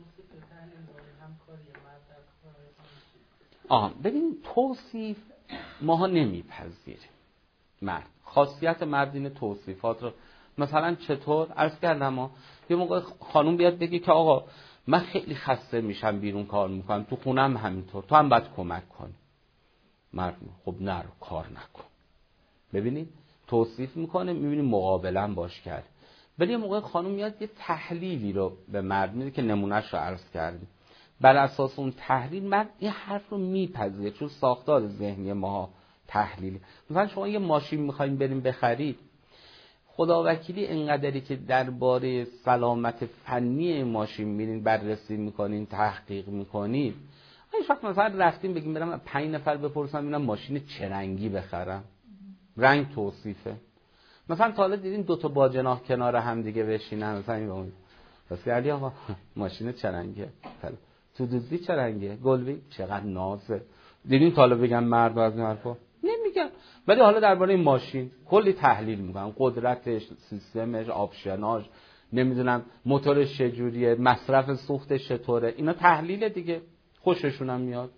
آه ببین توصیف ماها نمیپذیریم. مرد خاصیت مرد این توصیفات رو مثلا چطور عرض کردم، ما یه موقع خانوم بیاد بگی که آقا من خیلی خسته میشم بیرون کار میکنم، تو خونم همینطور، تو هم باید کمک کنی. مرد خب نرو کار نکن. ببینید توصیف میکنه، میبینید مقابلا باش کرد. ولی یه موقع خانوم میاد یه تحلیلی رو به مرد میده که نمونهش رو عرض کردیم. بر اساس اون تحلیل مرد این حرف رو میپذیره، چون ساختار ذهنی ما تحلیلی. مثلا شما یه ماشین میخواین بریم بخرید، خدا وکیلی اینقدری که درباره سلامت فنی این ماشین میرین بررسی میکنین، تحقیق میکنین، هیچ وقت مثلا رفتیم بگیم برم پنج نفر بپرسم ببینم ماشین چه رنگی بخرم، رنگ توصیفه. مثلا تا حالا دیدین دو تا باجناق کنار هم دیگه بشینن، مثلا این پس علی آقا ماشین چه رنگه؟ تو دوزی چه رنگه؟ گلبی چقدر نازه. دیدین تا حالا بگم مرد از این حرفا نمیگن. ولی حالا درباره این ماشین کلی تحلیل میکنن، قدرتش، سیستمش، آپشناش، نمیدونم موتورش چجوریه، مصرف سوختش چطوره، اینا تحلیل دیگه، خوششون هم میاد.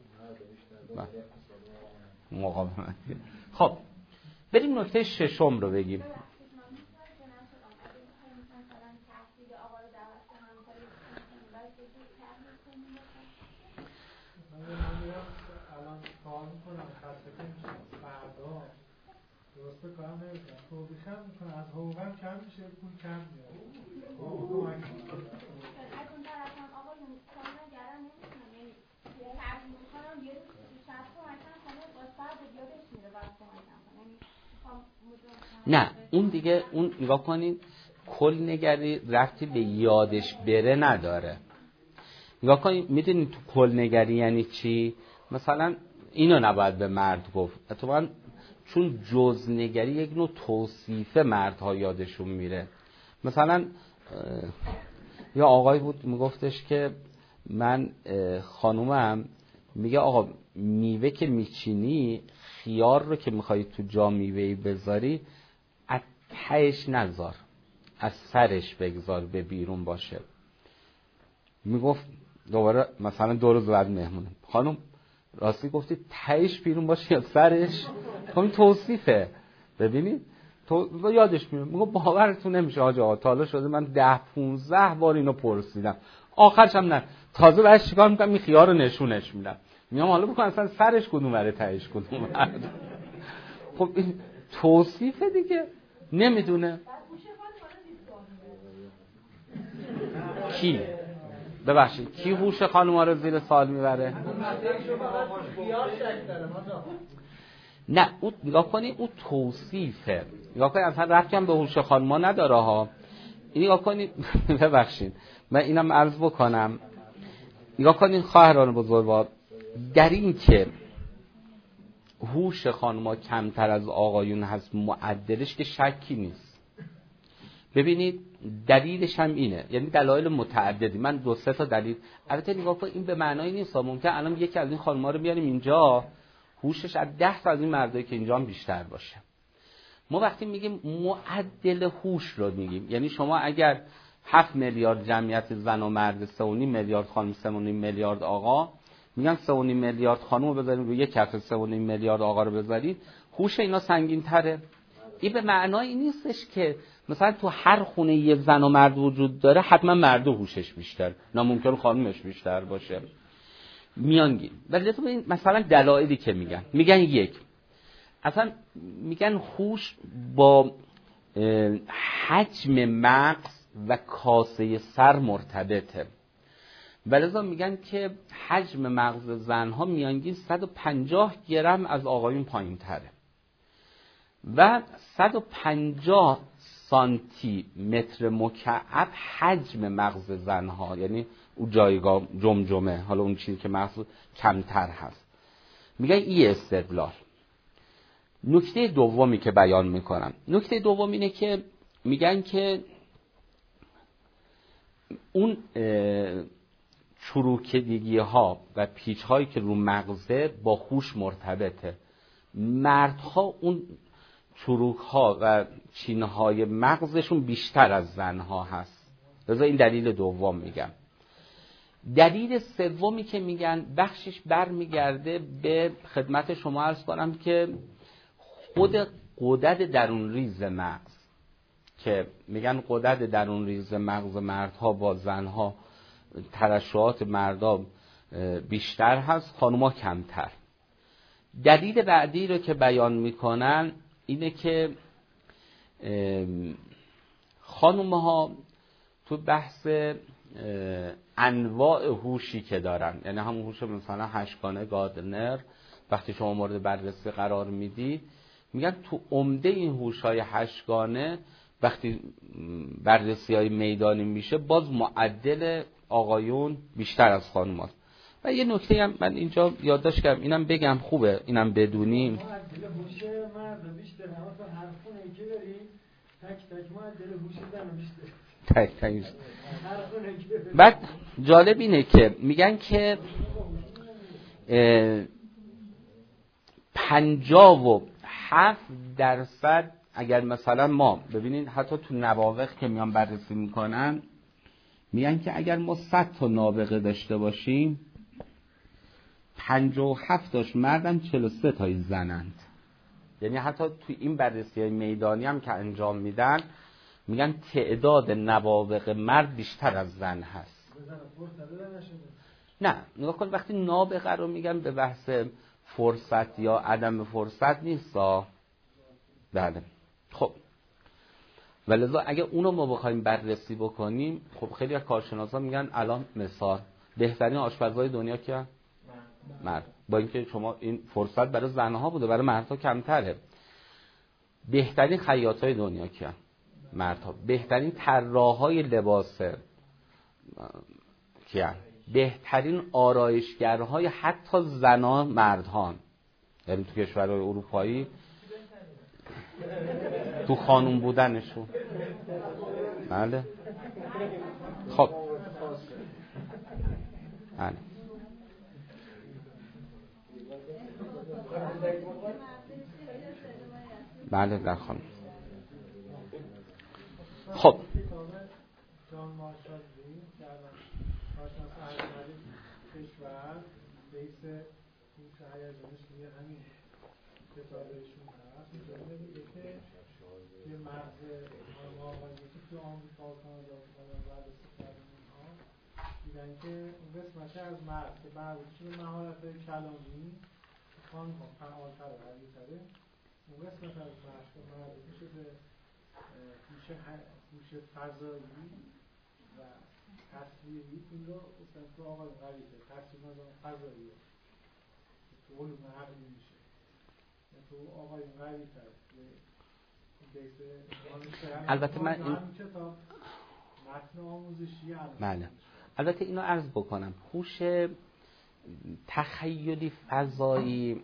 مقاومت. خب بریم نکته ششم رو بگیم. درسته کارم نمیکنم، توضیح هم میکنم، از حقوقم کم میشه، پول کم میاد. اکن طرف هم آقا کارم نگرم نمیکنم، یعنی تعریف میکنم یه روز شرط رو مثلا خانه باز فرد یادش میره باز کمکم کنم. نه اون دیگه، اون نگاه کنید کل نگری رفتی به یادش بره نداره. نگاه کنید میدونید تو کل نگری یعنی چی؟ مثلا اینو نباید به مرد گفت اتفاقا، چون جزنگری یک نوع توصیف مردها یادشون میره. مثلا یا آقای بود میگفتش که من خانومم میگه آقا میوه که میچینی خیار رو که میخوای تو جا میوهی بذاری از تهش نذار، از سرش بگذار به بیرون باشه. میگفت دوباره مثلا دو روز بعد مهمونه، خانم راستی گفتی تهش بیرون باشه یا سرش؟ خب توصیفه. ببینید تو یادش میاد، میگه باورتون نمیشه حاج آقا تا حالا شده من ده پونزده بار اینو پرسیدم، آخرش هم نه، تازه بعد چیکار میکنم این خیار رو نشونش میدم، میام حالا بکن اصلا سرش کدوم بره تهش کدوم بره. خب این توصیفه دیگه، نمیدونه کی ببخشید کی هوش خانوما رو زیر سوال میبره. نه او نگاه کنی او توصیفه، نگاه کنی اصلا ربطی هم به هوش خانوما نداره ها. نگاه کنی ببخشید من اینم عرض بکنم، نگاه کنین خواهران بزرگوار، در این که هوش خانوما کمتر از آقایون هست معدلش که شکی نیست. ببینید دلیلش هم اینه، یعنی دلایل متعددی، من دو سه تا دلیل البته نگاه کن این به معنای نیست ممکن الان یکی از این خانم‌ها رو بیاریم اینجا هوشش از ده تا از این مردایی که اینجا هم بیشتر باشه. ما وقتی میگیم معدل هوش رو میگیم یعنی شما اگر هفت میلیارد جمعیت زن و مرد، سه و نیم میلیارد خانم، سه و نیم میلیارد آقا، میگن سه و نیم میلیارد خانم رو بذارید روی یک کف، سه و نیم میلیارد آقا رو بذارید، هوش اینا سنگین تره. این به معنای نیستش که مثلا تو هر خونه یه زن و مرد وجود داره حتما مرد هوشش بیشتر، ناممکن خانمش بیشتر باشه، میانگین. ولی تو ببین مثلا دلایلی که میگن، میگن یک، اصلا میگن هوش با حجم مغز و کاسه سر مرتبطه، ولذا میگن که حجم مغز زنها میانگین صد و پنجاه گرم از آقایون پایین تره و صد و پنجاه سانتی متر مکعب حجم مغز زنها، یعنی اون جایگاه جمجمه، حالا اون چیزی که مغز کمتر هست. میگن این استدلال. نکته دومی که بیان میکنن، نکته دوم اینه که میگن که اون چروکیدگی ها و پیچ هایی که رو مغزه با هوش مرتبطه. مردها اون چروک ها و چینه های مغزشون بیشتر از زنها هست، لذا این دلیل دوم میگم. دلیل سومی که میگن بخشش برمیگرده به خدمت شما عرض کنم که خود غدد درون ریز مغز، که میگن غدد درون ریز مغز مردها با زنها ترشحات مردا بیشتر هست، خانوما کمتر. دلیل بعدی رو که بیان میکنن اینه که خانومها تو بحث انواع هوشی که دارن، یعنی همون هوش مثلا هشتگانه گاردنر وقتی شما مورد بررسی قرار میدید، میگن تو عمده این هوش‌های هشتگانه وقتی بررسی‌های میدانی میشه باز معدل آقایون بیشتر از خانوماست. و یه نکته هم من اینجا یادداشت کردم، اینم بگم خوبه اینم بدونیم. معدل هوش مرد بیشتر، اما تو هر خونه که بری تک تک معدل هوش زن بیشتر. تک تک. بعد جالب اینه که میگن که پنجاه و هفت درصد اگر مثلا ما ببینید حتی تو نوابغ که میان بررسی میکنن میگن که اگر ما صد تا نابغه داشته باشیم پنجاه و هفت تاش مردن، چهل و سه تای زنند. یعنی حتی تو این بررسی های میدانی هم که انجام میدن میگن تعداد نوابغ مرد بیشتر از زن هست. نه نگاه کن، وقتی نابغه رو میگن به بحث فرصت یا عدم فرصت نیست. بله خب ولذا اگه اونو ما بخوایم بررسی بکنیم، خب خیلی از کارشناسا میگن الان مثال بهترین آشپزای دنیا که مرد، با اینکه شما این فرصت برای زنها بوده برای مردها کمتره. بهترین خیاطای دنیا که مردها، بهترین طراحای لباس که، بهترین آرایشگرهای حتی زنان مردان، یعنی تو کشورهای اروپایی تو خانوم بودنشون. بله خب بله بله در خانم. خب یه مغز آقایی که تو آمریکا و کانادا بررسی کردن اینها دیدن که اون قسمتی از مغز که مربوط به مهارت‌های کلامی خانم‌ها فعال‌تر و قوی‌تره، اون قسمت از مغز که مربوط میشه به هوش فضایی و تصویری، این رو مثلا تو آقای قوی‌تر تصویر نظام فضاییه تو علوم عقلی میشه، تو آقای قوی‌تر. البته من این بله البته اینو عرض بکنم، هوش تخیلی فضایی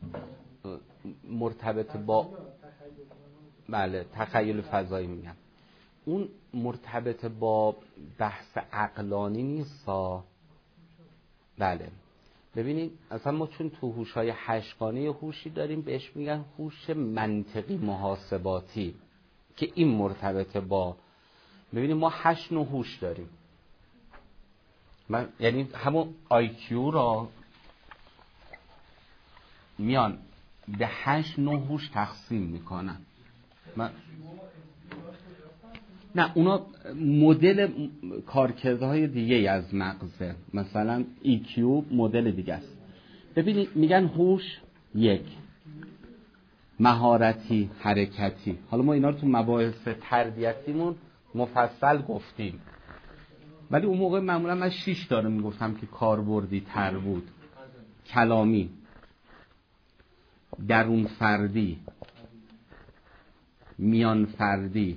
مرتبط با بله تخیل فضایی میگم، اون مرتبط با بحث عقلانی نیست. بله ببینید اصلا ما چون تو هوش‌های هشتگانه هوشی داریم بهش میگن هوش منطقی محاسباتی که این مرتبط با، ببینید ما هشت نوع هوش داریم، من یعنی همون آی کیو را میان به هشت نوع هوش تقسیم میکنن. من نه اونا مدل کارکردهای دیگه از مغزه، مثلا ای کیو مدل دیگه است. ببینید میگن هوش یک، مهارتی، حرکتی. حالا ما اینا رو تو مباحث تربیتیمون مفصل گفتیم، ولی اون موقع معمولا من شش داره میگفتم که کاربردی تر بود: کلامی، درون فردی، میان فردی،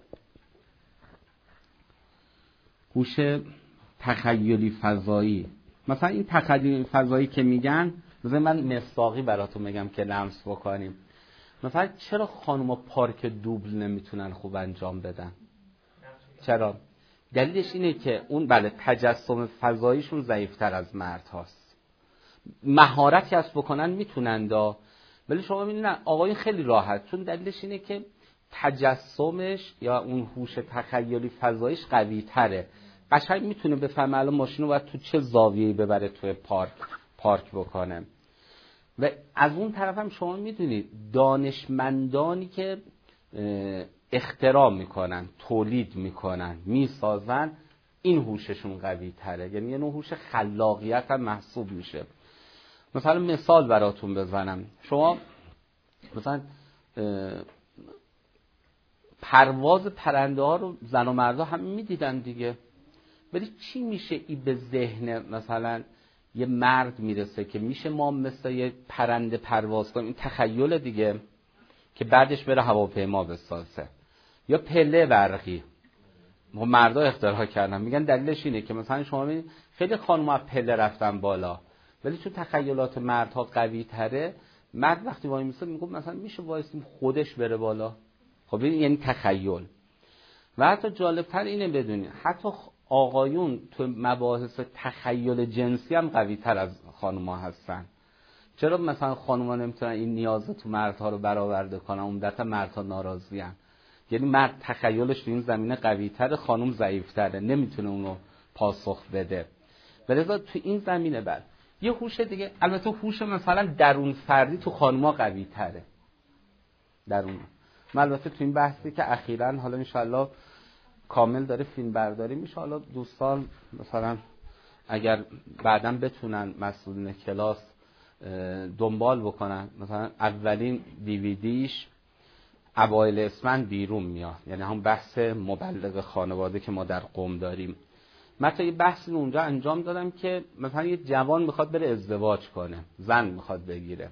هوش تخیلی فضایی. مثلا این تخیلی فضایی که میگن، مثلا من مصداقی براتون میگم که لمس بکنیم، مثلا چرا خانوما پارک دوبل نمیتونن خوب انجام بدن؟ چرا؟ دلیلش اینه که اون بله تجسم فضاییشون ضعیفتر از مرد هاست. مهارتی هست بکنن میتونن دا، ولی شما میبینید آقایون خیلی راحت، چون دلیلش اینه که تجسمش یا اون هوش تخیلی فضاییش قوی تره، قشنگ میتونه بفهمه الان ماشین رو باید تو چه زاویه‌ای ببره توی پارک پارک بکنه. و از اون طرف هم شما میدونید دانشمندانی که اختراع میکنن، تولید میکنن، میسازن، این هوششون قوی تره، یعنی یه نوع هوش خلاقیت هم محسوب میشه. مثلا مثال براتون بزنم، شما مثلا پرواز پرنده ها رو زن و مردا هم میدیدن دیگه، ولی چی میشه ای به ذهن مثلا یه مرد میرسه که میشه ما مثل یه پرنده پرواز کنیم؟ این تخیل دیگه، که بعدش بره هواپیما بسازه. یا پله برقی، مردا اختراع کردن، میگن دلیلش اینه که مثلا شما ببینید خیلی خانم‌ها پله رفتن بالا، ولی چون تخیلات مردها قوی تره، مرد وقتی وای میسه میگه مثلا میشه وایسیم خودش بره بالا. خب این یعنی تخیل. و حتی جالبتر اینه بدونید حتی آقایون تو مباحث تخیل جنسی هم قوی تر از خانم‌ها هستن. چرا مثلا خانم‌ها نمیتونن این نیاز تو مردها رو برآورده کنن؟ عمدتا مردها ناراضی ان. یعنی مرد تخیلش تو این زمینه قوی تره، خانم ضعیف تره، نمیتونه اونو پاسخ بده. ولذا تو این زمینه بعد یه هوش دیگه، البته هوش مثلا درون فردی تو خانم‌ها قوی تره. درون من البته تو این بحثی که اخیراً حالا انشالله کامل داره فیلم برداری میشه، حالا دوستان مثلا اگر بعداً بتونن مسئولین کلاس دنبال بکنن، مثلا اولین دیویدیش اوایل اسفند بیرون میاد، یعنی هم بحث مبلغ خانواده که ما در قم داریم. من تا یه بحثی رو اونجا انجام دادم که مثلا یه جوان میخواد بره ازدواج کنه، زن میخواد بگیره،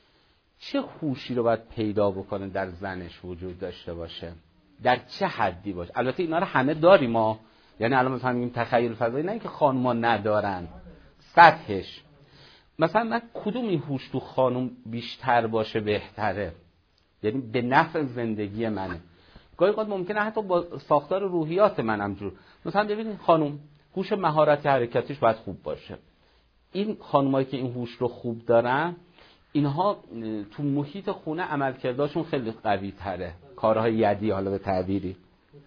چه هوشی رو باید پیدا بکنه در زنش وجود داشته باشه، در چه حدی باشه. البته اینا رو همه داریم ما، یعنی الان مثلا میگیم تخیل فضایی، نه اینکه خانم‌ها ندارن، سطحش. مثلا من کدوم این هوش تو خانم بیشتر باشه بهتره، یعنی به نفع زندگی منه. گاهی اوقات ممکنه حتی با ساختار روحیات منم جور. مثلا ببینید خانم هوش مهارت حرکتیش باید خوب باشه. این خانمایی که این هوش رو خوب دارن، اینها تو محیط خونه عملکردشون خیلی قوی تره، کارهای یدی حالا به تعبیری،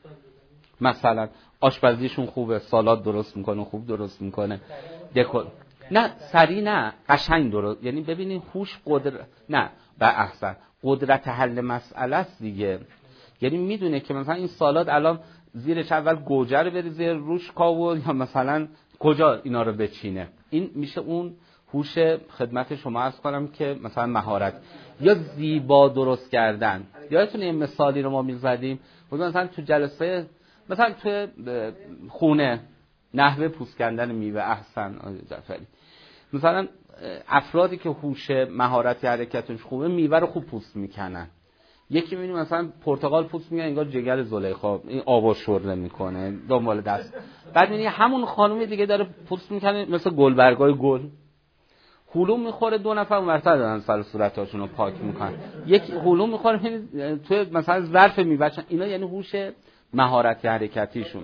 مثلا آشپزیشون خوبه، سالاد درست میکنه، خوب درست میکنه، دکور نه سری نه قشنگ درست، یعنی ببینید هوش قدرت نه به احسن قدرت حل مسئله است دیگه. یعنی میدونه که مثلا این سالاد الان زیرش اول گوجه رو بریزه روش کاول، یا مثلا کجا اینا رو بچینه. این میشه اون هوش خدمت شما عرض کنم که مثلا مهارت یا زیبا درست کردن. یادتونه این مثالی رو ما میزدیم مثلا تو جلسه، مثلا تو خونه نحوه پوست کندن میوه، احسن جعفری، مثلا افرادی که هوش مهارتی حرکتش خوبه میوه رو خوب پوست میکنن. یکی میبینی مثلا پرتقال پوست میکنه انگار جگر زلیخا، این آوا شورده میکنه دنبال دست، بعد میبینی همون خانم دیگه داره پوست میکنه مثل گلبرگای گل، هلو میخوره، دو نفر اونورتر دارن سر صورتاشون رو پاک میکنن، یک هلو میخوره تو مثلا ظرف میوه. اینا یعنی هوش مهارتی حرکتیشون.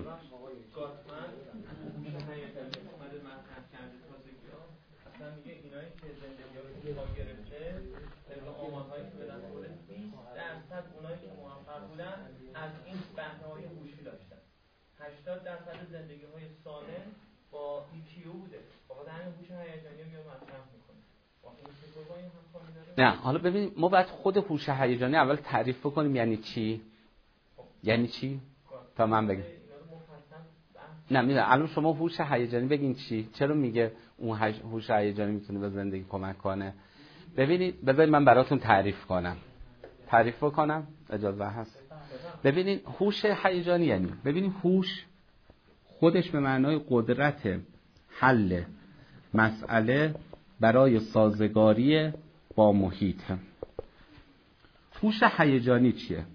از این بهره‌های هوشی داشتن. هشتاد درصد زندگی‌های سالم با ای کیو بوده. فقط همین هوش هیجانی رو میاد مصرف می‌کنه. واقعا این هم نه حالا ببین ما باید خود هوش هیجانی اول تعریف بکنیم یعنی چی؟ یعنی چی؟ تا من بگم. نه میدونم الان شما هوش هیجانی بگین چی؟ چرا میگه اون هوش هیجانی میتونه به زندگی کمک کنه؟ ببینید بذارید من براتون تعریف کنم. تعریف بکنم اجازه هست؟ ببینید هوش هیجانی یعنی ببینید هوش خودش به معنای قدرت حل مسئله برای سازگاری با محیط. هوش هیجانی چیه؟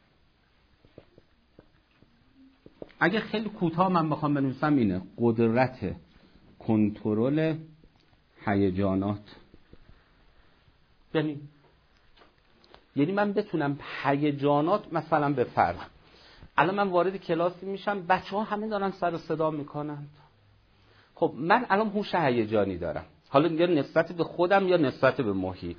اگه خیلی کوتاه من بخوام بنویسم اینه: قدرت کنترل هیجانات. یعنی یعنی من بتونم هیجانات مثلا به فرض الان من وارد کلاسی میشم، بچه ها همه دارن سر و صدا میکنن، خب من الان هوش هیجانی دارم، حالا یا نسبت به خودم یا نسبت به محیط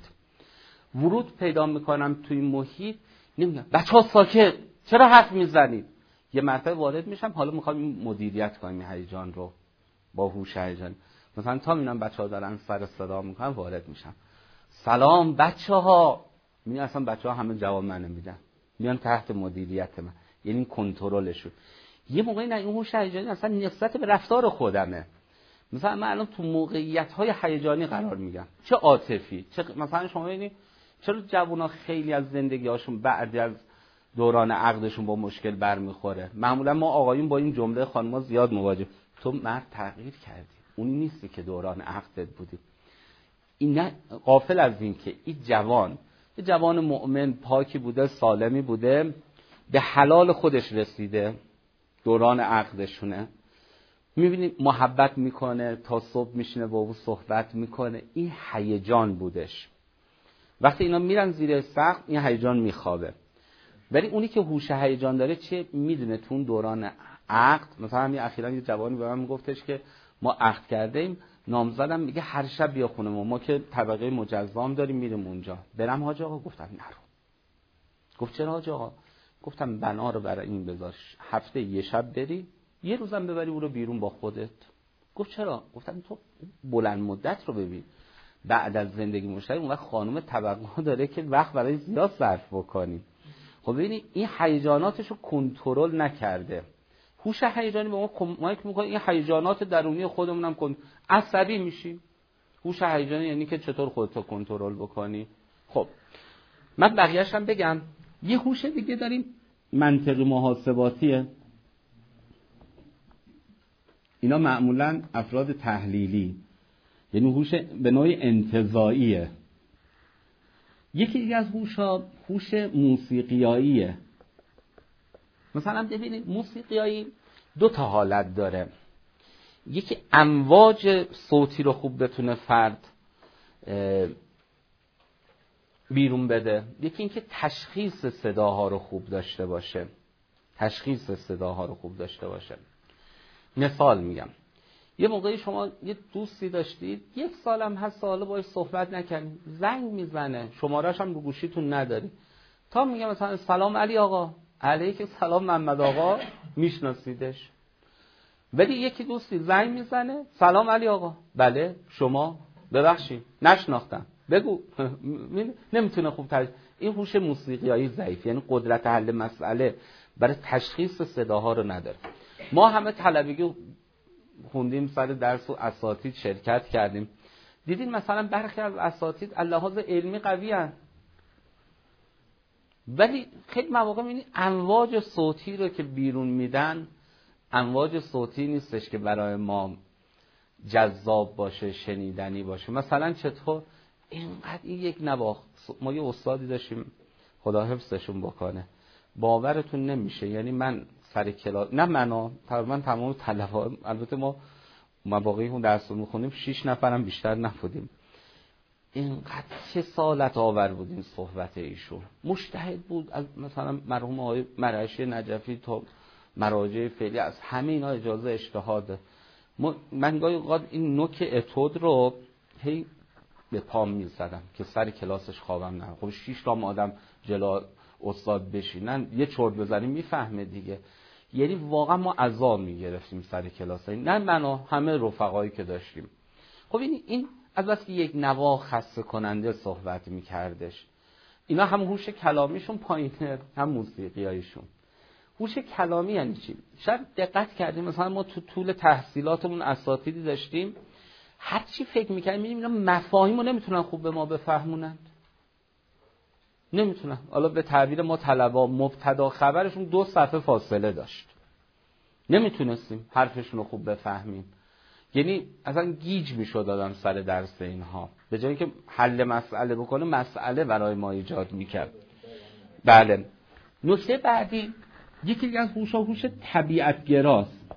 ورود پیدا میکنم توی محیط، نمیگم بچه ها ساکت، چرا حرف میزنید؟ یه مرتبه وارد میشم، حالا میخوام مدیریت کنم این هیجان رو با هوش هیجان. مثلا تا میبینم بچه‌ها دارن سر صدا میکنن وارد میشم، سلام بچه‌ها، میبینم اصلا بچه‌ها همه جواب منو میدن، میان تحت مدیریت من، یعنی کنترلشون. یه موقعی نه این هوش هیجانی اصلا نسبت به رفتار خودمه. مثلا من الان تو موقعیت‌های هیجانی قرار میگم، چه عاطفی، چه مثلا شما ببینید چرا جوونا خیلی از زندگی‌هاشون بعد از دوران عقدشون با مشکل برمیخوره. معمولا ما آقایون با این جمله خانم‌ها زیاد مواجه، تو مرد تغییر کردی، اون نیستی که دوران عقدت بودی. این غافل از این که این جوان یه جوان مؤمن پاکی بوده، سالمی بوده، به حلال خودش رسیده، دوران عقدشونه، میبینید محبت میکنه، تا صبح میشینه با او صحبت میکنه، این هیجان بودش. وقتی اینا میرن زیر سقف این هیجان میخوابه. ولی اونی که هوش هیجان داره چه میدونه تو اون دوران عقد، مثلا همین اخیراً یه جوانی به من میگفتش که ما عقد کرده ایم، نامزدم میگه هر شب بیا خونه ما، ما که طبقه مجزام داریم میریم اونجا، برم حاج آقا؟ گفتم نرو. گفت چرا حاج آقا؟ گفتم بنا رو برای این بذار هفته یه شب بری، یه روزم ببری او رو بیرون با خودت. گفت چرا؟ گفتم تو بلند مدت رو ببین، بعد از زندگی مشترک اون وقت خانم طبقه داره که وقت برای زیاد صرف بکنی. خب ببینید این هیجاناتش رو کنترل نکرده. هوش هیجانی به ما کمک میکنه این هیجانات درونی خودمون هم کن، عصبی میشیم. هوش هیجانی یعنی که چطور خودت رو کنترل بکنی. خب من بقیه‌اش هم بگم. یه هوش دیگه داریم منطقی محاسباتیه. اینا معمولا افراد تحلیلی، یعنی هوش به نوعی انتزاعیه. یکی دیگه از هوش‌ها هوش موسیقیاییه. مثلا ببینید موسیقیایی دو تا حالت داره، یکی امواج صوتی رو خوب بتونه فرد بیرون بده، یکی اینکه تشخیص صداها رو خوب داشته باشه. تشخیص صداها رو خوب داشته باشه. مثال میگم، یه موقعی شما یه دوستی داشتید، یک سالم هست ساله باهاش صحبت نکنید، زنگ میزنه، شماره‌اش هم رو گوشیتون نداری، تا میگه مثلا سلام علی آقا، علیک سلام محمد آقا، میشناسیدش. ولی یکی دوستی زنگ میزنه، سلام علی آقا، بله شما، ببخشید نشناختم، بگو. نمیتونه خوب تشخیص. این هوش موسیقیایی ضعیف، یعنی قدرت حل مسئله برای تشخیص صداها رو نداره. ما همه طلبگی خوندیم، سر درس و اساتید شرکت کردیم، دیدین مثلا برخی از اساتید اللحاظ علمی قوی هستند، ولی خیلی مواقع می‌بینی امواج صوتی رو که بیرون میدن، امواج صوتی نیستش که برای ما جذاب باشه، شنیدنی باشه. مثلا چطور اینقدر این یک نواخت، ما یه استادی داشتیم خدا حفظشون بکنه، باورتون نمیشه، یعنی من سر کلاس، نه منو، تقریبا تمام طلبه، البته ما مواقعی اون درس رو میخونیم شش نفرم بیشتر نبودیم، اینقدر چه سالت آور بود این صحبت ایشون. مجتهد بود، از مثلا مرحوم آقای مرعشی نجفی تا مراجع فعلی، از همه اینا اجازه اجتهاده. من گاهی اوقات این نوک اتود رو هی به پام میزدم که سر کلاسش خوابم نه. خب شش تا آدم جلو استاد بشینن یه چرت بزنیم میفهمه دیگه. یعنی واقعا ما عذاب میگرفتیم سر کلاس، نه منو، همه رفقایی که داشتیم. خب این این از بس که یک نوا خسته کننده صحبت میکردش. اینا هم هوش کلامیشون پایینه، هم موسیقیایشون. هوش کلامی یعنی چی؟ شاید دقت کردیم مثلا ما تو طول تحصیلاتمون اساتیدی داشتیم، هر چی فکر میکنیم میبینیم اینا مفاهیمو نمیتونن خوب به ما بفهمونن، نمیتونن. حالا به تعبیر ما طلبا مبتدا خبرشون دو صفحه فاصله داشت، نمیتونستیم حرفشون رو خوب بفهمیم. یعنی اصلا گیج میشد آدم سر درس اینها، به جایی که حل مسئله بکنه مسئله برای ما ایجاد میکرد. بله. نکته بعدی یکی دیگه از هوش هوش طبیعت‌گراست.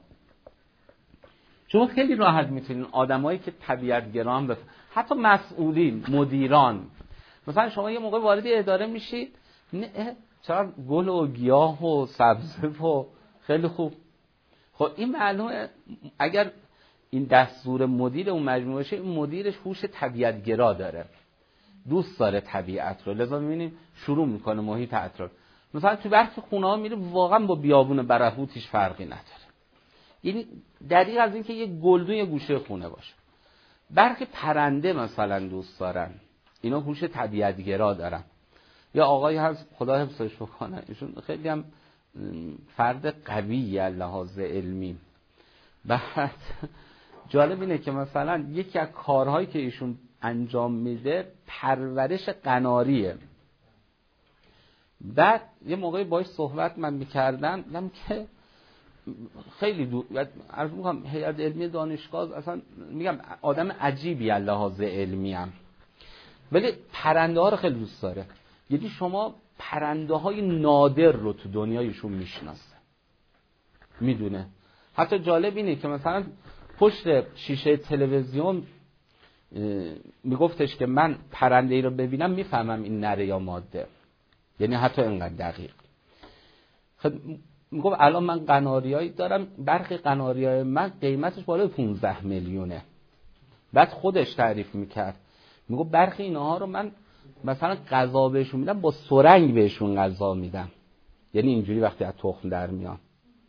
شما خیلی راحت میتونین آدمایی که طبیعت‌گران بف... حتی مسئولین، مدیران، مثلا شما یه موقع وارد اداره میشید، نه چرا گل و گیاه و سبزه و خیلی خوب. خب این معلومه اگر این دستور مدیر اون مجموعه باشه، این مدیرش هوش طبیعت‌گرا داره، دوست داره طبیعت رو، لذا می‌بینیم شروع میکنه محیط اطراف. مثلا تو برخی خونه ها میره واقعا با بیابون برهوت هیچ فرقی نداره. یعنی دقیق از این که یه گلدون یه گوشه خونه باشه. برخی پرنده مثلا دوست دارن، اینا هوش طبیعت گرا دارن. یا آقایی هست خدا حفظش بکنه، ایشون خیلی هم فرد قویه از لحاظ علمی. بعد جالب اینه که مثلا یکی از کارهایی که ایشون انجام میده پرورش قناریه. بعد یه موقعی باهاش صحبت من میکردم، دیدم که خیلی دو عرض میکنم هیئت علمی دانشگاه اصلا میگم آدم عجیبی از لحاظ علمی هم، ولی پرنده ها رو خیلی دوست داره. یعنی شما پرنده های نادر رو تو دنیایشون میشناسه، میدونه. حتی جالب اینه که مثلا پشت شیشه تلویزیون میگفتش که من پرنده ای رو ببینم میفهمم این نره یا ماده، یعنی حتی اینقدر دقیق. خب میگفت الان من قناریایی دارم، برخی قناریای من قیمتش بالای پانزده میلیونه. بعد خودش تعریف میکرد، میگفت برخی اینها رو من مثلا غذا بهشون میدم با سرنگ بهشون غذا میدم، یعنی اینجوری وقتی از تخم در میان.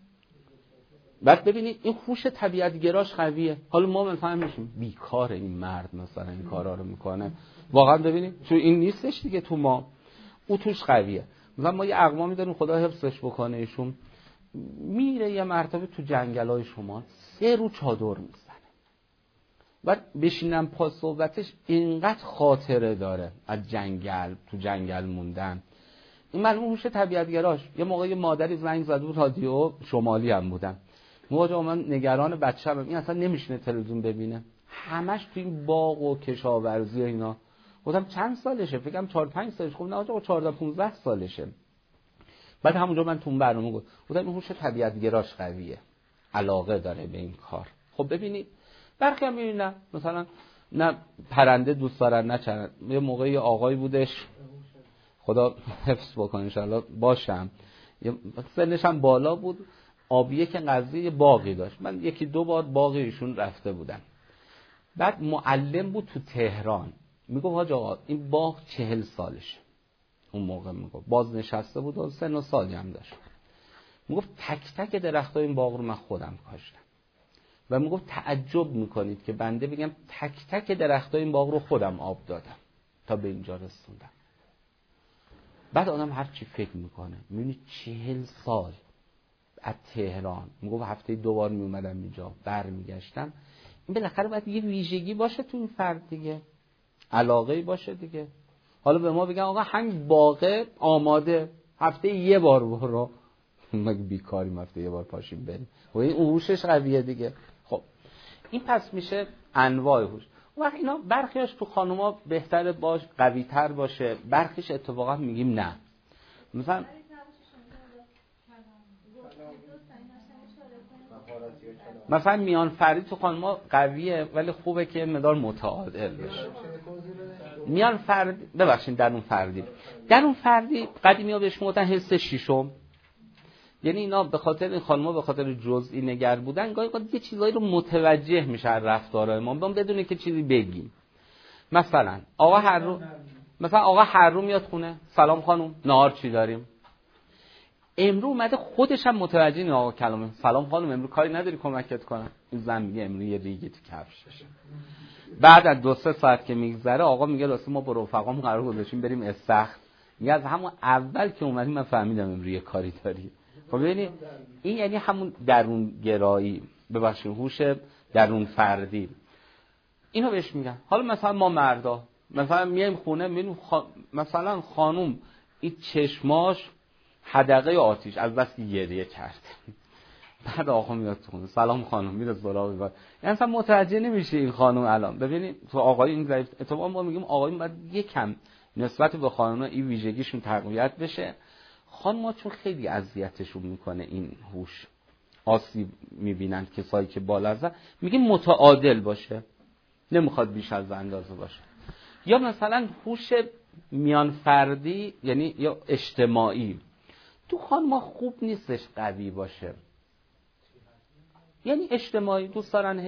بعد ببینید این هوش طبیعت گراش قویه. حالا ما مثلا میشیم بیکار این مرد مثلا این کارا رو میکنه، واقعا ببینید چون این نیستش دیگه تو ما، او توش قویه. مثلا ما یه اقوامی داریم خدا حفظش بکنه، ایشون میره یه مرتبه تو جنگلای شما سه رو چادر میزنه، بعد بشینم پا صحبتش اینقدر خاطره داره از جنگل، تو جنگل موندن. این معلومه هوش طبیعت گراش. یه موقع یه مادری زنگ زد بود، رادیو شمالی هم بودم، موقع من نگران بچه‌م، این اصلا نمیشینه تلویزیون ببینه، همش تو این باغ و کشاورزی و اینا. گفتم چند سالشه؟ فکرم چهار پنج سالشه. خب نه آقا چهارده پانزده سالشه. بعد همونجا من تو اون برنامه گفتم گفتم این هوش طبیعت گراش قویه، علاقه داره به این کار. خب ببینید برخی هم میبینن مثلا نه پرنده دوست دارن نه چرند. یه موقعی آقایی بودش خدا حفظ بکنه ان شاءالله باشم، سنش هم بالا بود، آبیه که قضیه باقی داشت. من یکی دو بار باقی ایشون رفته بودم. بعد معلم بود تو تهران، میگفت حاج آقا این باغ چهل سالشه. اون موقع میگفت باز نشسته بود و سن و سالی هم داشت. میگفت تک تک درختای این باغ رو من خودم کاشتم. و میگفت تعجب میکنید که بنده بگم تک تک درختای این باغ رو خودم آب دادم تا به اینجا رسوندم. بعد آدم هر چی فکر میکنه میبینی چهل سال از تهران، میگفت هفته دو بار میومدم اینجا برمیگشتم. این بالاخره باید یه ویژگی باشه تو این فرد دیگه، علاقه‌ای باشه دیگه. حالا به ما بگن آقا همین باغ آماده هفته یه بار برو، مگه بیکاریم هفته یه بار پاشیم بریم؟ و این هوشش قویه دیگه. خب این پس میشه انواع هوش. وقت اینا برخیش تو خانوما بهتره باش قوی تر باشه، برخیش اتفاقا میگیم نه. مثلا مثلا میان فردی تو خانوما قویه ولی خوبه که مقدار متعادل بشه. میان فردی ببخشید درون فردی درون فردی قدیمی ها بهش میگفتن حس شیشم. یعنی اینا به خاطر این خانوما به خاطر جزئی نگر بودن گاهی اوقات یه چیزایی رو متوجه میشه رفتارهای ما بدون که چیزی بگیم. مثلا آقا هر رو مثلا آقا هر رو میاد خونه، سلام خانم نهار چی داریم؟ امرو اومده خودش هم متوجه این آقا کلمه سلام خانم امرو کاری نداری کمکت کنم؟ این زن میگه امرو یه ریگی تو کفششه. بعد از دو سه ساعت که میگذره آقا میگه واسه ما با رفقام قرار گذاشتیم بریم استخر. میگه از همون اول که اومدیم من فهمیدم امرو یه کاری داری. خب ببینید این یعنی همون درون گرایی، ببخشید هوش درون فردی. اینو بهش میگن. حالا مثلا ما مردا مثلا میایم خونه میبینیم خا... مثلا خانم این چشماش حدقه آتیش از بس گریه کرده. بعد آقا میاد تو خونه سلام خانم میره سراغ بعد یعنی اصلا متوجه نمیشه این خانم الان. ببینید تو آقای این ضعیف اتفاقا ما میگیم آقایون باید یکم نسبت به خانم‌ها این ویژگیشون تقویت بشه. خانم‌ها چون خیلی اذیتشون میکنه این هوش، آسیب میبینن کسایی که بالا از میگیم متعادل باشه، نمیخواد بیش از اندازه باشه. یا مثلا هوش میان فردی یعنی یا اجتماعی تو خانم‌ها خوب نیستش قوی باشه. یعنی اجتماعی دوست دارن هی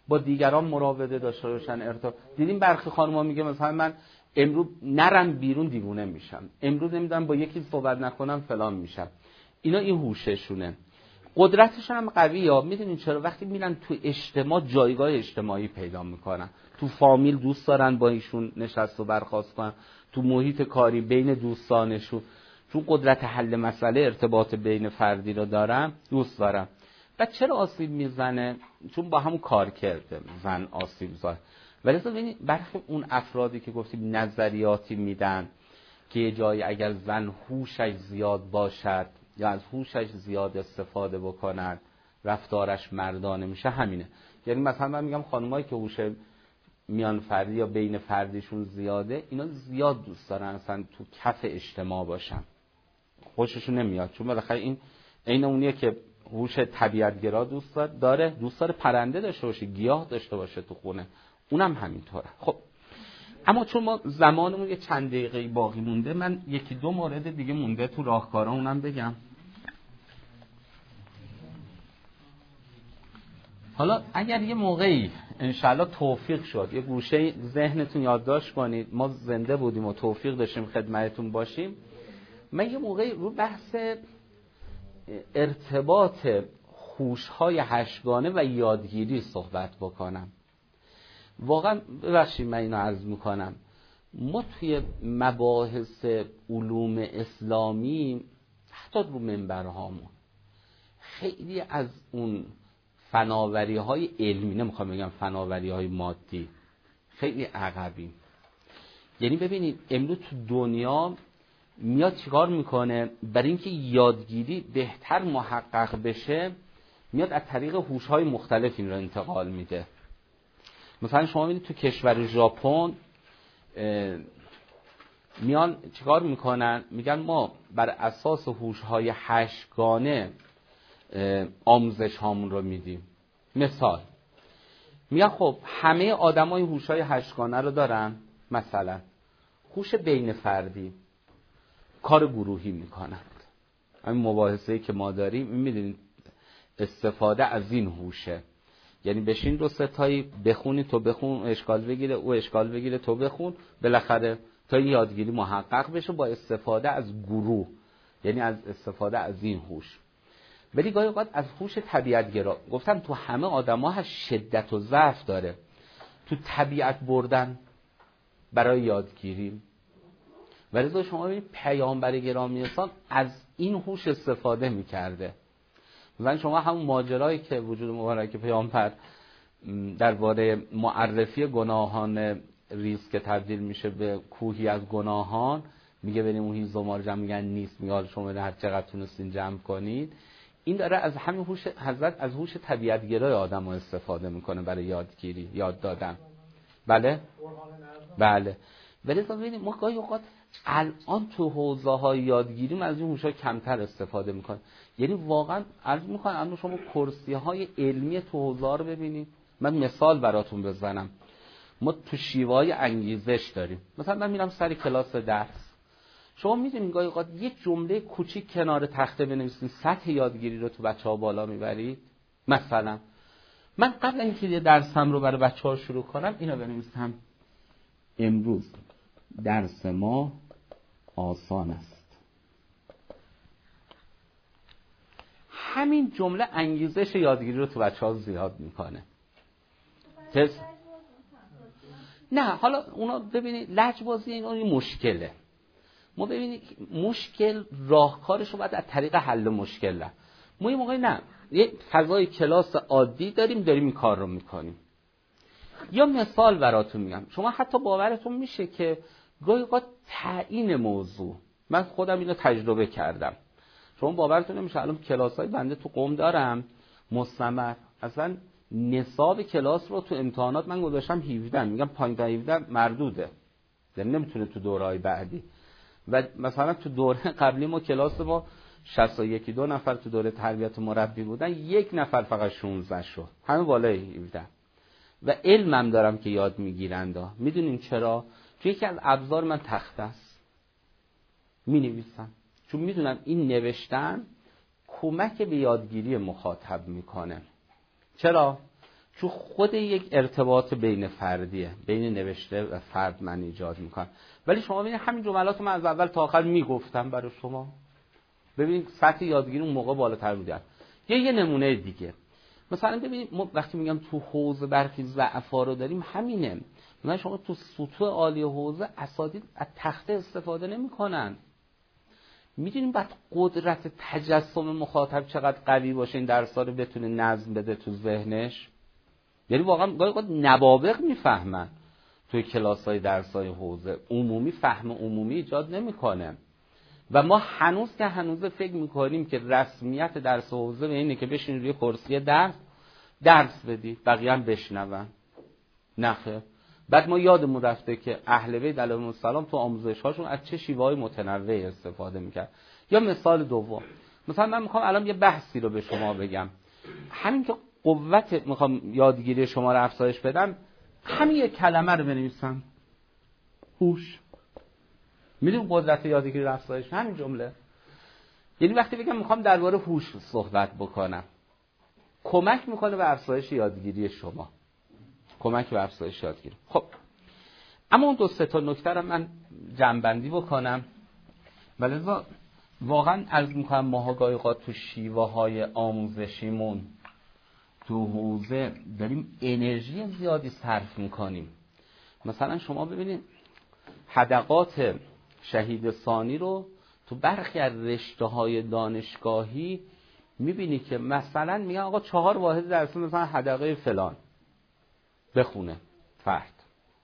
با دیگران مراوده داشته باشن. ارتباط دیدیم برخی خانم‌ها میگه مثلا من امروز نرم بیرون دیوونه میشم، امروز نمیدونم با یکی صحبت نکنم فلان میشم. اینا این هوششونه. قدرتشون هم قویه. میدونین چرا؟ وقتی میرن تو اجتماع جایگاه اجتماعی پیدا میکنن، تو فامیل دوست دارن با ایشون نشست و برخاست کنن، تو محیط کاری بین دوستانشون، چون قدرت حل مسئله ارتباط بین فردی رو دارن دوست دارن. و چرا آسیب میزنه؟ چون با همون کار کرده زن آسیب زاد. ولی ببینید برخی اون افرادی که گفتیم نظریاتی میدن که یه جایی اگر زن هوشش زیاد باشد یا از هوشش زیاد استفاده بکنن رفتارش مردانه میشه، همینه. یعنی مثلا من میگم خانمایی که هوش میان فردی یا بین فردیشون زیاده، اینا زیاد دوست دارن اصلا تو کف اجتماع باشن، خوششون نمیاد. چون بالاخره این عین اونیه که هوش طبیعتگرا دوست داره، دوست داره پرنده داشته باشه، گیاه داشته باشه تو خونه، اونم همینطوره. خب اما چون ما زمانمون یه چند دقیقه باقی مونده، من یکی دو مورد دیگه مونده تو راهکارا اونم بگم. حالا اگر یه موقعی انشالله توفیق شد یه گوشه ذهنتون یادداشت کنید، ما زنده بودیم و توفیق داشتیم خدمتتون باشیم، من یه موقعی رو بحث ارتباط هوش‌های هشتگانه و یادگیری صحبت بکنم. واقعا ببخشید من اینو عرض میکنم، ما توی مباحث علوم اسلامی حتی رو منبرهامون خیلی از اون فناوری های علمی، نمیخوام بگم فناوری های مادی، خیلی عقبیم. یعنی ببینید امروز تو دنیا میاد چیکار میکنه؟ برای اینکه یادگیری بهتر محقق بشه میاد از طریق هوش‌های مختلف این رو انتقال میده. مثلا شما ببینید تو کشور ژاپن میان چیکار میکنن؟ میگن ما بر اساس هوش‌های هشتگانه آموزش هامون رو میدیم. مثال میگن خب همه آدمای هوش‌های هشتگانه رو دارن، مثلا هوش بین فردی، کار گروهی میکنند. همین مباحثه‌ای که ما داریم میدونید استفاده از این هوشه. یعنی بشین دو سه تایی بخونی، تو بخون اشکال بگیره، او اشکال بگیره تو بخون، بالاخره تا یادگیری محقق بشه با استفاده از گروه، یعنی از استفاده از این هوش. ولی گاهی اوقات از هوش طبیعتگرا، گفتم تو همه آدم‌ها هست شدت و ضعف داره، تو طبیعت بردن برای یادگیری. ولی شما ببینید پیامبر گرامی اسلام از این هوش استفاده می‌کرده. مثلا شما همون ماجرایی که وجود مبارک پیامبر درباره معرفی گناهان ریز که تبدیل میشه به کوهی از گناهان، میگه بریم اون هیز و مارجم، میگن نیست، میگه شما هر چقدر تونستین جمع کنید. این داره از همین هوش حضرت، از هوش طبیعتگرای آدم رو استفاده میکنه برای یادگیری، یاد دادن. بله بله. ولی ببینید ما گاهی اوقات الان تو حوزه های یادگیری از این هوش‌ها کمتر استفاده میکنه. یعنی واقعا عرض میکنم الان شما کرسی های علمی تو حوزه رو ببینید. من مثال براتون بزنم. ما تو شیوه های انگیزش داریم. مثلا من میرم سر کلاس درس، شما میدونید گاهی اوقات یه جمله کوچیک کنار تخته بنویسید سطح یادگیری رو تو بچه‌ها بالا میبرید. مثلا من قبل اینکه یه درسم رو برای بچه‌ها شروع کنم اینو بنویسم: امروز درس ما آسان است. همین جمله انگیزش یادگیری رو تو بچه‌ها زیاد میکنه. تس... نه حالا اونا ببینید لجبازی اینا این مشکله. ما ببینید مشکل راهکارش رو باید از طریق حل مشکل ده. ما یه موقعی نه یه فضای کلاس عادی داریم داریم این کار رو میکنیم. یا مثال براتون میگم، شما حتی باورتون میشه که گاهی اوقات تعیین موضوع، من خودم اینو تجربه کردم، شما باورتون نمیشه الان کلاسای بنده تو قم دارم مستمر، اصلا نصاب کلاس رو تو امتحانات من گذاشتم هفده، میگم پایین تا هفده مردوده، یعنی نمیتونه تو دورهای بعدی. و مثلا تو دوره قبلی ما کلاس ما شصت و یک دو نفر تو دوره تربیت مربی بودن، یک نفر فقط شانزده شد، همه بالای هفده. و علمم دارم که یاد میگیرند. میدونین چرا؟ چون یکی از ابزار من تخته است، می نویسم، چون میدونم این نوشتن کمک به یادگیری مخاطب میکنه. چرا؟ چون خود یک ارتباط بین فردیه، بین نوشته و فرد من ایجاد میکنم. ولی شما ببینید همین جملات من از اول تا آخر میگفتم برای شما، ببینید سطح یادگیری اون موقع بالاتر بوده. یه یه نمونه دیگه مثلا ببینید، ما وقتی میگم تو حوزه برخی ضعفا رو داریم همینه. مثلا شما تو سطوح عالی حوزه اساتید از تخته استفاده نمیکنن. میدونیم بعد قدرت تجسم مخاطب چقدر قوی باشه این درس‌ها رو بتونه نظم بده تو ذهنش. یعنی واقعا گاهی اوقات نوابغ میفهمن توی کلاس‌های درس‌های حوزه، عمومی فهم عمومی ایجاد نمیکنه. و ما هنوز که هنوز فکر میکنیم که رسمیت درس حوزه به اینه که بشین روی کرسی درس درس بدی بقیه هم بشنون. نخه. بعد ما یادمون رفته که اهل بیت علیهم السلام تو آموزش‌هاشون از چه شیوه‌های متنوعی استفاده میکرد. یا مثال دوم، مثلا من میخوام الان یه بحثی رو به شما بگم، همین که قوت میخوام یادگیری شما رو افزایش بدم، همین یک کلمه رو بنویسم، هوش. میدونم قدرت یادگیری رو افزایش همین جمله. یعنی وقتی بگم میخوام درباره هوش صحبت بکنم، کمک میکنه به افزایش یادگیری شما، کمک به افزایش یادگیری. خب اما اون دو سه تا نکته رو من جمع‌بندی بکنم. ولی واقعا عرض میکنم ما گاهی اوقات تو شیوه های آموزشیمون تو حوزه داریم انرژی زیادی صرف میکنیم. مثلا شما ببینید حدقات شهید ثانی رو تو برخی از رشته‌های دانشگاهی میبینی که مثلا میگن آقا چهار واحد درسی مثلا حدقه فلان بخونه فرد.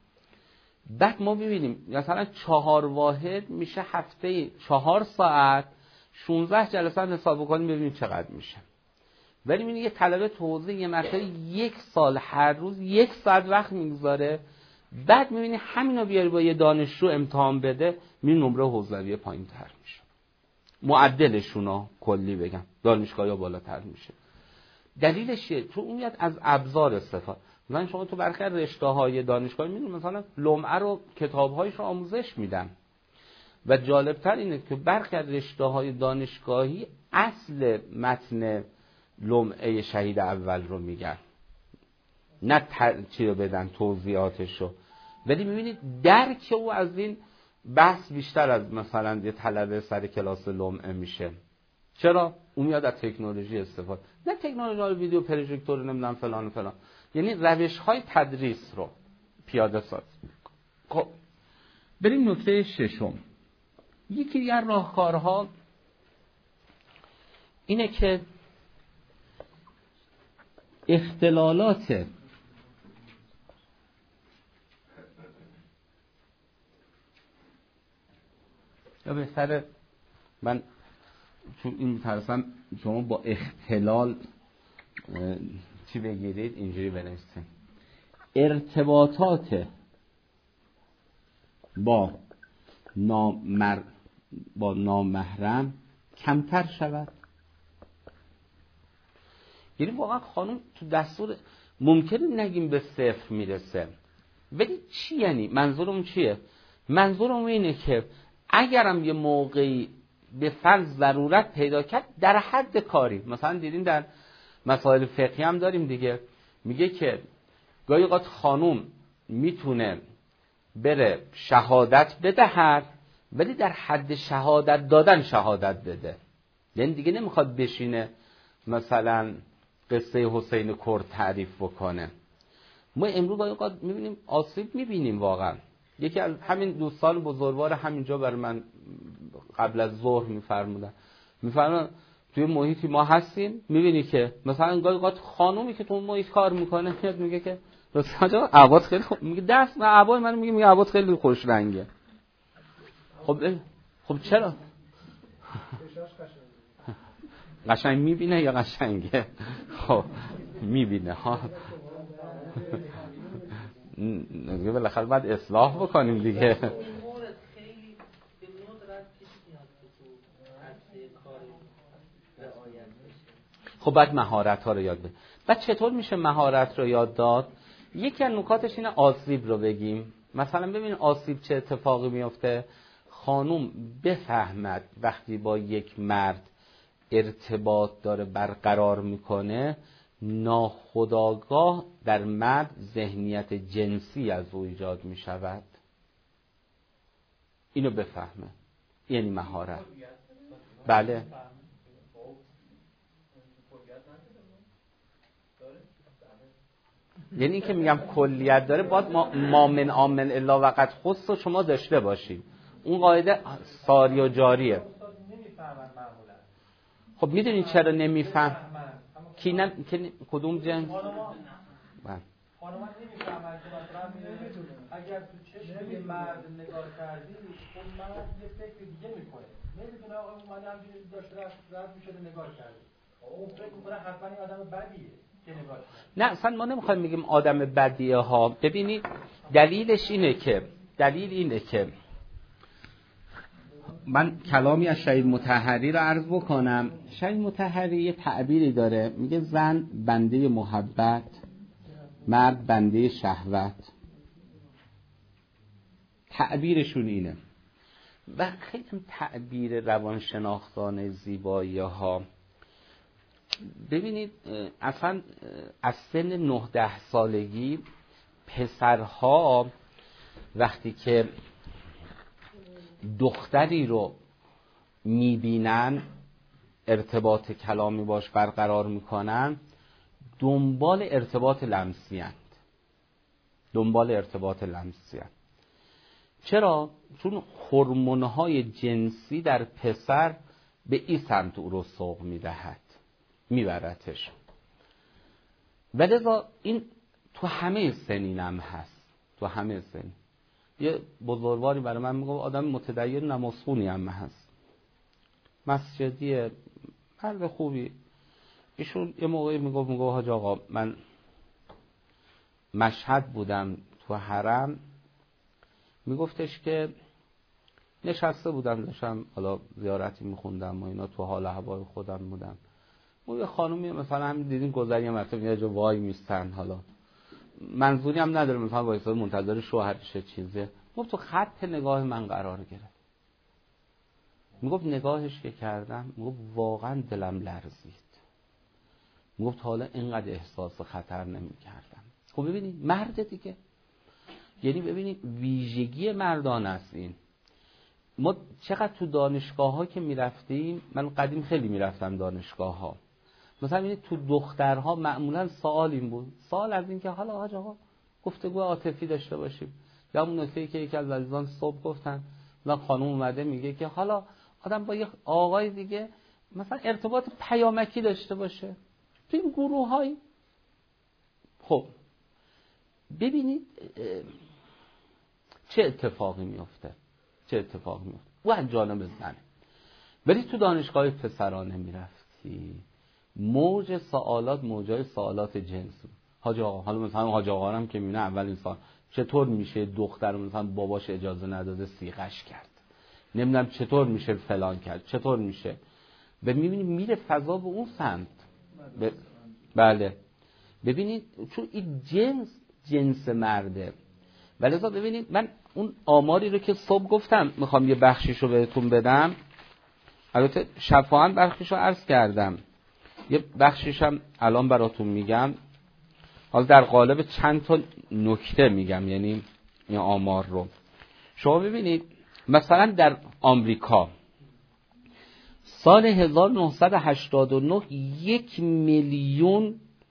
بعد ما ببینیم مثلا چهار واحد میشه هفته چهار ساعت، شانزده جلسه حساب کنیم ببینیم چقدر میشه. ولی میبینی یه طلبه تو حوزه یه مرتبه یک سال هر روز یک ساعت وقت میگذاره، بعد میبینی همینو بیاری با یه دانشجو امتحان بده، میبینی نمره حوزوی پایین تر میشه، معدلشونو کلی بگم دانشگاه یا بالاتر میشه. دلیلش چیه؟ چون اون میاد از ابزار استفاده. مثلا شما تو برخی رشته‌های دانشگاهی میبینید مثلا لمعه رو کتاب‌هایش رو آموزش میدن و جالبتر اینه که برخی از رشته‌های دانشگاهی اصل متن لمعه شهید اول رو میگن، نه ت... چی رو بدن توضیحاتشو. ولی میبینید درک او از این بحث بیشتر از مثلا یه طلبه سر کلاس لمعه میشه. چرا؟ اون میاد از تکنولوژی استفاده، نه تکنولوژی های ویدیو پروژکتور نمیدونم فلان و فلان، یعنی روش های تدریس رو پیاده سازی. خب بریم نکته ششم. یکی دیگر راهکارها اینه که اختلالات یا بهتره من چون این میترسم شما با اختلال چی بگیرید اینجوری بنویسید: ارتباطات با نامر با نامحرم کمتر شود. یعنی واقعا خانم تو دستور ممکنه نگیم به صفر میرسه، ولی چی یعنی؟ منظورم چیه؟ منظورم اینه که اگرم یه موقعی به فرض ضرورت پیدا کرد در حد کاری، مثلا دیدین در مسائل فقهی هم داریم دیگه، میگه که گاهی اوقات خانوم میتونه بره شهادت بدهد ولی در حد شهادت دادن شهادت بده. یعنی دیگه نمیخواد بشینه مثلا قصه حسین کرد تعریف بکنه. ما امروز گاهی اوقات میبینیم آسیب میبینیم واقعا. یکی از همین دوستان بزرگوار همینجا بر من قبل از ظهر میفرمودن، میفرمودن توی محیطی ما هستیم میبینی که مثلا گاهی اوقات خانومی که تو اون محیط کار میکنه میاد میگه که مثلا عباد خیلی خوب، میگه دست من عباد من میگه میگه عباد خیلی خوش رنگه. خب خب چرا قشنگ میبینه یا قشنگه؟ خب میبینه ها. دیگه بالاخره باید اصلاح بکنیم دیگه. خب بعد مهارت ها رو یاد بگیم. بعد چطور میشه مهارت رو یاد داد؟ یکی از نکاتش اینه آسیب رو بگیم. مثلا ببین آسیب چه اتفاقی میفته. خانوم بفهمد وقتی با یک مرد ارتباط داره برقرار میکنه ناخودآگاه در مرد ذهنیت جنسی از او ایجاد می شود. اینو بفهمه، یعنی مهارت. بله یعنی این که میگم کلیت داره، باید ما, ما من آمن الا وقت خص رو شما داشته باشید. اون قاعده ساری و جاریه. خب میدونید چرا نمیفهم؟ کی نم... کی... کدوم جنس؟ خانوما خانوما نمیفهمن که مثلا اگر تو چشم یه مرد نگاه کردی اون مرد یه فکر دیگه میکنه، نمیدونه آقا اومده همینجوری داشته رفت میشده نگاه کرده، اون فکر میکنه حتما این آدم بدیه که نگاه کرده. نه اصلا ما نمیخوایم بگیم آدم بدیه ها. ببینید دلیلش اینه که دلیل اینه که من کلامی از شهید مطهری رو عرض بکنم. شهید مطهری یه تعبیری داره، میگه زن بنده محبت، مرد بنده شهوت. تعبیرشون اینه و خیلی تعبیر روانشناختانه زیبایی ها. ببینید اصلا از سن نه ده سالگی پسرها وقتی که دختری رو میبینن ارتباط کلامی باش برقرار میکنن، دنبال ارتباط لمسی هستند. دنبال ارتباط لمسی هستند. چرا؟ چون هورمون‌های جنسی در پسر به این سمت او رو سوق میدهد، میبرتش. ولذا این تو همه سنین هم هست، تو همه سنین. یه بزرگواری برای من میگه آدم متدین نمازخونی هم هست، مسجدیه، مرد خوبی. ایشون یه موقعی میگفت میگه حاج آقا من مشهد بودم تو حرم، میگفتش که نشسته بودم داشتم حالا زیارتی میخوندم و اینا، تو حال هوای خودم بودم. اون یه خانومی مثلا همین دیدین گذری مثلا یه جا وای میستن، حالا منظوری هم نداره مثلا وایساد منتظر شوهرشه چیزه، گفت تو خط نگاه من قرار گرفت. میگفت نگاهش که کردم میگفت واقعا دلم لرزید، میگفت حالا اینقدر احساس خطر نمیکردم. خب ببینید مرد دیگه، یعنی ببینید ویژگی مردان است این. ما چقدر تو دانشگاه ها که میرفتیم، من قدیم خیلی میرفتم دانشگاه ها، مثلا ببینید تو دخترها معمولا سوال این بود، سوال از این که حالا آقا گفتگو عاطفی داشته باشیم، یا اون نکته‌ای که یکی از عزیزان صبح گفتن، مثلا خانم اومده میگه که حالا آدم با یه آقای دیگه مثلا ارتباط پیامکی داشته باشه تو این گروه‌های. خب ببینید چه اتفاقی میفته، چه اتفاقی میفته. او از جانب زنه، ولی تو دانشگاه پسرانه میرفتی، موج سوالات موجای سوالات جنسی. حاج آقا، حالا مثلا حاج آقا هم که میونه اول انسان چطور میشه دختر مثلا باباش اجازه نداده سیغش کرد، نمیدونم چطور میشه فلان کرد، چطور میشه، به میبینید میره فضا به اون سمت. ب... بله ببینید چون این جنس جنس مرده. ولی ببینید من اون آماری رو که صبح گفتم میخوام یه بخشیشو بهتون بدم، البته شفاهن بخشیشو عرض کردم، یه بخشیشم الان براتون میگم، حالا در قالب چند تا نکته میگم، یعنی این آمار رو شما ببینید. مثلا در آمریکا سال هزار و نهصد و هشتاد و نه یک میلیون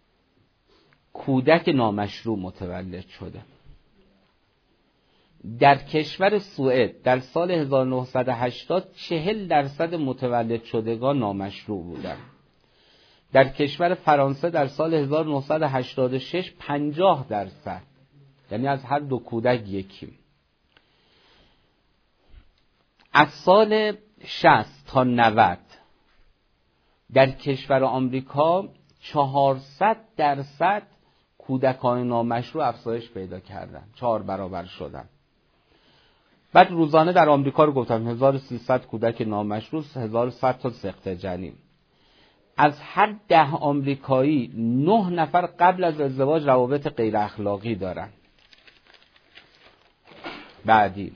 کودک نامشروع متولد شده. در کشور سوئد در سال هزار و نهصد و هشتاد چهل درصد متولد شدگان نامشروع بودند. در کشور فرانسه در سال هزار و نهصد و هشتاد و شش پنجاه درصد، یعنی از هر دو کودک یکی. از سال شصت تا نود در کشور آمریکا چهارصد درصد کودکان نامشروع افزایش پیدا کردن، چهار برابر شدن. بعد روزانه در آمریکا رو گفتم هزار و سیصد کودک نامشروع، هزار و صد تا سقط جنین. از هر ده آمریکایی نه نفر قبل از ازدواج روابط غیر اخلاقی دارن. بعدی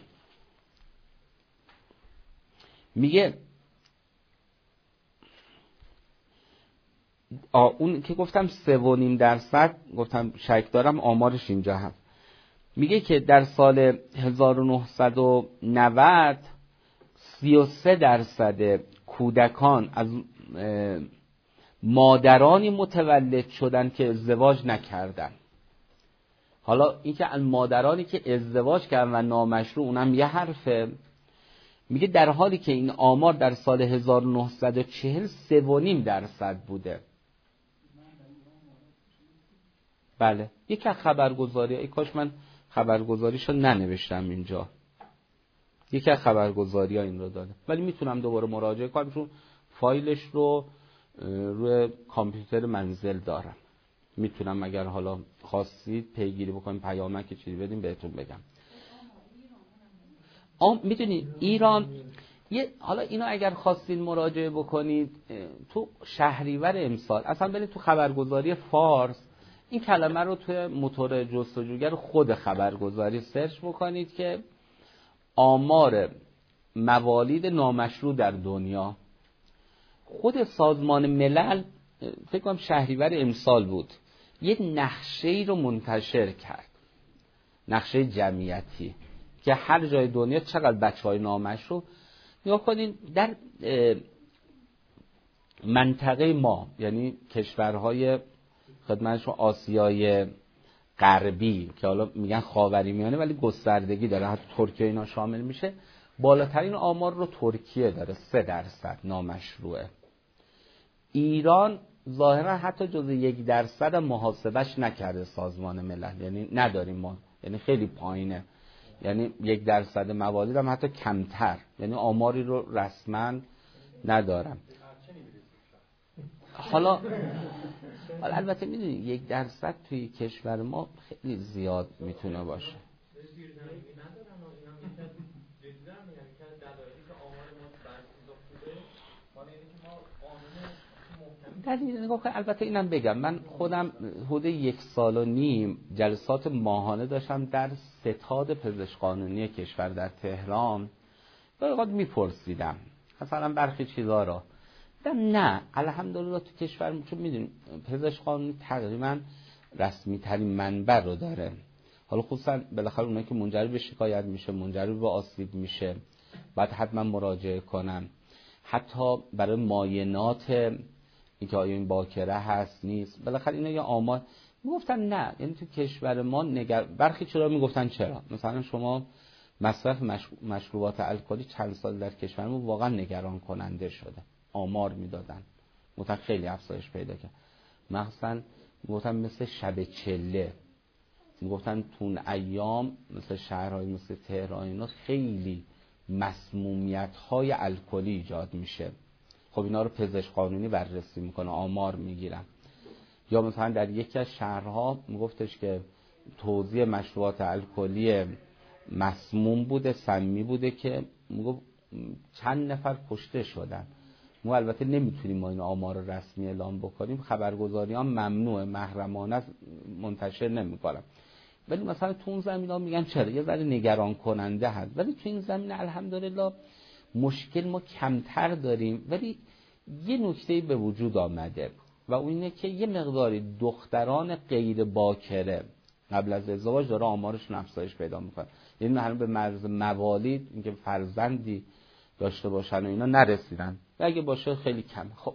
میگه آ اون که گفتم سه و نیم درصد گفتم شک دارم آمارش اینجا هست. میگه که در سال هزار و نهصد و نود سی و سه درصد کودکان از مادرانی متولد شدن که ازدواج نکردن. حالا این که از مادرانی که ازدواج کردن و نامشروع اونم یه حرفه. میگه در حالی که این آمار در سال هزار و نهصد و چهل سه و نیم درصد بوده. بله یکی از خبرگزاری، ای کاش من خبرگزاریشو ننوشتم اینجا، یکی از خبرگزاری ها این رو داده، ولی میتونم دوباره مراجعه کنم چون فایلش رو روی کامپیوتر منزل دارم، میتونم اگر حالا خواستید پیگیری بکنیم پیامک چیزی بدیم بهتون بگم. آم میدونید ایران یه حالا اینو اگر خواستید مراجعه بکنید تو شهریور امسال اصلا برید تو خبرگزاری فارس این کلمه رو توی موتور جستجوگر خود خبرگزاری سرچ بکنید که آمار موالید نامشروع در دنیا. خود سازمان ملل فکر کنم شهریور امسال بود یک نقشه‌ای رو منتشر کرد، نقشه جمعیتی که هر جای دنیا چقدر بچه‌های نامشروع. نگاه کنین در منطقه ما یعنی کشورهای خدمتشون آسیای غربی که حالا میگن خاورمیانه ولی گستردگی داره، حتی ترکیه اینا شامل میشه، بالاترین آمار رو ترکیه داره، سه درصد نامشروعه. ایران ظاهرا حتی جز یک درصد محاسبش نکرده سازمان ملل، یعنی نداریم ما، یعنی خیلی پایینه، یعنی یک درصد موالید هم حتی کمتر، یعنی آماری رو رسما ندارم. حالا حالا البته میدونید یک درصد توی کشور ما خیلی زیاد میتونه باشه. دلیل نگاه کن، البته اینم بگم من خودم حدود یک سال و نیم جلسات ماهانه داشتم در ستاد پزشک قانونی کشور در تهران، به اوقات میپرسیدم مثلا برخی چیزا را دیدم نه الحمدلله تو کشور چون میدونیم پزشک قانونی تقریبا رسمی ترین منبع رو داره. حالا خصوصا بالاخره اونایی که منجر به شکایت میشه، منجر به آسیب میشه، بعد حتما مراجعه کنن. حتی برای معاینات اینکه آیا این باکره هست نیست، بالاخره اینا یه آمار میگفتن نه، یعنی تو کشور ما نگر برخی چرا میگفتن چرا مثلا شما مصرف مشروبات الکلی چند سال در کشور ما واقعا نگران کننده شده، آمار میدادن مثلا خیلی افزایش پیدا کرد. مثلا میگفتن مثل شب چله، میگفتن تون ایام مثل شهرهای مثل تهران اینا خیلی مسمومیت های الکلی ایجاد میشه. خب اینا رو پزشک قانونی بررسی میکنه، آمار میگیرن. یا مثلا در یکی از شهرها میگفتش که توزیع مشروبات الکلی مسموم بوده، سمی بوده که میگفت چند نفر کشته شدن. ما البته نمیتونیم ما این آمار رسمی اعلام بکنیم، خبرگزاری ها ممنوعه، محرمانه منتشر نمیکنن، ولی مثلا تو اون زمین ها میگن چرا یه ذره نگران کننده هست. ولی تو این زمین الحمدلله مشکل ما کمتر داریم. ولی یه نکته به وجود آمده و اون اینه که یه مقداری دختران غیر باکره قبل از ازدواج داره آمارشون افزایش پیدا میکنه، یعنی هنوز به مرز موالید اینکه فرزندی داشته باشن و اینا نرسیدن و اگه باشه خیلی کم. خب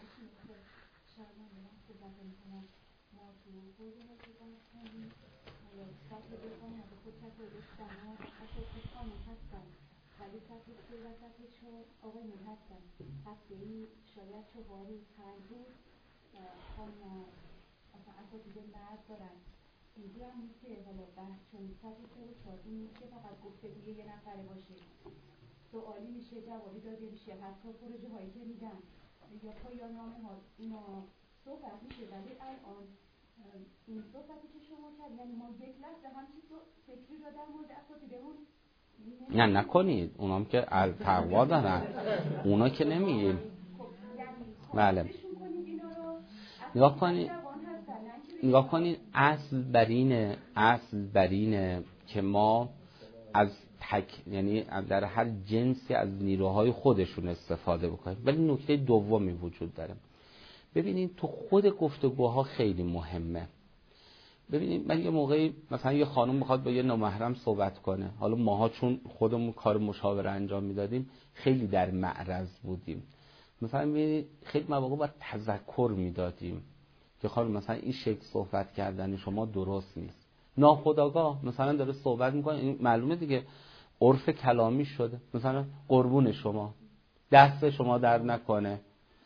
شاید چه باری پنج روز خانم اصلا اصلا دیگه مرد دارن اینجا هم نیست که حالا بحث چون سطح سه و چهار این نیست که فقط گفته دیگه یه نفره باشه، سوالی میشه جوابی داده میشه، حتی پروژه هایی که میدن یا پایان نامه ها اینا صحبت میشه. ولی الان این صحبتی که شما کرد یعنی ما یک لحظه همچی فکری رو در مورد اساتیدهمون نه نکنید، اونام که تقوا دارن اونا که نمیگیم. بله نگاه کنید نگاه کنید اصل بر اینه اصل بر اینه که ما از تک یعنی در هر جنسی از نیروهای خودشون استفاده بکنیم. ولی نکته دومی وجود داره. ببینید تو خود گفتگوها خیلی مهمه. ببینید من یه موقعی مثلا یه خانم میخواد با یه نامحرم صحبت کنه، حالا ماها چون خودمون کار مشاوره انجام میدادیم خیلی در معرض بودیم، مثلا ببینید خیلی مواقع باید تذکر میدادیم که خانم مثلا این شکل صحبت کردن شما درست نیست. ناخودآگاه مثلا داره صحبت میکنه، این معلومه دیگه عرف کلامی شده، مثلا قربون شما، دست شما درد نکنه،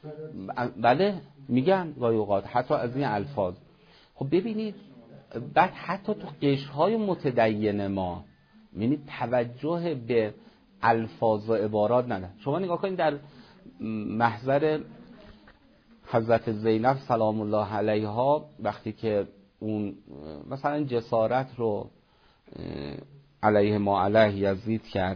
بله میگن گاهی اوقات حتی از این الفاظ. خب ببینید بعد حتی تو قشرهای متدین ما ببینید توجه به الفاظ و عبارات ندارن. شما نگاه کنید در محضر حضرت زینب سلام الله علیها وقتی که اون مثلا جسارت رو علیه ما علیه یزید کرد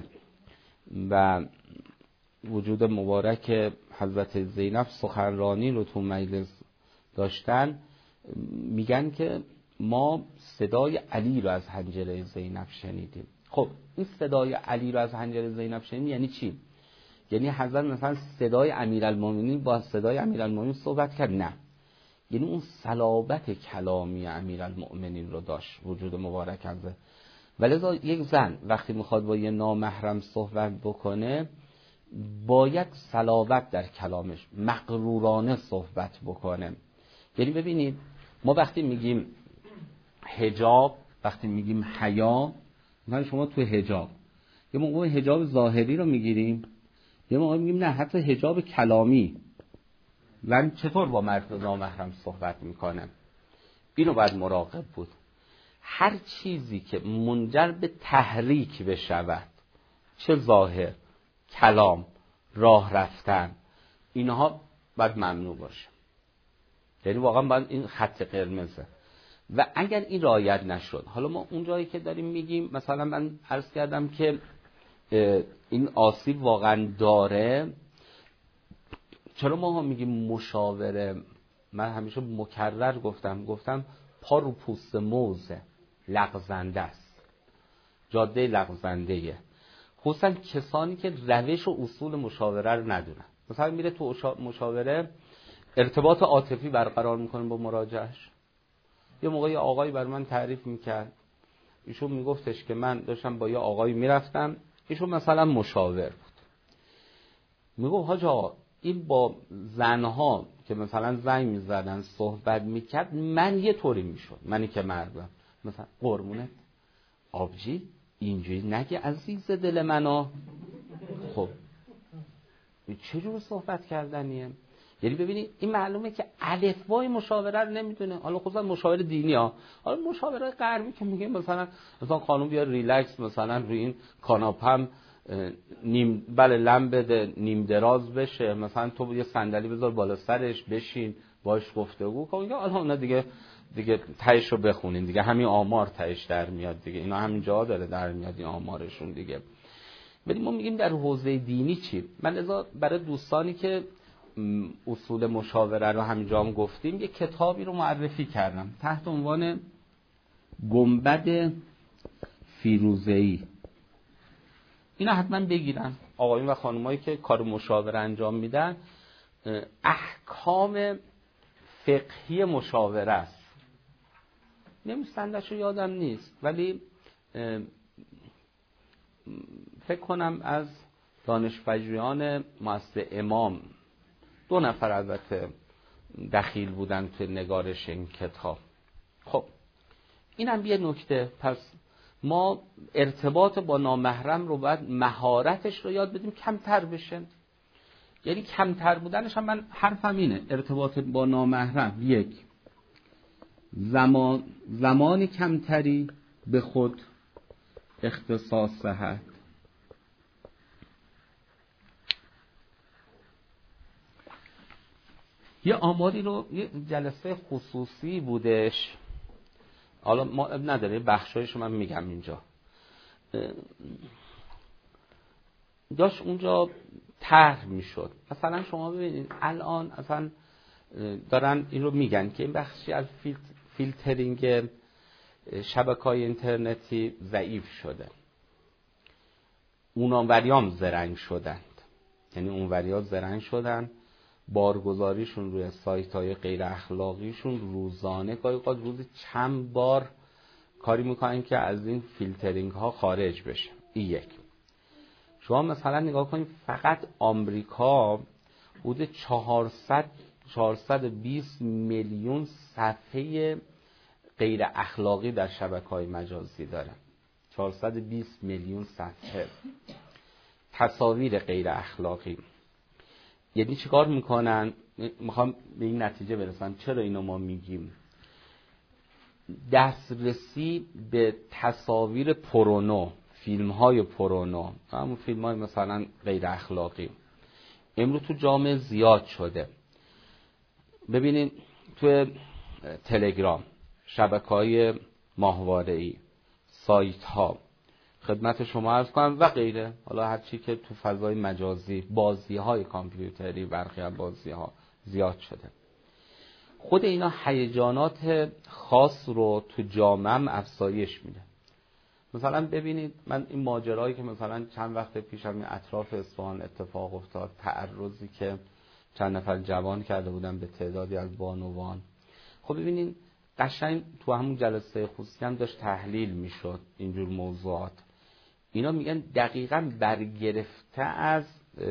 و وجود مبارک حضرت زینب سخنرانی رو تو مجلس داشتن، میگن که ما صدای علی رو از حنجره زینب شنیدیم. خب این صدای علی رو از حنجره زینب شنیدیم یعنی چی؟ یعنی حضرت مثلا صدای امیرالمومنین با صدای امیرالمومنین صحبت کرد؟ نه، یعنی اون صلابت کلامی امیرالمومنین رو داشت وجود مبارک حضرت. ولذا یک زن وقتی میخواد با یه نامحرم صحبت بکنه باید صلابت در کلامش، مغرورانه صحبت بکنه. یعنی ببینید ما وقتی میگیم حجاب، وقتی میگیم حیا، مثلا شما تو حجاب یه موقع حجاب ظاهری رو میگیریم، یه موقع میگیم نه حتی حجاب کلامی، من چطور با مرد نامحرم صحبت میکنم؟ اینو باید مراقب بود. هر چیزی که منجر به تحریک بشود، چه ظاهر، کلام، راه رفتن، اینها باید ممنوع باشه. یعنی واقعا باید این خط قرمزه و اگر این رعایت نشد، حالا ما اون جایی که داریم میگیم مثلا من عرض کردم که این آسیب واقعا داره، چرا ما هم میگیم مشاوره؟ من همیشه مکرر گفتم گفتم پا رو پوست موزه، لغزنده است، جاده لغزنده‌ایه، خصوصا کسانی که روش و اصول مشاوره رو ندونن. مثلا میره تو مشاوره ارتباط عاطفی برقرار میکنه با مراجعش. یه موقعی آقایی بر من تعریف میکرد، ایشون میگفتش که من داشتم با یه آقایی میرفتم، ایشون مثلا مشاور بود، میگفت حاج آقا این با زنها که مثلا زنگ میزدن صحبت میکرد من یه طوری میشد، منی که مردم، مثلا قربونت آبجی اینجوری نگه عزیز دل منو. خب چه جور صحبت کردنیه؟ یعنی ببینید این معلومه که الفبای مشاوره رو نمیدونه. حالا خصوصا مشاوره دینی ها، حالا مشاوره غربی که میگه مثلا مثلا خانم بیا ریلکس مثلا روی این کاناپم نیم بله لم بده، نیم دراز بشه، مثلا تو یه صندلی بذار بالا سرش بشین باش گفتگو کن. یا الان دیگه دیگه تهش رو بخونین دیگه، همین آمار تهش در میاد دیگه، اینا همین جا داره در میاد این آمارشون دیگه. ولی ما میگیم در حوزه دینی چی؟ من لذا برای دوستانی که اصول مشاوره رو همینجا هم گفتیم یه کتابی رو معرفی کردم تحت عنوان گنبد فیروزه‌ای. اینا حتما بگیرن آقایون و خانمایی که کار مشاوره انجام میدن. احکام فقهی مشاوره است، نمیستندش رو یادم نیست ولی فکر کنم از دانشپژوهان مؤسسه امام دو نفر البته دخیل بودن تو نگارش این کتاب. خب اینم یه نکته. پس ما ارتباط با نامحرم رو باید مهارتش رو یاد بدیم کمتر بشه. یعنی کمتر بودنش هم من حرفم اینه، ارتباط با نامحرم یک زمان زمانی کمتری به خود اختصاص دهد. یه آماری رو یه جلسه خصوصی بودش، حالا ما نداره بخشایش من میگم اینجا، داشت اونجا طرح میشد. مثلا شما ببینید الان اصلا دارن این رو میگن که این بخشی از فیلترینگ شبکه‌های اینترنتی ضعیف شده، اونوریام زرنگ شدند، یعنی اونوریا زرنگ شدن بارگذاریشون روی سایت‌های غیر اخلاقیشون روزانه گاهی اوقات روزی چند بار کاری میکنن که از این فیلترینگ ها خارج بشه. این یک. شما مثلا نگاه کنید فقط آمریکا حدود چهارصد چهارصد و بیست میلیون صفحه غیر اخلاقی در شبکه‌های مجازی داره. چهارصد و بیست میلیون صفحه تصاویر غیر اخلاقی. یعنی چیکار میکنن؟ میخوام به این نتیجه برسم چرا اینو ما میگیم. دسترسی به تصاویر پورنو، فیلم های پورنو، همون فیلم های مثلا غیر اخلاقی امروز تو جامعه زیاد شده. ببینید تو تلگرام، شبکه‌های ماهواره‌ای، سایت ها، خدمت شما عرض کنم و غیره، حالا هر چی که تو فضای مجازی، بازی های کامپیوتری، برخی از بازی ها زیاد شده. خود اینا هیجانات خاص رو تو جامعه افزایش میده. مثلا ببینید من این ماجرایی که مثلا چند وقت پیش همین اطراف اصفهان اتفاق افتاد، تعرضی که چند نفر جوان کرده بودن به تعدادی از بانوان، خب ببینید قشنگ تو همون جلسه خصوصی هم داشت تحلیل میشد اینجور موضوعات. اینا میگن دقیقاً برگرفته از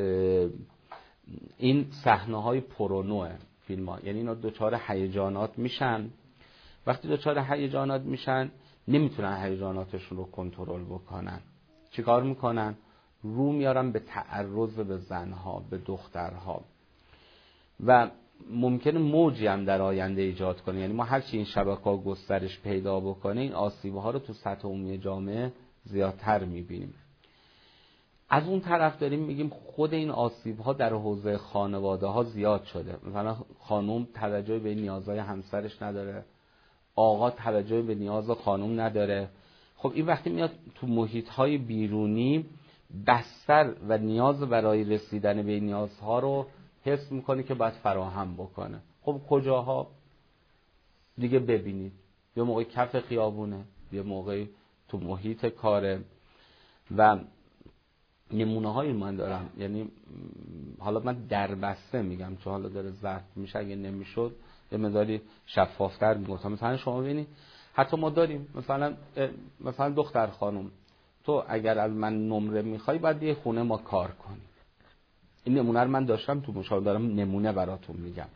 این صحنه‌های پورنو فیلم ها. یعنی اینا دوچار هیجانات میشن، وقتی دوچار هیجانات میشن نمیتونن هیجاناتشون رو کنترل بکنن. چیکار میکنن؟ رو میارن به تعرض به زنها، به دخترها و ممکنه موجی هم در آینده ایجاد کنه. یعنی ما هرچی این شبکه‌ها گسترش پیدا بکنه این آسیب‌ها رو تو سطح عمومی جامعه زیادتر میبینیم. از اون طرف داریم میگیم خود این آسیب‌ها در حوزه خانواده‌ها زیاد شده. مثلا خانم توجه به نیازهای همسرش نداره، آقا توجه به نیاز خانم نداره. خب این وقتی میاد تو محیط‌های بیرونی بستر و نیاز برای رسیدن به نیازها رو حس میکنه که باید فراهم بکنه. خب کجاها دیگه ببینید، یه موقع کف خیابونه، یه موقع تو محیط کاره و نمونه هایی من دارم. یعنی حالا من دربسته میگم چون حالا داره ضبط میشه، اگه نمیشد یه مقداری شفافتر میگم. مثلا شما ببینید حتی ما داریم مثلا مثلا دختر خانم، تو اگر از من نمره میخوای باید یه خونه ما کار کنی. این نمونه رو من داشتم تو مشاوره، دارم نمونه براتون میگم.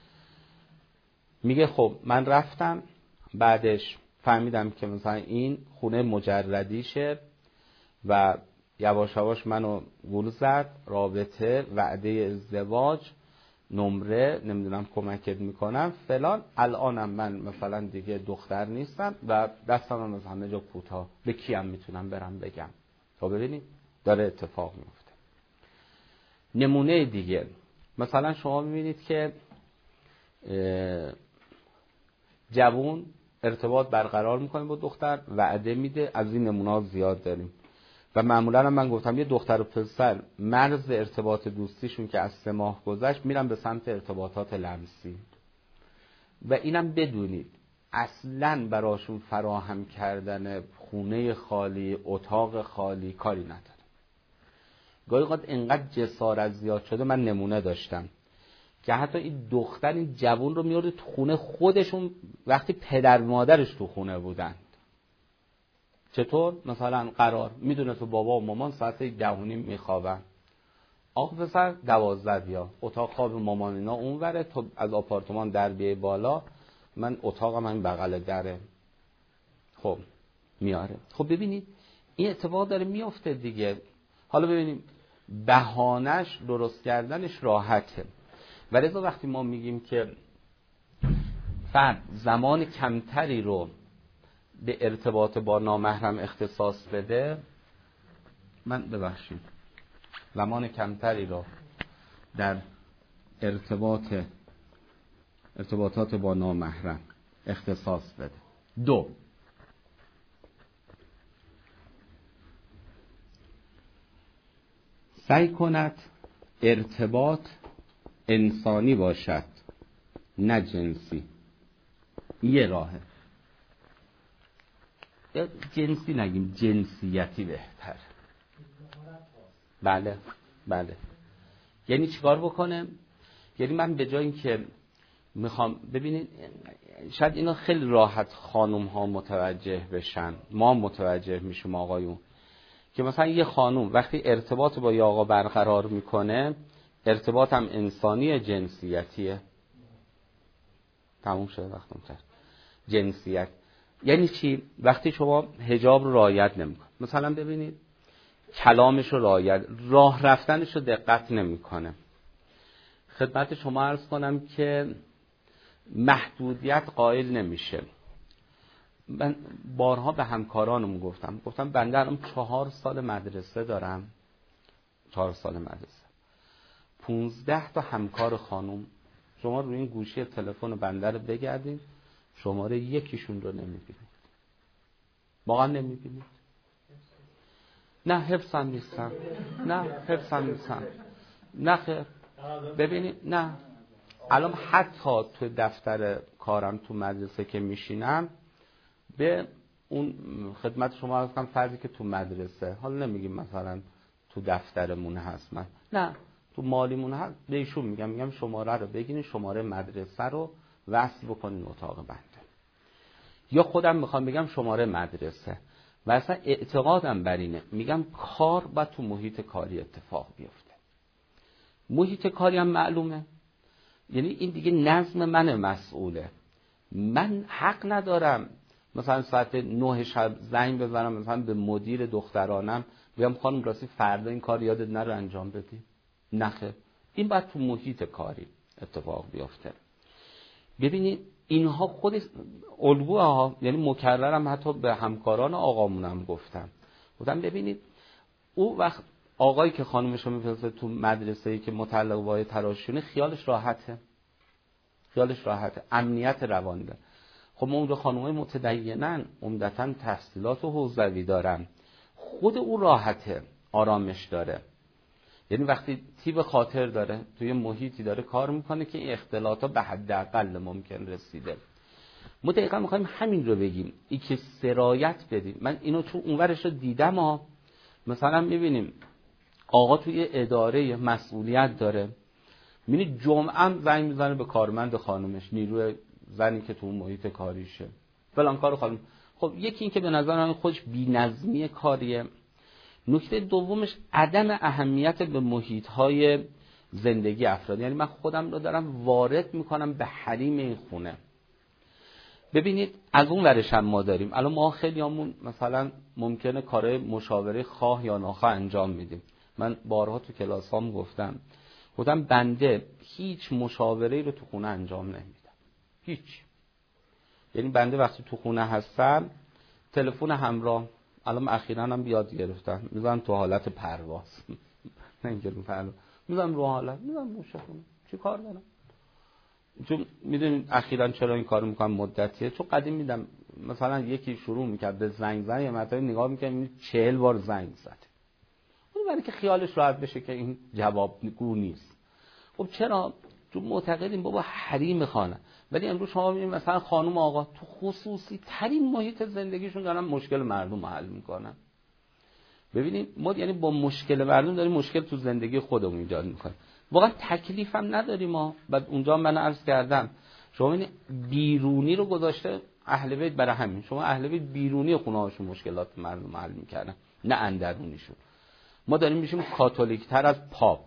میگه خب من رفتم بعدش فهمیدم که مثلا این خونه مجردیشه و یواش یواش منو گول زد، رابطه، وعده ازدواج، نمره، نمیدونم کمکت میکنم فلان. الانم من مثلا دیگه دختر نیستم و دستم هم از همه جا کوتاه، به کیم میتونم برم بگم؟ تا ببینید داره اتفاق میفته. نمونه دیگه مثلا شما میبینید که جوون ارتباط برقرار میکنه با دختر، وعده میده. از این نمونه‌ها زیاد داریم و معمولا هم من گفتم یه دختر و پسر مرز ارتباط دوستیشون که از سه ماه گذشت میرن به سمت ارتباطات لمسی و اینم بدونید اصلاً براشون فراهم کردن خونه خالی، اتاق خالی کاری نداره. گاهی اوقات اینقدر جسارت زیاد شده، من نمونه داشتم که حتی این دختر این جوون رو میارده تو خونه خودشون وقتی پدر مادرش تو خونه بودن. چطور؟ مثلا قرار میدونه تو بابا و مامان ساعت ده و نیم میخوابن، آقا پسر دوازده بیا، اتاق خواب مامان اینا اون وره، تو از آپارتمان در بیای بالا، من اتاقم همین بغل دره. خب میاره. خب ببینید این اتفاق داره میفته دیگه. حالا ببینیم بهانش درست کردنش راحته، ولی وقتی ما میگیم که فرد زمان کمتری رو به ارتباط با نامحرم اختصاص بده، من ببخشید زمان کمتری رو در ارتباط ارتباطات با نامحرم اختصاص بده. دو، سعی کند ارتباط انسانی باشد نه جنسی. یه راهه، جنسی نگیم، جنسیتی بهتر. بله بله. یعنی چیکار بکنه؟ یعنی من به جای اینکه میخوام ببینید، شاید اینا خیلی راحت خانم ها متوجه بشن، ما متوجه میشیم آقایون، که مثلا یه خانم وقتی ارتباط با یه آقا برقرار میکنه، ارتباط هم انسانی جنسیتیه. تموم شده وقتم کرد. جنسیت یعنی چی؟ وقتی شما حجاب رو رعایت نمیکنید، مثلا ببینید کلامش رو رعایت، راه رفتنش رو دقت نمیکنه، خدمت شما عرض کنم که محدودیت قائل نمیشه. من بارها به همکارانم گفتم گفتم بنده الان چهار سال مدرسه دارم، چهار سال مدرسه، پونزده تا همکار خانم. شما روی این گوشی تلفن بنده رو بگردید، شماره یکیشون رو نمیبینید. واقعا نمیبینید. نه حفظم نیستم، نه حفظم نیستم، نه خیر. ببینید نه الان حتی تو دفتر کارم تو مدرسه که میشینم، به اون خدمت شما عرض کنم فردی که تو مدرسه، حالا نمیگیم مثلا تو دفترمون هست، من نه تو مالیمون هست، به ایشون میگم میگم شماره رو بگیرین، شماره مدرسه رو وصل بکنین اتاق بنده. یا خودم میخوام بگم شماره مدرسه، و اصلا اعتقادم بر اینه، میگم کار باید تو محیط کاری اتفاق بیفته. محیط کاری هم معلومه، یعنی این دیگه نظم من مسئوله. من حق ندارم مثلا ساعت نه شب زنگ بزنم مثلا به مدیر دخترانم بگم خانم راستی فردا این کار یادت نره انجام بدی. نخه، این باید تو محیط کاری اتفاق بیفته. ببینید اینها خود الگوه ها، یعنی مکررم حتی به همکاران آقامونم گفتم گفتم ببینید او وقت آقایی که خانومش رو میفرسته تو مدرسه‌ای که متعلق به تراشونه، خیالش راحته، خیالش راحته، امنیت روان داره. خب ما اونجا خانومای متدینن، عمدتاً تحصیلات و حوزوی دارن، خود او راحته، آرامش داره. یعنی وقتی تیب خاطر داره، توی محیطی داره کار میکنه که این اختلاطا به حداقل ممکن رسیده. ما دقیقا میخوایم همین رو بگیم، این که سرایت بدیم. من اینو چون اونورش رو دیدم ها، مثلا میبینیم آقا توی اداره مسئولیت داره، میبینی جمعه هم زنگ میزنه به کارمند خانومش، نیروی زنی که تو محیط کاریشه، فلان کار خانم. خب یکی این که به نظر من خودش بی‌نظمی کاریه. نکته دومش عدم اهمیت به محیط‌های زندگی افراد. یعنی من خودم رو دارم وارد میکنم به حریم این خونه. ببینید از اون ورش هم ما داریم، الان ما خیلیامون مثلا ممکنه کارهای مشاوره خواه یا ناخواه انجام میدیم. من بارها تو کلاسام گفتم گفتم بنده هیچ مشاوره‌ای رو تو خونه انجام نمیدم، هیچ. یعنی بنده وقتی تو خونه هستم تلفن همراه، الان اخیراً هم بیاد گرفتم، میذارم تو حالت پرواز نه اینکه رو پرواز، میذارم رو حالت، میذارم موشه خونه، چی کار دارم؟ چون میدونید اخیراً چرا این کارو میکنم مدتیه، چون قدیم میدم مثلا یکی شروع میکرد به زنگ زدن یا مثلا نگاه میکرد میبینید چهل بار زنگ زده، اون برای که خیالش راحت بشه که این جوابگو نیست. خب چرا؟ چون معتقدیم بابا حریم خانه. ولی امروز شما میبینید مثلا خانم آقا تو خصوصی ترین محیط زندگیشون دارن مشکل مردم حل میکنن. ببینید ما یعنی با مشکل مردم داریم مشکل تو زندگی خودمون ایجاد میکنیم. واقعا تکلیف هم نداریم ما. بعد اونجا من عرض کردم شما این بیرونی رو گذاشته اهل بیت، برای همین شما اهل بیت بیرونی خونه هاشون مشکلات مردم حل میکردن، نه اندرونیشون. ما داریم میشیم کاتولیک تر از پاپ.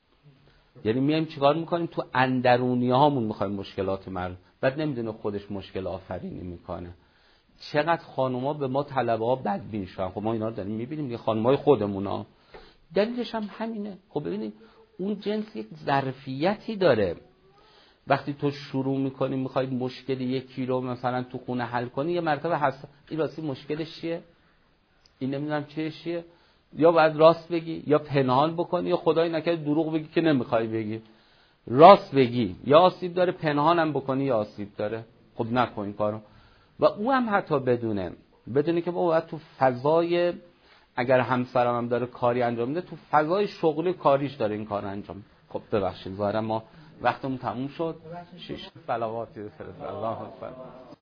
یعنی میایم چیکار میکنیم؟ تو اندرونی هامون میخوایم مشکلات مردم، بعد نمیدونه خودش مشکل آفرینی میکنه. چقدر خانوما به ما طلبه ها بدبین شدن. خب ما اینا رو داریم میبینیم، یه خانمای خودمونا. دلیلش هم همینه. خب ببینید اون جنس یک ظرفیتی داره. وقتی تو شروع میکنی میخوای مشکل یکی رو مثلا تو خونه حل کنی، یه مرتبه هست این راستی مشکلش چیه، این نمیدونم چیه چیه، یا باید راست بگی یا پنهان بکنی، یا خدای نکرده دروغ بگی که نمیخوای بگی. راست بگی یا آسیب داره، پنهانم بکنی یا آسیب داره. خب نکن این کارو. و او هم حتی بدونه بدونه که باید تو فضای، اگر همسرم هم داره کاری انجام میده، تو فضای شغلی کاریش داره این کار انجام. خب ببخشید ظاهرا ما وقتمون تموم شد. شش صلواتی فرست الله اکبر.